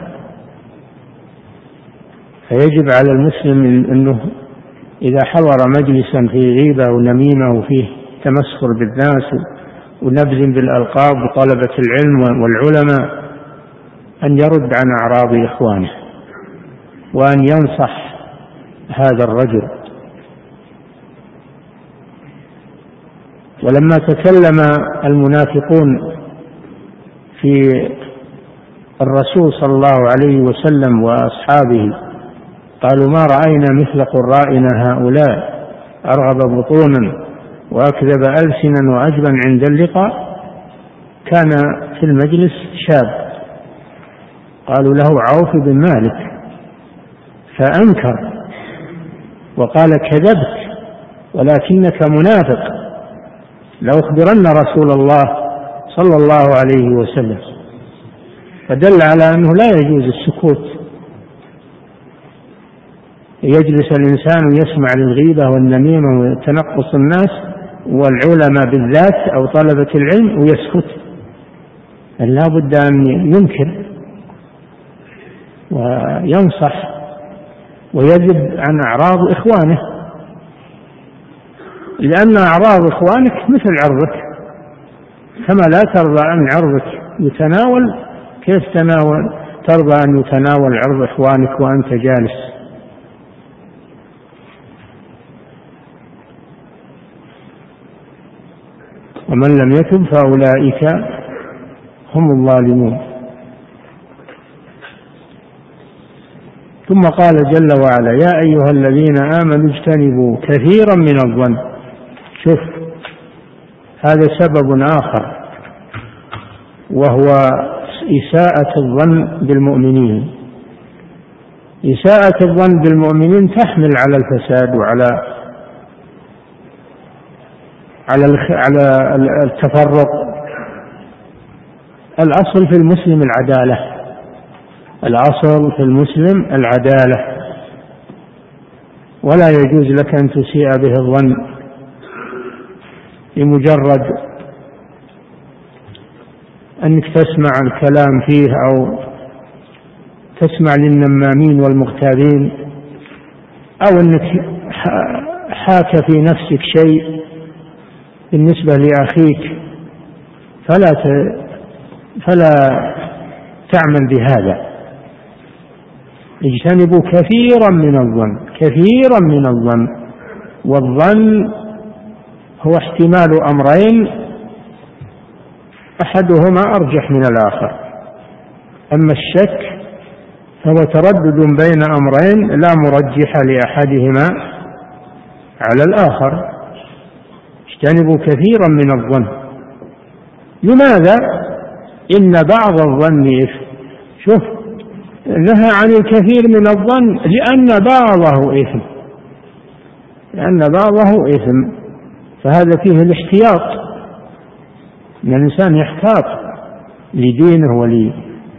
فيجب على المسلم أنه إذا حضر مجلسا فيه غيبة ونميمة وفيه تمسخر بالناس ونبذ بالألقاب وطلبة العلم والعلماء أن يرد عن أعراض إخوانه وأن ينصح هذا الرجل. ولما تكلم المنافقون في الرسول صلى الله عليه وسلم وأصحابه قالوا ما رأينا مثل قرائنا هؤلاء أرغب بطونا وأكذب ألسنا وأجبن عند اللقاء، كان في المجلس شاب قالوا له عوف بن مالك فأنكر وقال كذبت ولكنك منافق لأخبرن رسول الله صلى الله عليه وسلم. فدل على أنه لا يجوز السكوت، يجلس الإنسان ويسمع للغيبة والنميمة وتنقص الناس والعلماء بالذات أو طلبة العلم ويسكت، لا بد أن ينكر وينصح ويذب عن أعراض إخوانه، لأن أعراض إخوانك مثل عرضك، كما لا ترضى أن عرضك يتناول كيف تناول ترضى أن يتناول عرض إخوانك وأنت جالس. ومن لم يتب فأولئك هم الظالمون. ثم قال جل وعلا يا أيها الذين آمنوا اجتنبوا كثيرا من الظن. شوف هذا سبب آخر وهو إساءة الظن بالمؤمنين. إساءة الظن بالمؤمنين تحمل على الفساد وعلى على على التفرق. الأصل في المسلم العدالة، الأصل في المسلم العدالة، ولا يجوز لك أن تسيء به الظن بمجرد أنك تسمع الكلام فيه أو تسمع للنمامين والمغتابين أو أنك حاك في نفسك شيء بالنسبة لأخيك فلا فلا تعمل بهذا. اجتنبوا كثيرا من الظن، كثيرا من الظن، والظن هو احتمال أمرين أحدهما أرجح من الآخر، أما الشك فهو تردد بين أمرين لا مرجح لأحدهما على الآخر. اجتنبوا كثيرا من الظن. لماذا؟ إن بعض الظن إثم. شوف نهى عن الكثير من الظن لأن بعضه إثم، لأن بعضه إثم، فهذا فيه الاحتياط، أن الإنسان يحتاط لدينه ولي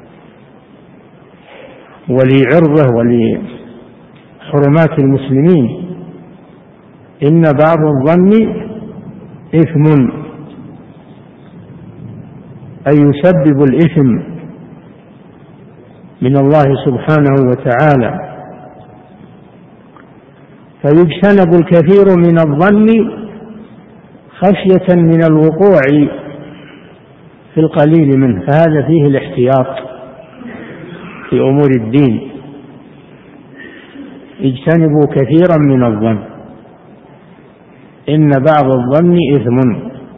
ولعرضه ولحرمات المسلمين. إن بعض الظن إثم أي يسبب الإثم من الله سبحانه وتعالى. فيجتنب الكثير من الظن خشية من الوقوع في القليل منه، فهذا فيه الاحتياط في أمور الدين. اجتنبوا كثيرا من الظن إن بعض الظن إثم.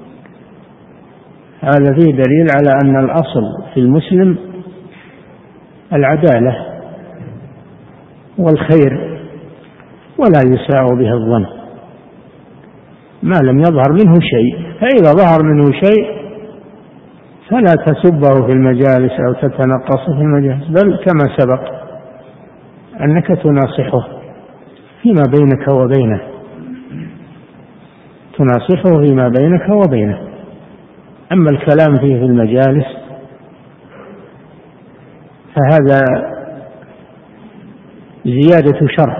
هذا فيه دليل على أن الأصل في المسلم العدالة والخير ولا يساء به الظن ما لم يظهر منه شيء. فإذا ظهر منه شيء فلا تسبه في المجالس أو تتنقصه في المجالس، بل كما سبق أنك تناصحه فيما بينك وبينه، تناصحه فيما بينك وبينه. أما الكلام فيه في المجالس فهذا زيادة شر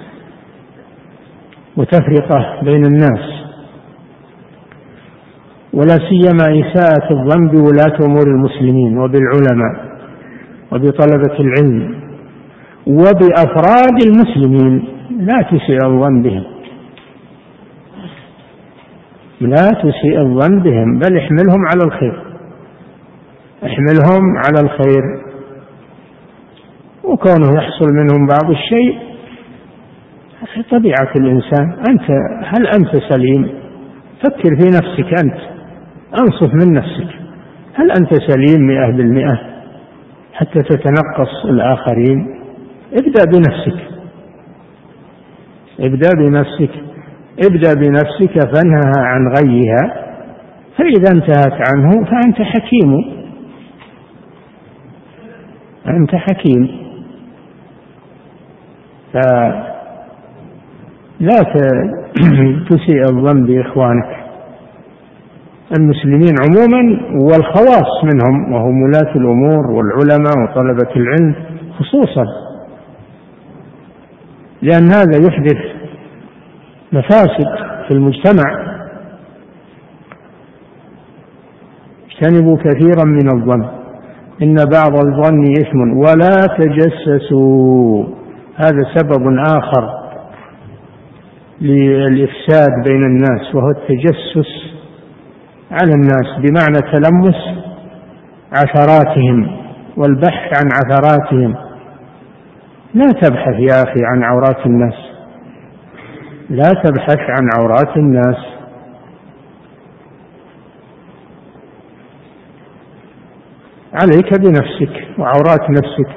وتفرقة بين الناس. ولا سيما إساءة الظن بولاة أمور المسلمين وبالعلماء وبطلبة العلم وبأفراد المسلمين. لا تسيء الظن بهم، لا تسيء الظن بهم، بل احملهم على الخير، احملهم على الخير. وكونه يحصل منهم بعض الشيء طبيعة الإنسان. أنت هل أنت سليم؟ فكر في نفسك أنت، أنصف من نفسك، هل أنت سليم مئة بالمئة حتى تتنقص الآخرين؟ ابدأ بنفسك، ابدأ بنفسك، ابدأ بنفسك فانهها عن غيها، فإذا انتهت عنه فأنت حكيم، أنت حكيم. فلا تسيء الظن بإخوانك المسلمين عموما والخواص منهم وهم ولاة الأمور والعلماء وطلبة العلم خصوصا، لأن هذا يحدث مفاسد في المجتمع. اجتنبوا كثيرا من الظن إن بعض الظن إثم ولا تجسسوا. هذا سبب آخر للإفساد بين الناس، وهو التجسس على الناس بمعنى تلمس عثراتهم والبحث عن عثراتهم. لا تبحث يا أخي عن عورات الناس، لا تبحث عن عورات الناس، عليك بنفسك وعورات نفسك.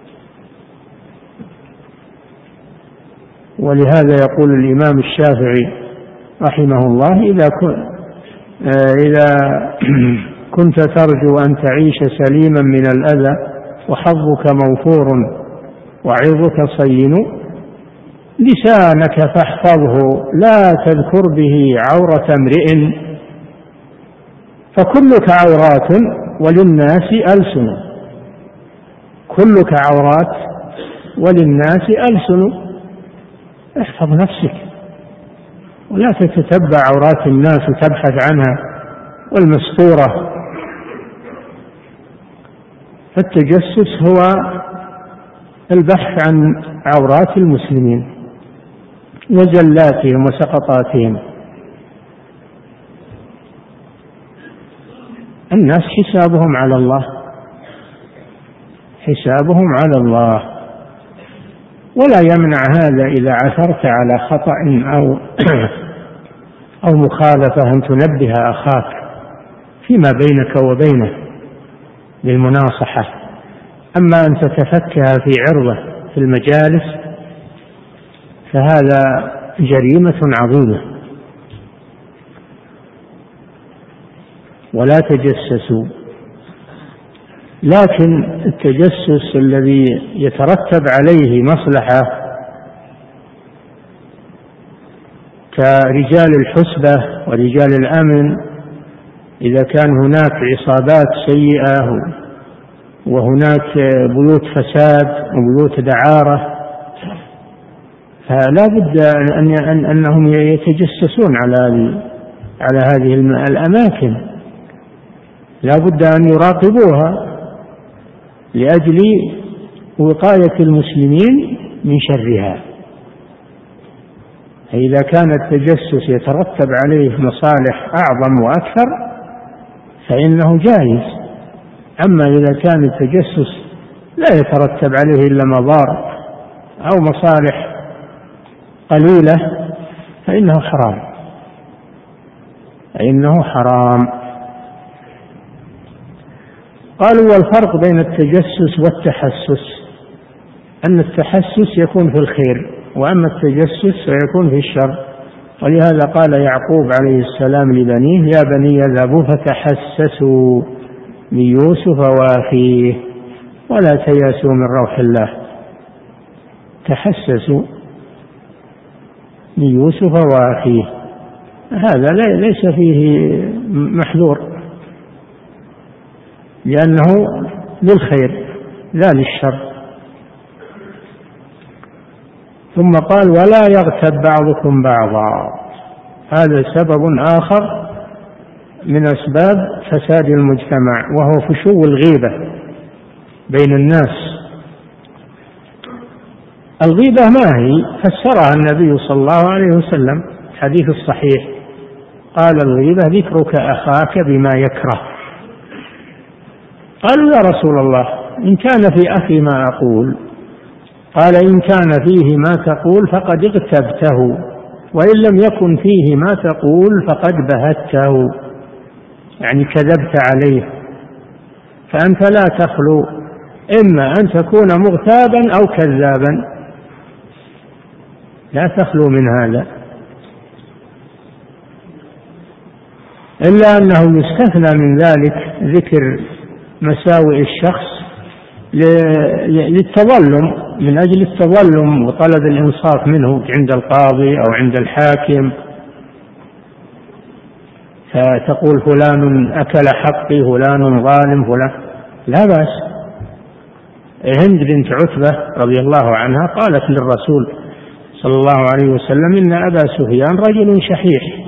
ولهذا يقول الإمام الشافعي رحمه الله: إذا إذا كنت ترجو أن تعيش سليما من الأذى وحظك موفور وعظك صين، لسانك فاحفظه لا تذكر به عورة امرئ، فكلك عورات وللناس ألسن. كلك عورات وللناس ألسن. احفظ نفسك ولا تتتبع عورات الناس وتبحث عنها والمستورة. فالتجسس هو البحث عن عورات المسلمين وزلاتهم وسقطاتهم. الناس حسابهم على الله، حسابهم على الله، ولا يمنع هذا إذا عثرت على خطأ أو أو مخالفة أن تنبه أخاك فيما بينك وبينه للمناصحة. أما أن تتفكها في عرضه في المجالس فهذا جريمة عظيمة. ولا تجسسوا. لكن التجسس الذي يترتب عليه مصلحة كرجال الحسبة ورجال الأمن، إذا كان هناك عصابات سيئة وهناك بيوت فساد وبيوت دعارة، فلا بد أن أنهم يتجسسون على على هذه الأماكن، لا بد أن يراقبوها لأجل وقاية المسلمين من شرها. إذا كان التجسس يترتب عليه مصالح أعظم وأكثر فإنه جائز. أما إذا كان التجسس لا يترتب عليه إلا مضار أو مصالح قليلة فإنه حرام، فإنه حرام. قالوا: والفرق بين التجسس والتحسس أن التحسس يكون في الخير، وأما التجسس فيكون في الشر. ولهذا قال يعقوب عليه السلام لبنيه: يا بني اذهبوا فتحسسوا من يوسف وأخيه ولا تيأسوا من روح الله. تحسسوا من يوسف وأخيه، هذا ليس فيه محذور، لأنه للخير لا للشر. ثم قال: ولا يغتب بعضكم بعضا. هذا سبب آخر من أسباب فساد المجتمع، وهو فشو الغيبة بين الناس. الغيبة ما هي؟ فسرها النبي صلى الله عليه وسلم حديث الصحيح، قال الغيبة ذكرك أخاك بما يكره. قالوا يا رسول الله إن كان في أخي ما أقول؟ قال إن كان فيه ما تقول فقد اغتبته، وإن لم يكن فيه ما تقول فقد بهته، يعني كذبت عليه. فأنت لا تخلو إما أن تكون مغتابا أو كذابا، لا تخلو من هذا، إلا أنه يستثنى من ذلك ذكر مساوئ الشخص للتظلم، من أجل التظلم وطلب الإنصاف منه عند القاضي أو عند الحاكم، فتقول فلان أكل حقي، فلان ظالم، فلان، لا بأس. هند بنت عتبة رضي الله عنها قالت للرسول صلى الله عليه وسلم إن أبا سفيان رجل شحيح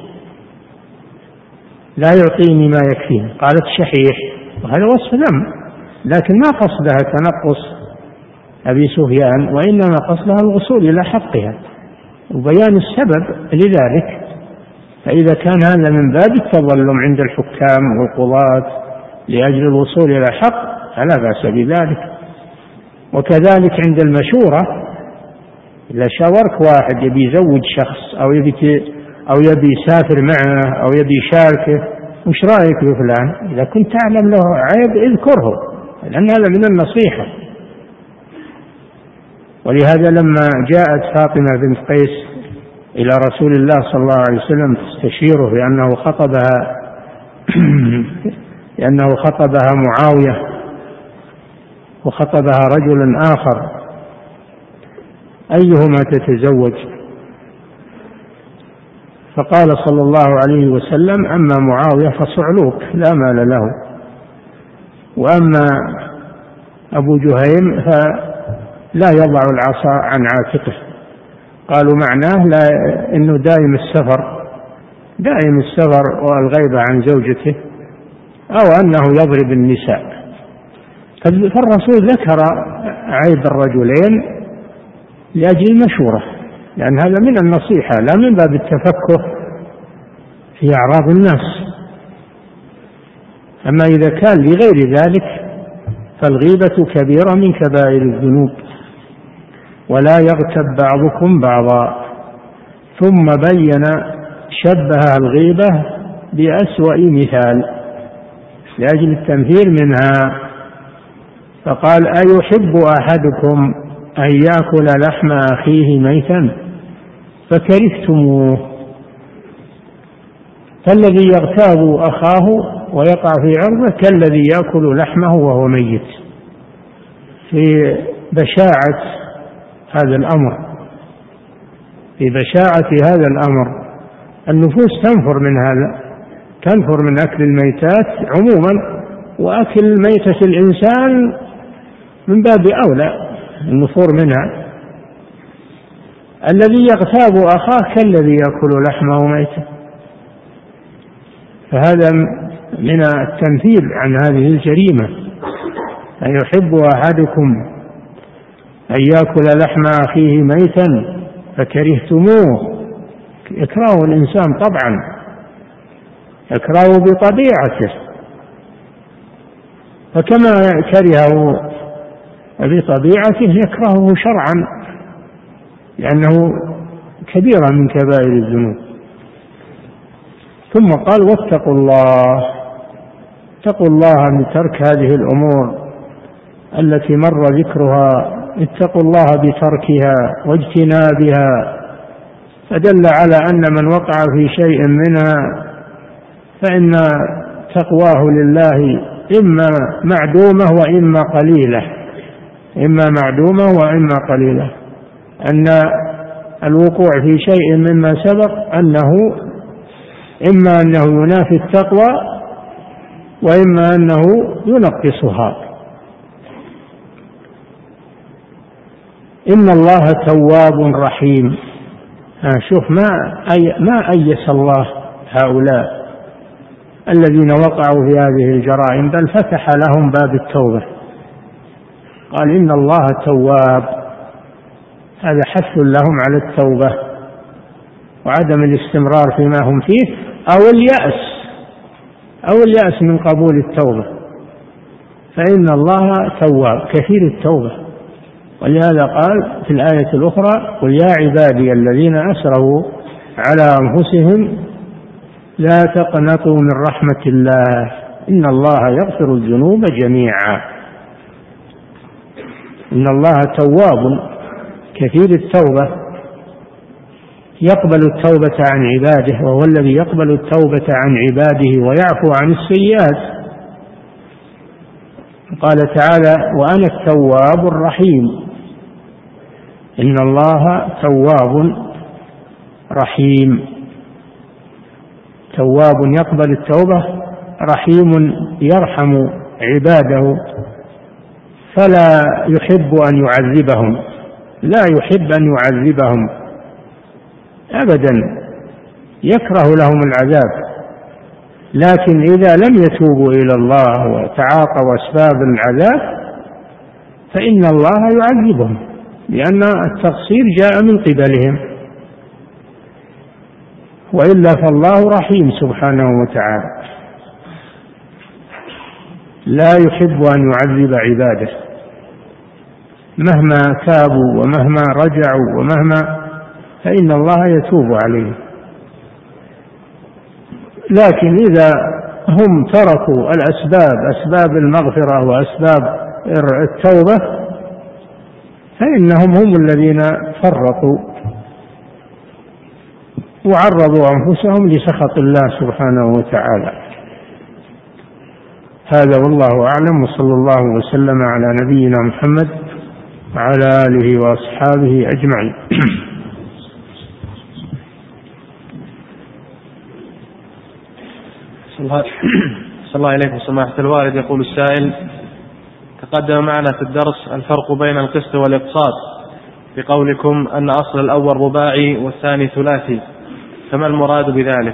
لا يعطيني ما يكفيني. قالت شحيح، وهذا وصف ذم، لكن ما قصدها تنقص أبي سفيان، وإنما قصدها الوصول إلى حقها وبيان السبب لذلك. فإذا كان هذا من باب التظلم عند الحكام والقضاة لأجل الوصول إلى حق فلا بأس بذلك. وكذلك عند المشورة، إذا شاورك واحد يبي يزوج شخص أو يبي أو يبي يسافر معه أو يبي يشاركه، وش رأيك بفلان؟ إذا كنت تعلم له عيب اذكره، لأن هذا من النصيحة. ولهذا لما جاءت فاطمة بنت قيس إلى رسول الله صلى الله عليه وسلم تستشيره لأنه خطبها لأنه خطبها معاوية وخطبها رجل آخر، أيهما تتزوج؟ فقال صلى الله عليه وسلم أما معاوية فصعلوك لا مال له، وأما أبو جهيم فلا يضع العصا عن عاتقه. قالوا معناه لا إنه دائم السفر دائم السفر والغيبة عن زوجته، أو أنه يضرب النساء. فالرسول ذكر عيب الرجلين لأجل المشورة، لأن هذا من النصيحة لا من باب التفكه في أعراض الناس. أما إذا كان لغير ذلك فالغيبة كبيرة من كبائر الذنوب، ولا يغتب بعضكم بعضا. ثم بين شبه الغيبة بأسوأ مثال لأجل التنفير منها، فقال أيحب أحدكم أن يأكل لحم أخيه ميتا فكرهتموه؟ فالذي يغتاب أخاه ويقع في عرضه كالذي يأكل لحمه وهو ميت. في بشاعة هذا الأمر في بشاعة هذا الأمر النفوس تنفر من هذا، تنفر من أكل الميتات عموما، وأكل ميتة الإنسان من باب أولى النفور منها. الذي يغتاب أخاه كالذي يأكل لحمه ميتا، فهذا من التنفير عن هذه الجريمة. أن يحب أحدكم أن يأكل لحم أخيه ميتا فكرهتموه، يكرهه الإنسان طبعا، يكرهه بطبيعته، فكما كرهه بطبيعته يكرهه شرعا، لأنه كبيرة من كبائر الذنوب. ثم قال واتقوا الله، اتقوا الله من ترك هذه الأمور التي مر ذكرها، اتقوا الله بتركها واجتنابها، فدل على أن من وقع في شيء منها فإن تقواه لله إما معدومة وإما قليلة إما معدومة وإما قليلة. أن الوقوع في شيء مما سبق أنه إما أنه ينافي التقوى وإما أنه ينقصها. إن الله تواب رحيم. شوف ما أي ما أيس الله هؤلاء الذين وقعوا في هذه الجرائم، بل فتح لهم باب التوبة، قال إن الله تواب. هذا حث لهم على التوبة وعدم الاستمرار فيما هم فيه، أو اليأس أو اليأس من قبول التوبة، فإن الله تواب كثير التوبة. ولهذا قال في الآية الأخرى: قل يا عبادي الذين أسرفوا على أنفسهم لا تقنطوا من رحمة الله إن الله يغفر الذنوب جميعا. إن الله تواب كثير التوبة، يقبل التوبة عن عباده، وهو الذي يقبل التوبة عن عباده ويعفو عن السيئات. قال تعالى: وأنا التواب الرحيم. إن الله تواب رحيم، تواب يقبل التوبة، رحيم يرحم عباده، فلا يحب أن يعذبهم، لا يحب أن يعذبهم أبدا، يكره لهم العذاب. لكن إذا لم يتوبوا إلى الله وتعاطوا أسباب العذاب فإن الله يعذبهم، لأن التقصير جاء من قبلهم، وإلا فالله رحيم سبحانه وتعالى، لا يحب أن يعذب عباده مهما تابوا ومهما رجعوا ومهما، فإن الله يتوب عليهم. لكن إذا هم تركوا الأسباب، أسباب المغفرة وأسباب التوبة، فإنهم هم الذين فرطوا وعرضوا أنفسهم لسخط الله سبحانه وتعالى. هذا والله أعلم، وصلى الله وسلم على نبينا محمد وعلى آله وأصحابه أجمعين. صلى الله عليكم سماحة الوالد. يقول السائل: تقدم معنا في الدرس الفرق بين القسط والإقساط بقولكم أن أصل الأول رباعي والثاني ثلاثي، فما المراد بذلك؟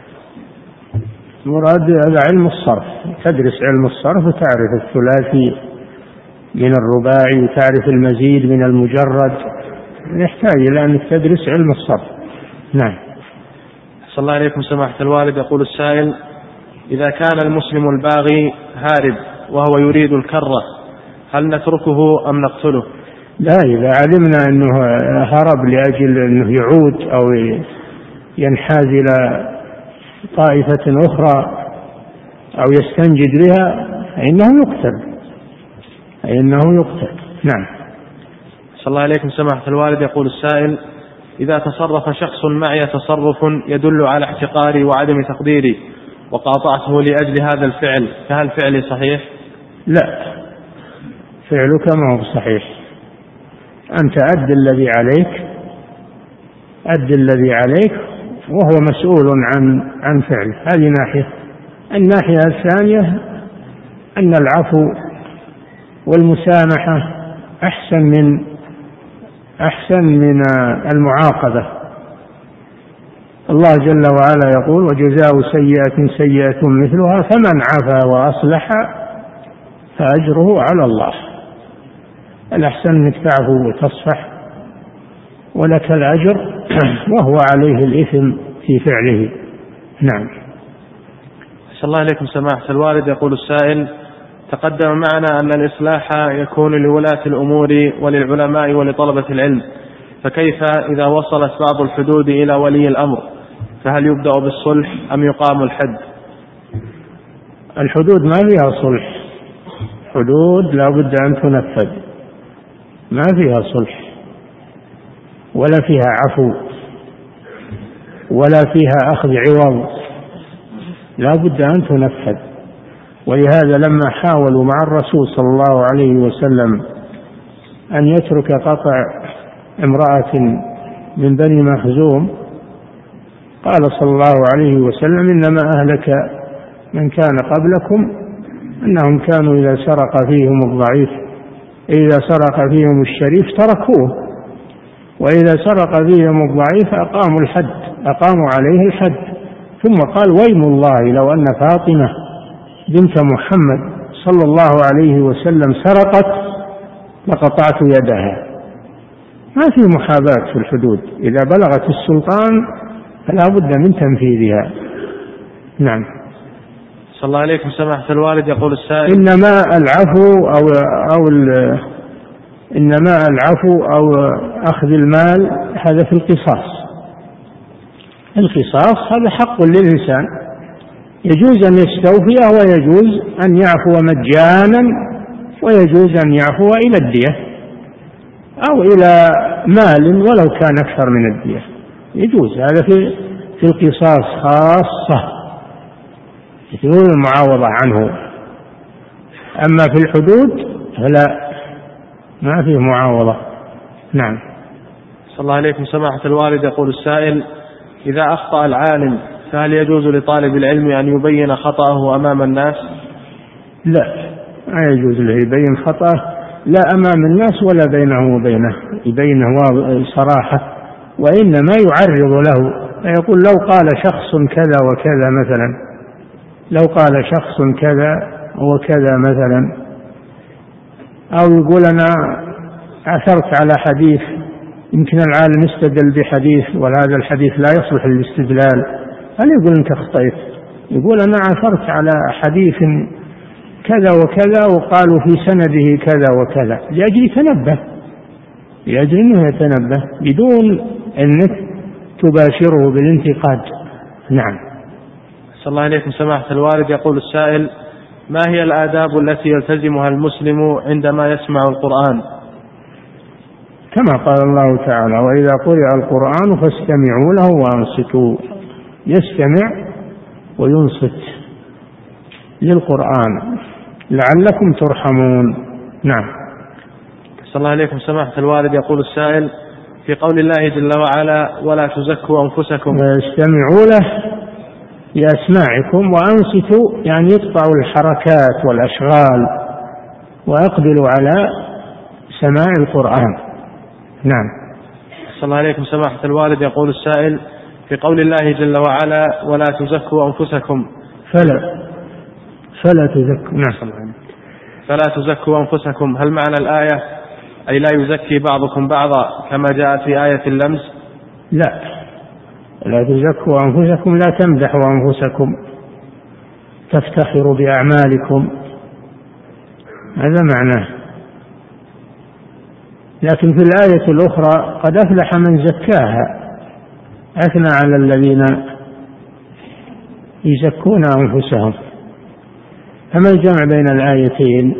المراد هذا علم الصرف، تدرس علم الصرف وتعرف الثلاثي من الرباعي وتعرف المزيد من المجرد، يحتاج إلى أن تدرس علم الصرف. نعم. صلى الله عليكم سماحة الوالد. يقول السائل: إذا كان المسلم الباغي هارب وهو يريد الكرة، هل نتركه أم نقتله؟ لا، إذا علمنا أنه هرب لأجل أنه يعود أو ينحاز إلى طائفة أخرى أو يستنجد بها فإنه يقتل، فإنه يقتل. نعم. صلى الله عليكم سماحة الوالد. يقول السائل: إذا تصرف شخص معي تصرف يدل على احتقاري وعدم تقديري وقاطعته لأجل هذا الفعل، فهل فعلي صحيح؟ لا، فعلك ما هو صحيح. أنت أد الذي عليك، أد الذي عليك وهو مسؤول عن عن فعله. هذه ناحية. الناحية الثانية أن العفو والمسامحة أحسن من أحسن من المعاقبة. الله جل وعلا يقول: وجزاء سيئة سيئة مثلها فمن عفا وأصلح فأجره على الله. الأحسن أنك تعفو وتصفح ولك الأجر وهو عليه الإثم في فعله. نعم. صلى الله عليكم سماحة الوالد. يقول السائل: تقدم معنا أن الإصلاح يكون لولاة الأمور وللعلماء ولطلبة العلم، فكيف إذا وصلت بعض الحدود إلى ولي الأمر، فهل يبدأ بالصلح أم يقام الحد؟ الحدود ما فيها صلح، حدود لا بد أن تنفذ، ما فيها صلح ولا فيها عفو ولا فيها أخذ عوض، لا بد أن تنفذ. ولهذا لما حاولوا مع الرسول صلى الله عليه وسلم أن يترك قطع امرأة من بني مخزوم، قال صلى الله عليه وسلم: إنما أهلك من كان قبلكم أنهم كانوا إذا سرق فيهم الضعيف إذا سرق فيهم الشريف تركوه، وإذا سرق فيهم الضعيف أقاموا الحد أقاموا عليه الحد. ثم قال ويم الله لو أن فاطمة بنت محمد صلى الله عليه وسلم سرقت لقطعت يدها. ما في محاباة في الحدود، إذا بلغت السلطان فلا بد من تنفيذها. نعم. صلى الله عليكم سماحة الوالد. يقول السائل: إنما العفو أو أو إنما العفو أو أخذ المال هذا في القصاص. القصاص هذا حق للإنسان، يجوز أن يستوفيه ويجوز أن يعفو مجانا ويجوز أن يعفو إلى الدية أو إلى مال ولو كان أكثر من الدية، يجوز هذا في في القصاص خاصة، يجوز المعاوضة عنه. أما في الحدود فلا، ما فيه معاوضة. نعم. صلى الله عليكم سماحة الوالد. يقول السائل: إذا أخطأ العالم فهل يجوز لطالب العلم أن يبين خطأه أمام الناس؟ لا، ما يجوز له يبين خطأه لا أمام الناس ولا بينه وبينه، يبينه صراحة، وإنما يعرض له فيقول لو قال شخص كذا وكذا مثلا، لو قال شخص كذا وكذا مثلا، أو يقول أنا عثرت على حديث يمكن العالم استدل بحديث وهذا الحديث لا يصلح للاستدلال، هل يقول أنت أخطأت؟ يقول أنا عثرت على حديث كذا وكذا وقالوا في سنده كذا وكذا، لأجل يتنبه، لأجل أنه يتنبه بدون أنك تباشره بالانتقاد. نعم. صلى الله عليكم سماحة الوالد. يقول السائل: ما هي الآداب التي يلتزمها المسلم عندما يسمع القرآن؟ كما قال الله تعالى: وإذا قرئ القرآن فاستمعوا له وأنصتوا. يستمع وينصت للقرآن لعلكم ترحمون. نعم. صلى الله عليكم سماحة الوالد. يقول السائل: في قول الله جل وعلا: ولا تزكوا أنفسكم، استمعوا له بأسماعكم وأنصتوا، يعني يقطعوا الحركات والأشغال وأقبلوا على سماع القرآن. نعم. صلى الله عليكم سماحة الوالد. يقول السائل: في قول الله جل وعلا: ولا تزكوا أنفسكم، فلا فلا تزكوا. نعم. فلا تزكوا أنفسكم، هل معنى الآية أي لا يزكي بعضكم بعضا كما جاء في آية اللمس؟ لا، لا تزكوا أنفسكم، لا تمدحوا أنفسكم تفتخروا بأعمالكم، هذا معناه. لكن في الآية الأخرى: قد أفلح من زكاها، أثنى على الذين يزكون أنفسهم. فما الجمع بين الآيتين؟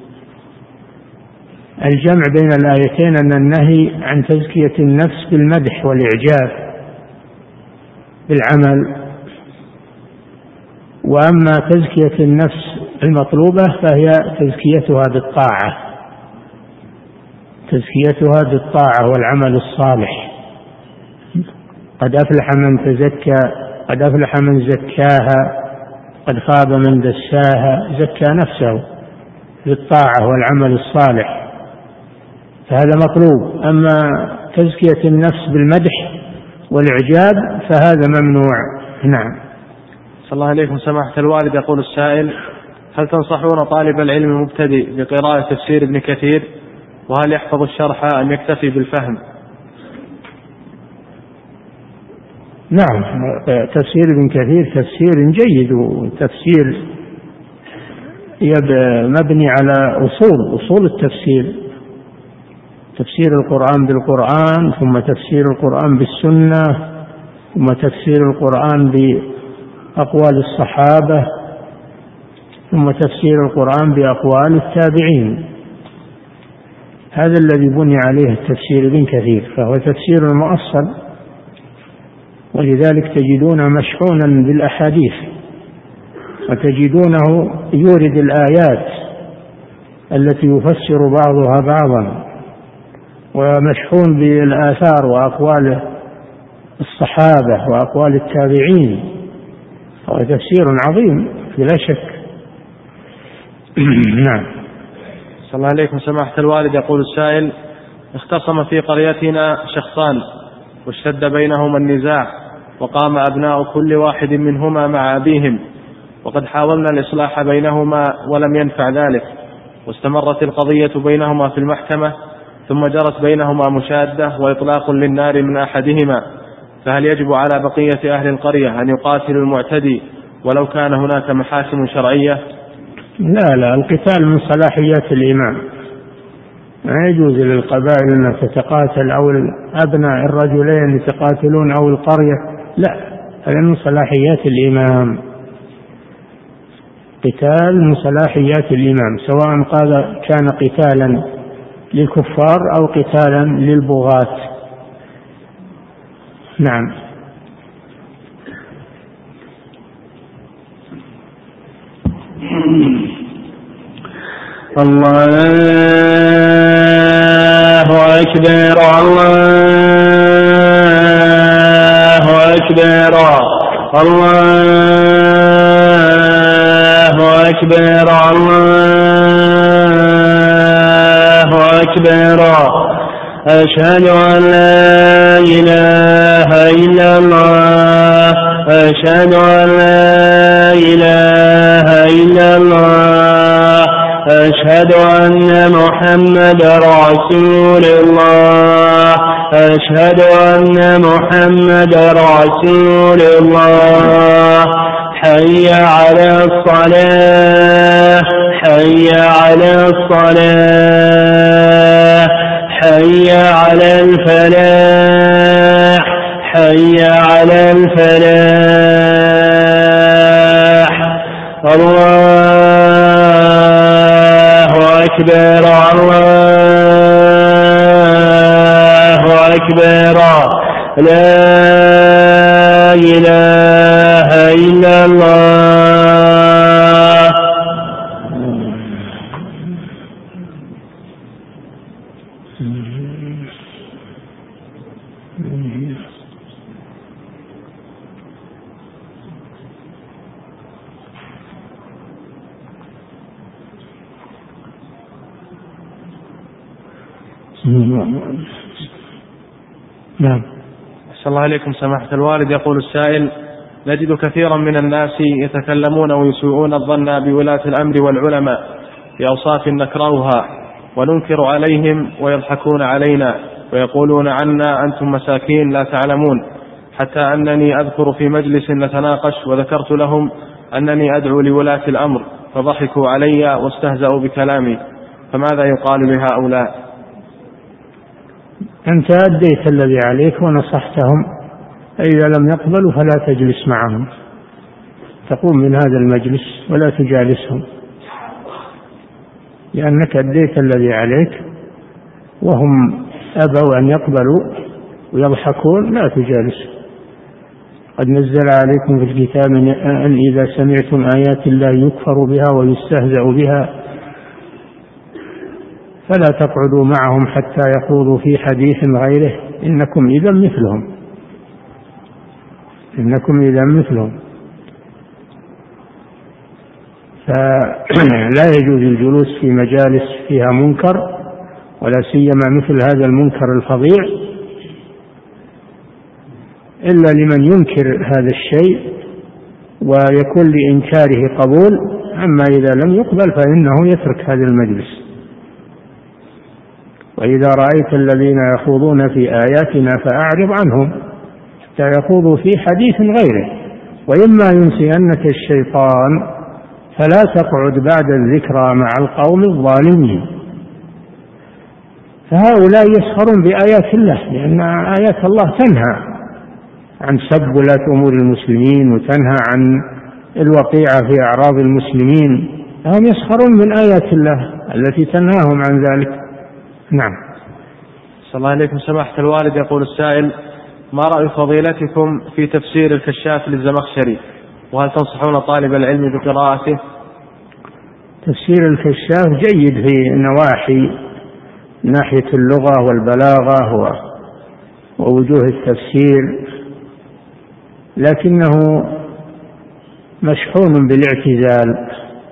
الجمع بين الآيتين أن النهي عن تزكية النفس بالمدح والإعجاب بالعمل، وأما تزكية النفس المطلوبة فهي تزكيتها بالطاعة، تزكيتها بالطاعة والعمل الصالح. قد أفلح من تزكى، قد أفلح من زكاها، قد خاب من دساها، زكى نفسه بالطاعة والعمل الصالح، فهذا مطلوب. أما تزكية النفس بالمدح والإعجاب فهذا ممنوع. نعم. صلى الله عليكم سماحة الوالد. يقول السائل: هل تنصحون طالب العلم المبتدئ بقراءة تفسير ابن كثير، وهل يحفظ الشرح أم يكتفي بالفهم؟ نعم، تفسير ابن كثير تفسير جيد، وتفسير مبني على أصول أصول التفسير، تفسير القرآن بالقرآن، ثم تفسير القرآن بالسنة، ثم تفسير القرآن بأقوال الصحابة، ثم تفسير القرآن بأقوال التابعين. هذا الذي بني عليه التفسير ابن كثير، فهو تفسير مؤصل، ولذلك تجدونه مشحونا بالأحاديث، وتجدونه يورد الآيات التي يفسر بعضها بعضا، ومشحون بالآثار وأقوال الصحابة وأقوال التابعين، هو تفسير عظيم بلا شك. نعم. صلى الله عليكم سماحة الوالد. يقول السائل: اختصم في قريتنا شخصان واشتد بينهما النزاع، وقام أبناء كل واحد منهما مع أبيهم، وقد حاولنا الإصلاح بينهما ولم ينفع ذلك، واستمرت القضية بينهما في المحكمة، ثم جرت بينهما مشادة وإطلاق للنار من أحدهما، فهل يجب على بقية أهل القرية أن يقاتلوا المعتدي ولو كان هناك محاكم شرعية؟ لا لا، القتال من صلاحيات الإمام، ما يجوز للقبائل أن تتقاتل أو أبناء الرجلين يتقاتلون أو القرية، لا، هذا من صلاحيات الإمام. قتال من صلاحيات الإمام، سواء قال كان قتالا للكفار أو قتالا للبغاة. نعم. الله أكبر الله أكبر الله أكبر الله أكبر. أشهد أن لا إله إلا الله أشهد أن لا إله إلا الله أشهد أن محمدا رسول الله أشهد أن محمدا رسول الله. حي على الصلاة حي على الصلاة حي على الفلاح حي على الفلاح. الله أكبر الله أكبر. لا إله إلا الله. نعم. أحسن الله إليكم سماحة الوالد. يقول السائل: نجد كثيرا من الناس يتكلمون ويسوءون الظن بولاة الأمر والعلماء بأوصاف نكرهها وننكر عليهم ويضحكون علينا ويقولون عنا أنتم مساكين لا تعلمون، حتى أنني أذكر في مجلس نتناقش وذكرت لهم أنني أدعو لولاة الأمر فضحكوا علي واستهزأوا بكلامي، فماذا يقال لهؤلاء؟ أنت أديت الذي عليك ونصحتهم، إذا لم يقبلوا فلا تجلس معهم، تقوم من هذا المجلس ولا تجالسهم، لأنك أديت الذي عليك وهم أبوا أن يقبلوا ويضحكون، لا تجالسهم. قد نزل عليكم في الكتاب أن إذا سمعتم آيات الله يكفر بها ويستهزأ بها فلا تقعدوا معهم حتى يخوضوا في حديث غيره إنكم إذا مثلهم إنكم إذا مثلهم فلا يجوز الجلوس في مجالس فيها منكر، ولا سيما مثل هذا المنكر الفظيع، إلا لمن ينكر هذا الشيء ويكون لإنكاره قبول، أما إذا لم يقبل فإنه يترك هذا المجلس. وإذا رأيت الذين يخوضون في آياتنا فأعرض عنهم حتى يخوضوا في حديث غيره، وإما ينسينك الشيطان فلا تقعد بعد الذكرى مع القوم الظالمين. فهؤلاء يسخرون بآيات الله، لأن آيات الله تنهى عن سب ولاة أمور المسلمين وتنهى عن الوقيعة في أعراض المسلمين، هم يسخرون من آيات الله التي تنهاهم عن ذلك. نعم. صلى الله عليكم سماحة الوالد. يقول السائل: ما رأي فضيلتكم في تفسير الكشاف للزمخشري، وهل تنصحون طالب العلم بقراءته؟ تفسير الكشاف جيد في نواحي ناحية اللغة والبلاغة ووجوه التفسير، لكنه مشحون بالاعتزال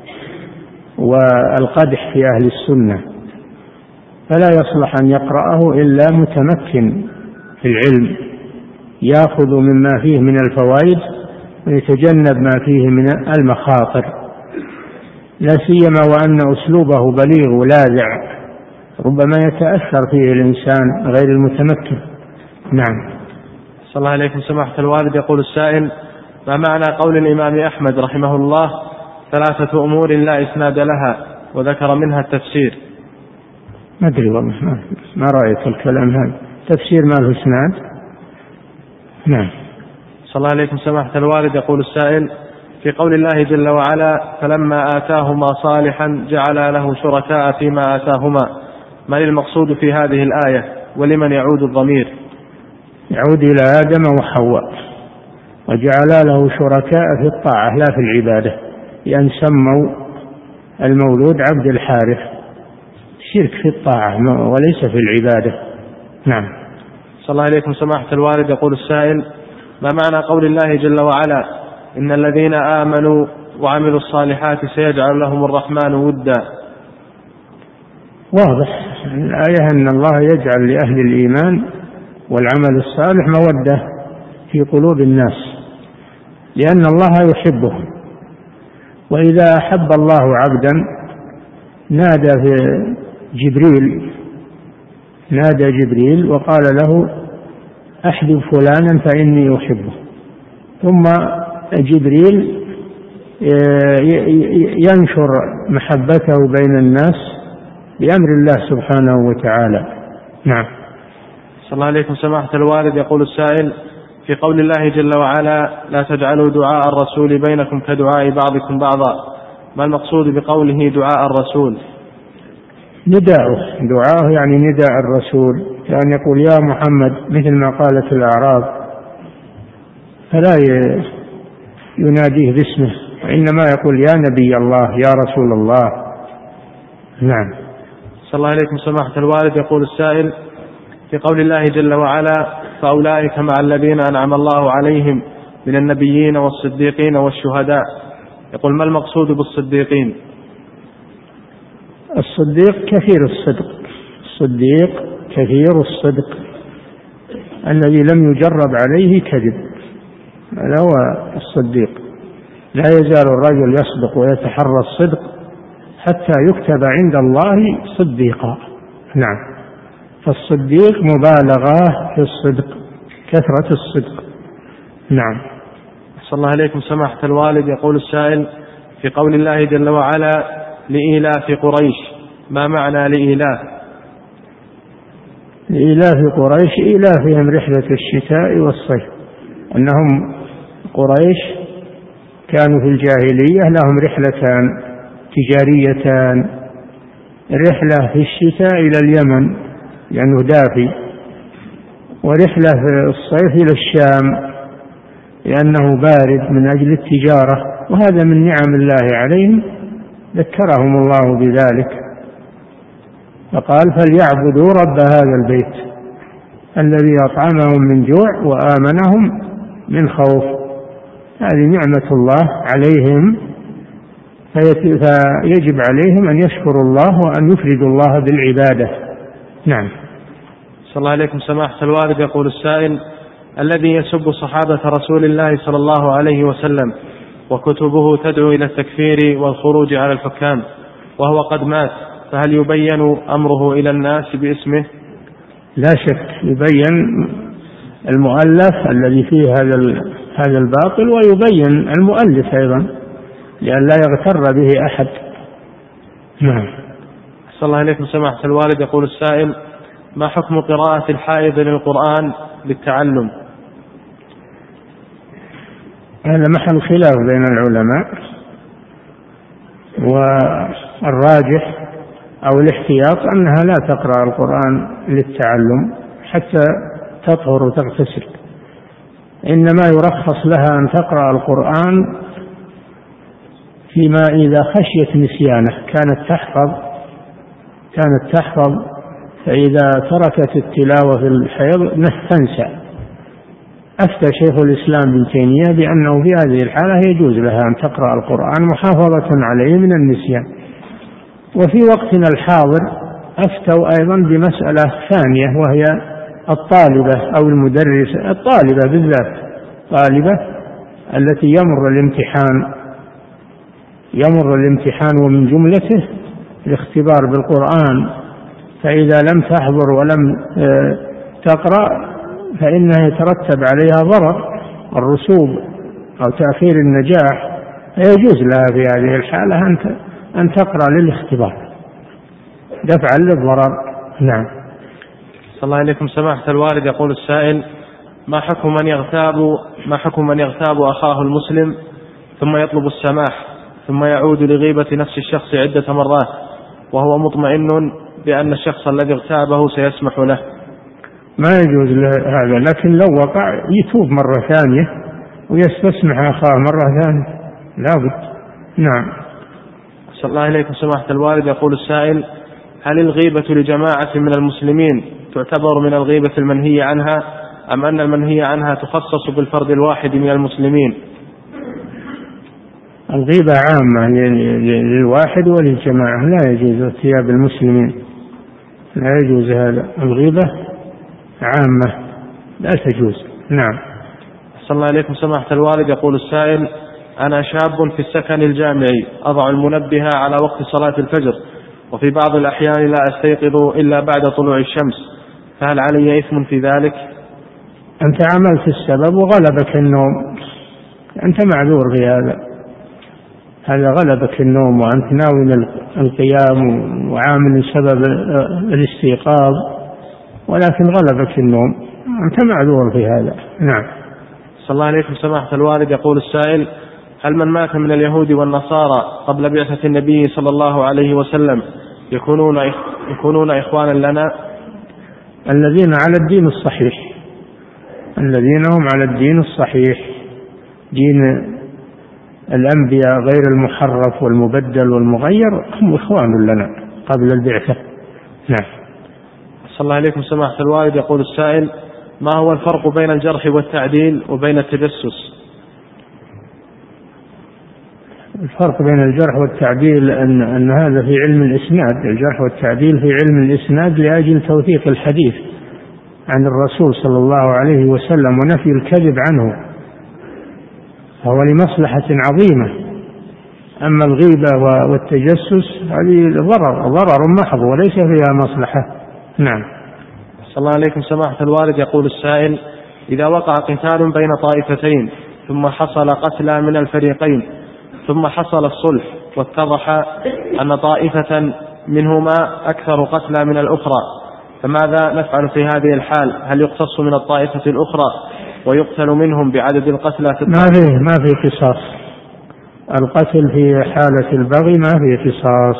والقدح في أهل السنة، فلا يصلح أن يقرأه إلا متمكن في العلم يأخذ مما فيه من الفوائد ويتجنب ما فيه من المخاطر، لا سيما وأن أسلوبه بليغ ولاذع ربما يتأثر فيه الإنسان غير المتمكن. نعم. صلى الله عليكم سماحة الوالد. يقول السائل: ما معنى قول الإمام أحمد رحمه الله ثلاثة أمور لا إسناد لها، وذكر منها التفسير؟ ما أدري والله، ما, ما رأيت الكلام هذا، تفسير ما له إسناد. نعم. صلى الله عليكم سماحة الوالد. يقول السائل: في قول الله جل وعلا فلما آتاهما صالحا جعل له شركاء فيما آتاهما، ما المقصود في هذه الآية ولمن يعود الضمير؟ يعود إلى آدم وحواء، وجعل له شركاء في الطاعة لا في العبادة، لأن سموا المولود عبد الحارث، شرك في الطاعة وليس في العبادة. نعم. صلى الله عليكم سماحة الوالد. يقول السائل: ما معنى قول الله جل وعلا إن الذين آمنوا وعملوا الصالحات سيجعل لهم الرحمن ودا؟ واضح الآية أن الله يجعل لأهل الإيمان والعمل الصالح مودة في قلوب الناس، لأن الله يحبه، وإذا أحب الله عبدا نادى في جبريل نادى جبريل وقال له أحبب فلانا فإني أحبه، ثم جبريل ينشر محبته بين الناس بأمر الله سبحانه وتعالى. نعم. صلى الله عليكم سماحة الوالد. يقول السائل: في قول الله جل وعلا لا تجعلوا دعاء الرسول بينكم كدعاء بعضكم بعضا، ما المقصود بقوله دعاء الرسول؟ نداءه، دعاءه يعني نداء الرسول، يعني يقول يا محمد مثل ما قالت الأعراب، فلا يناديه باسمه، وإنما يقول يا نبي الله يا رسول الله. نعم. صلى الله عليكم سماحة الوالد. يقول السائل: في قول الله جل وعلا فأولئك مع الذين أنعم الله عليهم من النبيين والصديقين والشهداء، يقول ما المقصود بالصديقين؟ الصديق كثير الصدق، الصديق كثير الصدق الذي لم يجرب عليه كذب، هذا هو الصديق. لا يزال الرجل يصدق ويتحرى الصدق حتى يكتب عند الله صديقا. نعم. فالصديق مبالغة في الصدق، كثرة الصدق. نعم. صلى الله عليكم سماحة الوالد. يقول السائل: في قول الله جل وعلا لإيلاف قريش، ما معنى لإيلاف؟ لإيلاف قريش إيلافهم رحلة الشتاء والصيف، أنهم قريش كانوا في الجاهلية لهم رحلتان تجاريتان، رحلة في الشتاء إلى اليمن لأنه دافي، ورحلة في الصيف إلى الشام لأنه بارد من أجل التجارة، وهذا من نعم الله عليهم، ذكرهم الله بذلك فقال فليعبدوا رب هذا البيت الذي أطعمهم من جوع وآمنهم من خوف. هذه نعمة الله عليهم، فيجب عليهم أن يشكروا الله وأن يفردوا الله بالعبادة. نعم. صلى الله عليكم سماحة الوالد. يقول السائل: الذي يسب صحابة رسول الله صلى الله عليه وسلم وكتبه تدعو إلى التكفير والخروج على الحكام وهو قد مات، فهل يبين أمره إلى الناس باسمه؟ لا شك يبين المؤلف الذي فيه هذا هذا الباطل، ويبين المؤلف أيضا لأن لا يغتر به أحد. نعم. صلى الله عليكم سماحة الوالد. يقول السائل: ما حكم قراءة الحائض للقرآن للتعلم؟ هذا محل خلاف بين العلماء، والراجح أو الاحتياط أنها لا تقرأ القرآن للتعلم حتى تطهر وتغتسل، إنما يرخص لها أن تقرأ القرآن فيما إذا خشيت نسيانه، كانت تحفظ كانت تحفظ فإذا تركت التلاوة في الحيض تنسى. أفتى شيخ الإسلام ابن تيمية بأنه في هذه الحالة يجوز لها أن تقرأ القرآن محافظة عليه من النسيان. وفي وقتنا الحاضر أفتوا أيضا بمسألة ثانية، وهي الطالبة أو المدرسة، الطالبة بالذات، طالبة التي يمر الامتحان يمر الامتحان ومن جملته الاختبار بالقرآن، فإذا لم تحضر ولم تقرأ فإنه يترتب عليها ضرر الرسوب أو تأخير النجاح، فيجوز لها في هذه الحالة أن تقرأ للاختبار دفعا للضرر. نعم. صلى الله عليكم سماحة الوالد. يقول السائل: ما حكم من يغتاب ما حكم من يغتاب أخاه المسلم ثم يطلب السماح ثم يعود لغيبة نفس الشخص عدة مرات وهو مطمئن بأن الشخص الذي اغتابه سيسمح له؟ ما يجوز هذا، لكن لو وقع يتوب مرة ثانية ويستسمح أخاه مرة ثانية لابد. نعم. صلى الله عليكم سماحة الوالد. يقول السائل: هل الغيبة لجماعة من المسلمين تعتبر من الغيبة المنهي عنها أم أن المنهي عنها تخصص بالفرد الواحد من المسلمين؟ الغيبة عامة للواحد وللجماعة، لا يجوز ارتياب المسلمين، لا يجوز هذا، الغيبة عامة لا تجوز. نعم. صلى الله عليكم سماحة الوالد. يقول السائل: أنا شاب في السكن الجامعي أضع المنبه على وقت صلاة الفجر، وفي بعض الأحيان لا أستيقظ إلا بعد طلوع الشمس، فهل علي إثم في ذلك؟ أنت عملت السبب وغلبك النوم، أنت معذور في هذا، هذا غلبك النوم وأنت ناوي القيام وعامل سبب الاستيقاظ، ولكن غلبك النوم، أنت معذور في هذا. نعم. صلى الله عليكم سماحة الوالد. يقول السائل: هل من مات من اليهود والنصارى قبل بعثة النبي صلى الله عليه وسلم يكونون يكونون إخوانا لنا؟ الذين على الدين الصحيح، الذين هم على الدين الصحيح، دين الأنبياء غير المحرف والمبدل والمغير، هم إخوان لنا قبل البعثة. نعم. صلى الله عليكم سماحة الوالد. يقول السائل: ما هو الفرق بين الجرح والتعديل وبين التجسس؟ الفرق بين الجرح والتعديل أن, أن هذا في علم الإسناد، الجرح والتعديل في علم الإسناد لأجل توثيق الحديث عن الرسول صلى الله عليه وسلم ونفي الكذب عنه، فهو لمصلحة عظيمة. أما الغيبة والتجسس هذه ضرر ضرر محض وليس فيها مصلحة. نعم. صلى الله عليكم سماحة الوالد. يقول السائل: إذا وقع قتال بين طائفتين ثم حصل قتلى من الفريقين ثم حصل الصلح واتضح أن طائفة منهما أكثر قتلى من الأخرى، فماذا نفعل في هذه الحال؟ هل يقتص من الطائفة الأخرى ويقتل منهم بعدد القتلى؟ ما فيه ما في قصاص، القتل في حالة البغي ما في قصاص،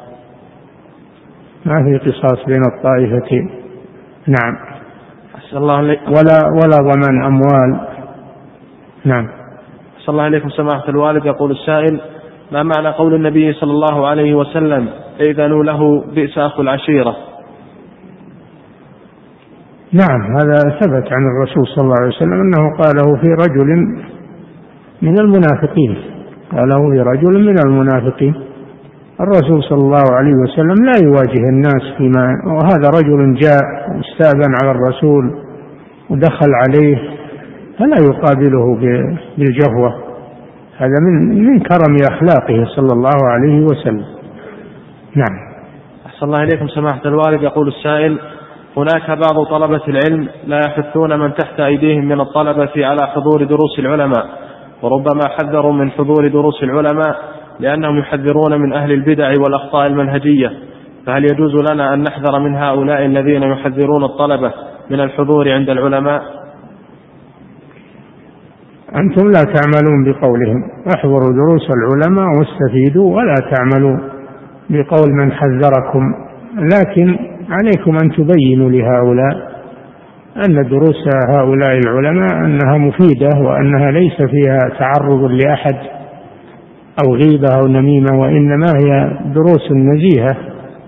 ما في قصاص بين الطائفتين. نعم. ولا ولا ضمان أموال. نعم. صلى الله عليكم سماحة الوالد. يقول السائل: ما معنى قول النبي صلى الله عليه وسلم: إذنوا له بئس أخو العشيرة؟ نعم، هذا ثبت عن الرسول صلى الله عليه وسلم أنه قاله في رجل من المنافقين، قاله في رجل من المنافقين. الرسول صلى الله عليه وسلم لا يواجه الناس فيما، وهذا رجل جاء واستأذن على الرسول ودخل عليه فلا يقابله بالجهوة، هذا من من كرم أخلاقه صلى الله عليه وسلم. نعم. أحسن الله إليكم سماحة الوالد. يقول السائل: هناك بعض طلبة العلم لا يحثون من تحت أيديهم من الطلبة على حضور دروس العلماء، وربما حذروا من حضور دروس العلماء لأنهم يحذرون من أهل البدع والأخطاء المنهجية، فهل يجوز لنا أن نحذر من هؤلاء الذين يحذرون الطلبة من الحضور عند العلماء؟ أنتم لا تعملون بقولهم، احضروا دروس العلماء واستفيدوا، ولا تعملوا بقول من حذركم، لكن عليكم أن تبينوا لهؤلاء أن دروس هؤلاء العلماء أنها مفيدة وأنها ليس فيها تعرض لأحد أو غيبة أو نميمة، وإنما هي دروس نزيهة.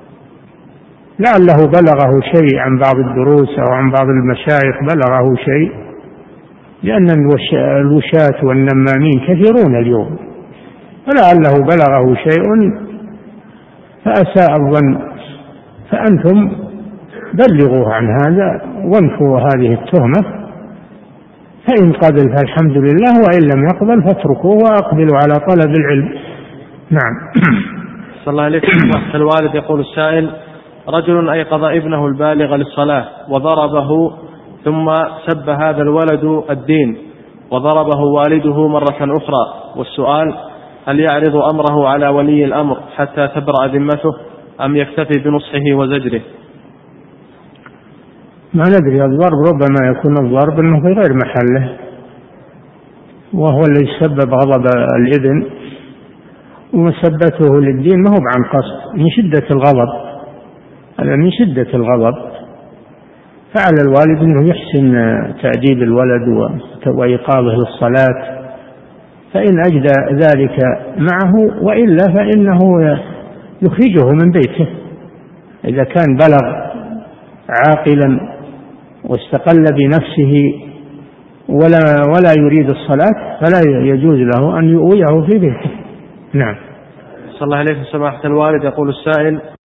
لعله بلغه شيء عن بعض الدروس أو عن بعض المشايخ بلغه شيء، لأن الوشاة والنمامين كثيرون اليوم، فلعله بلغه شيء فأساء الظن، فأنتم بلغوه عن هذا وانفوا هذه التهمة، فإن قبل فالحمد لله، وإن لم يقبل فاتركوه وأقبلوا على طلب العلم. نعم. صلى الله عليه وسلم. الوالد يقول السائل: رجل أيقظ ابنه البالغ للصلاة وضربه، ثم سب هذا الولد الدين وضربه والده مرة أخرى، والسؤال: هل يعرض أمره على ولي الأمر حتى تبرأ ذمته أم يكتفي بنصحه وزجره؟ ما ندري، الضرب ربما يكون الضرب أنه في غير محله، وهو الذي سبب غضب الابن، ومسبته للدين ما هو عن قصد، من شدة الغضب، هذا من شدة الغضب. فعلى الوالد أنه يحسن تأديب الولد وإيقاظه للصلاة، فإن أجدى ذلك معه، وإلا فإنه يخرجه من بيته. إذا كان بلغ عاقلا واستقل بنفسه ولا ولا يريد الصلاة فلا يجوز له أن يؤويه في بيته. نعم. صلى الله عليه وسلم. سماحة الوالد يقول السائل: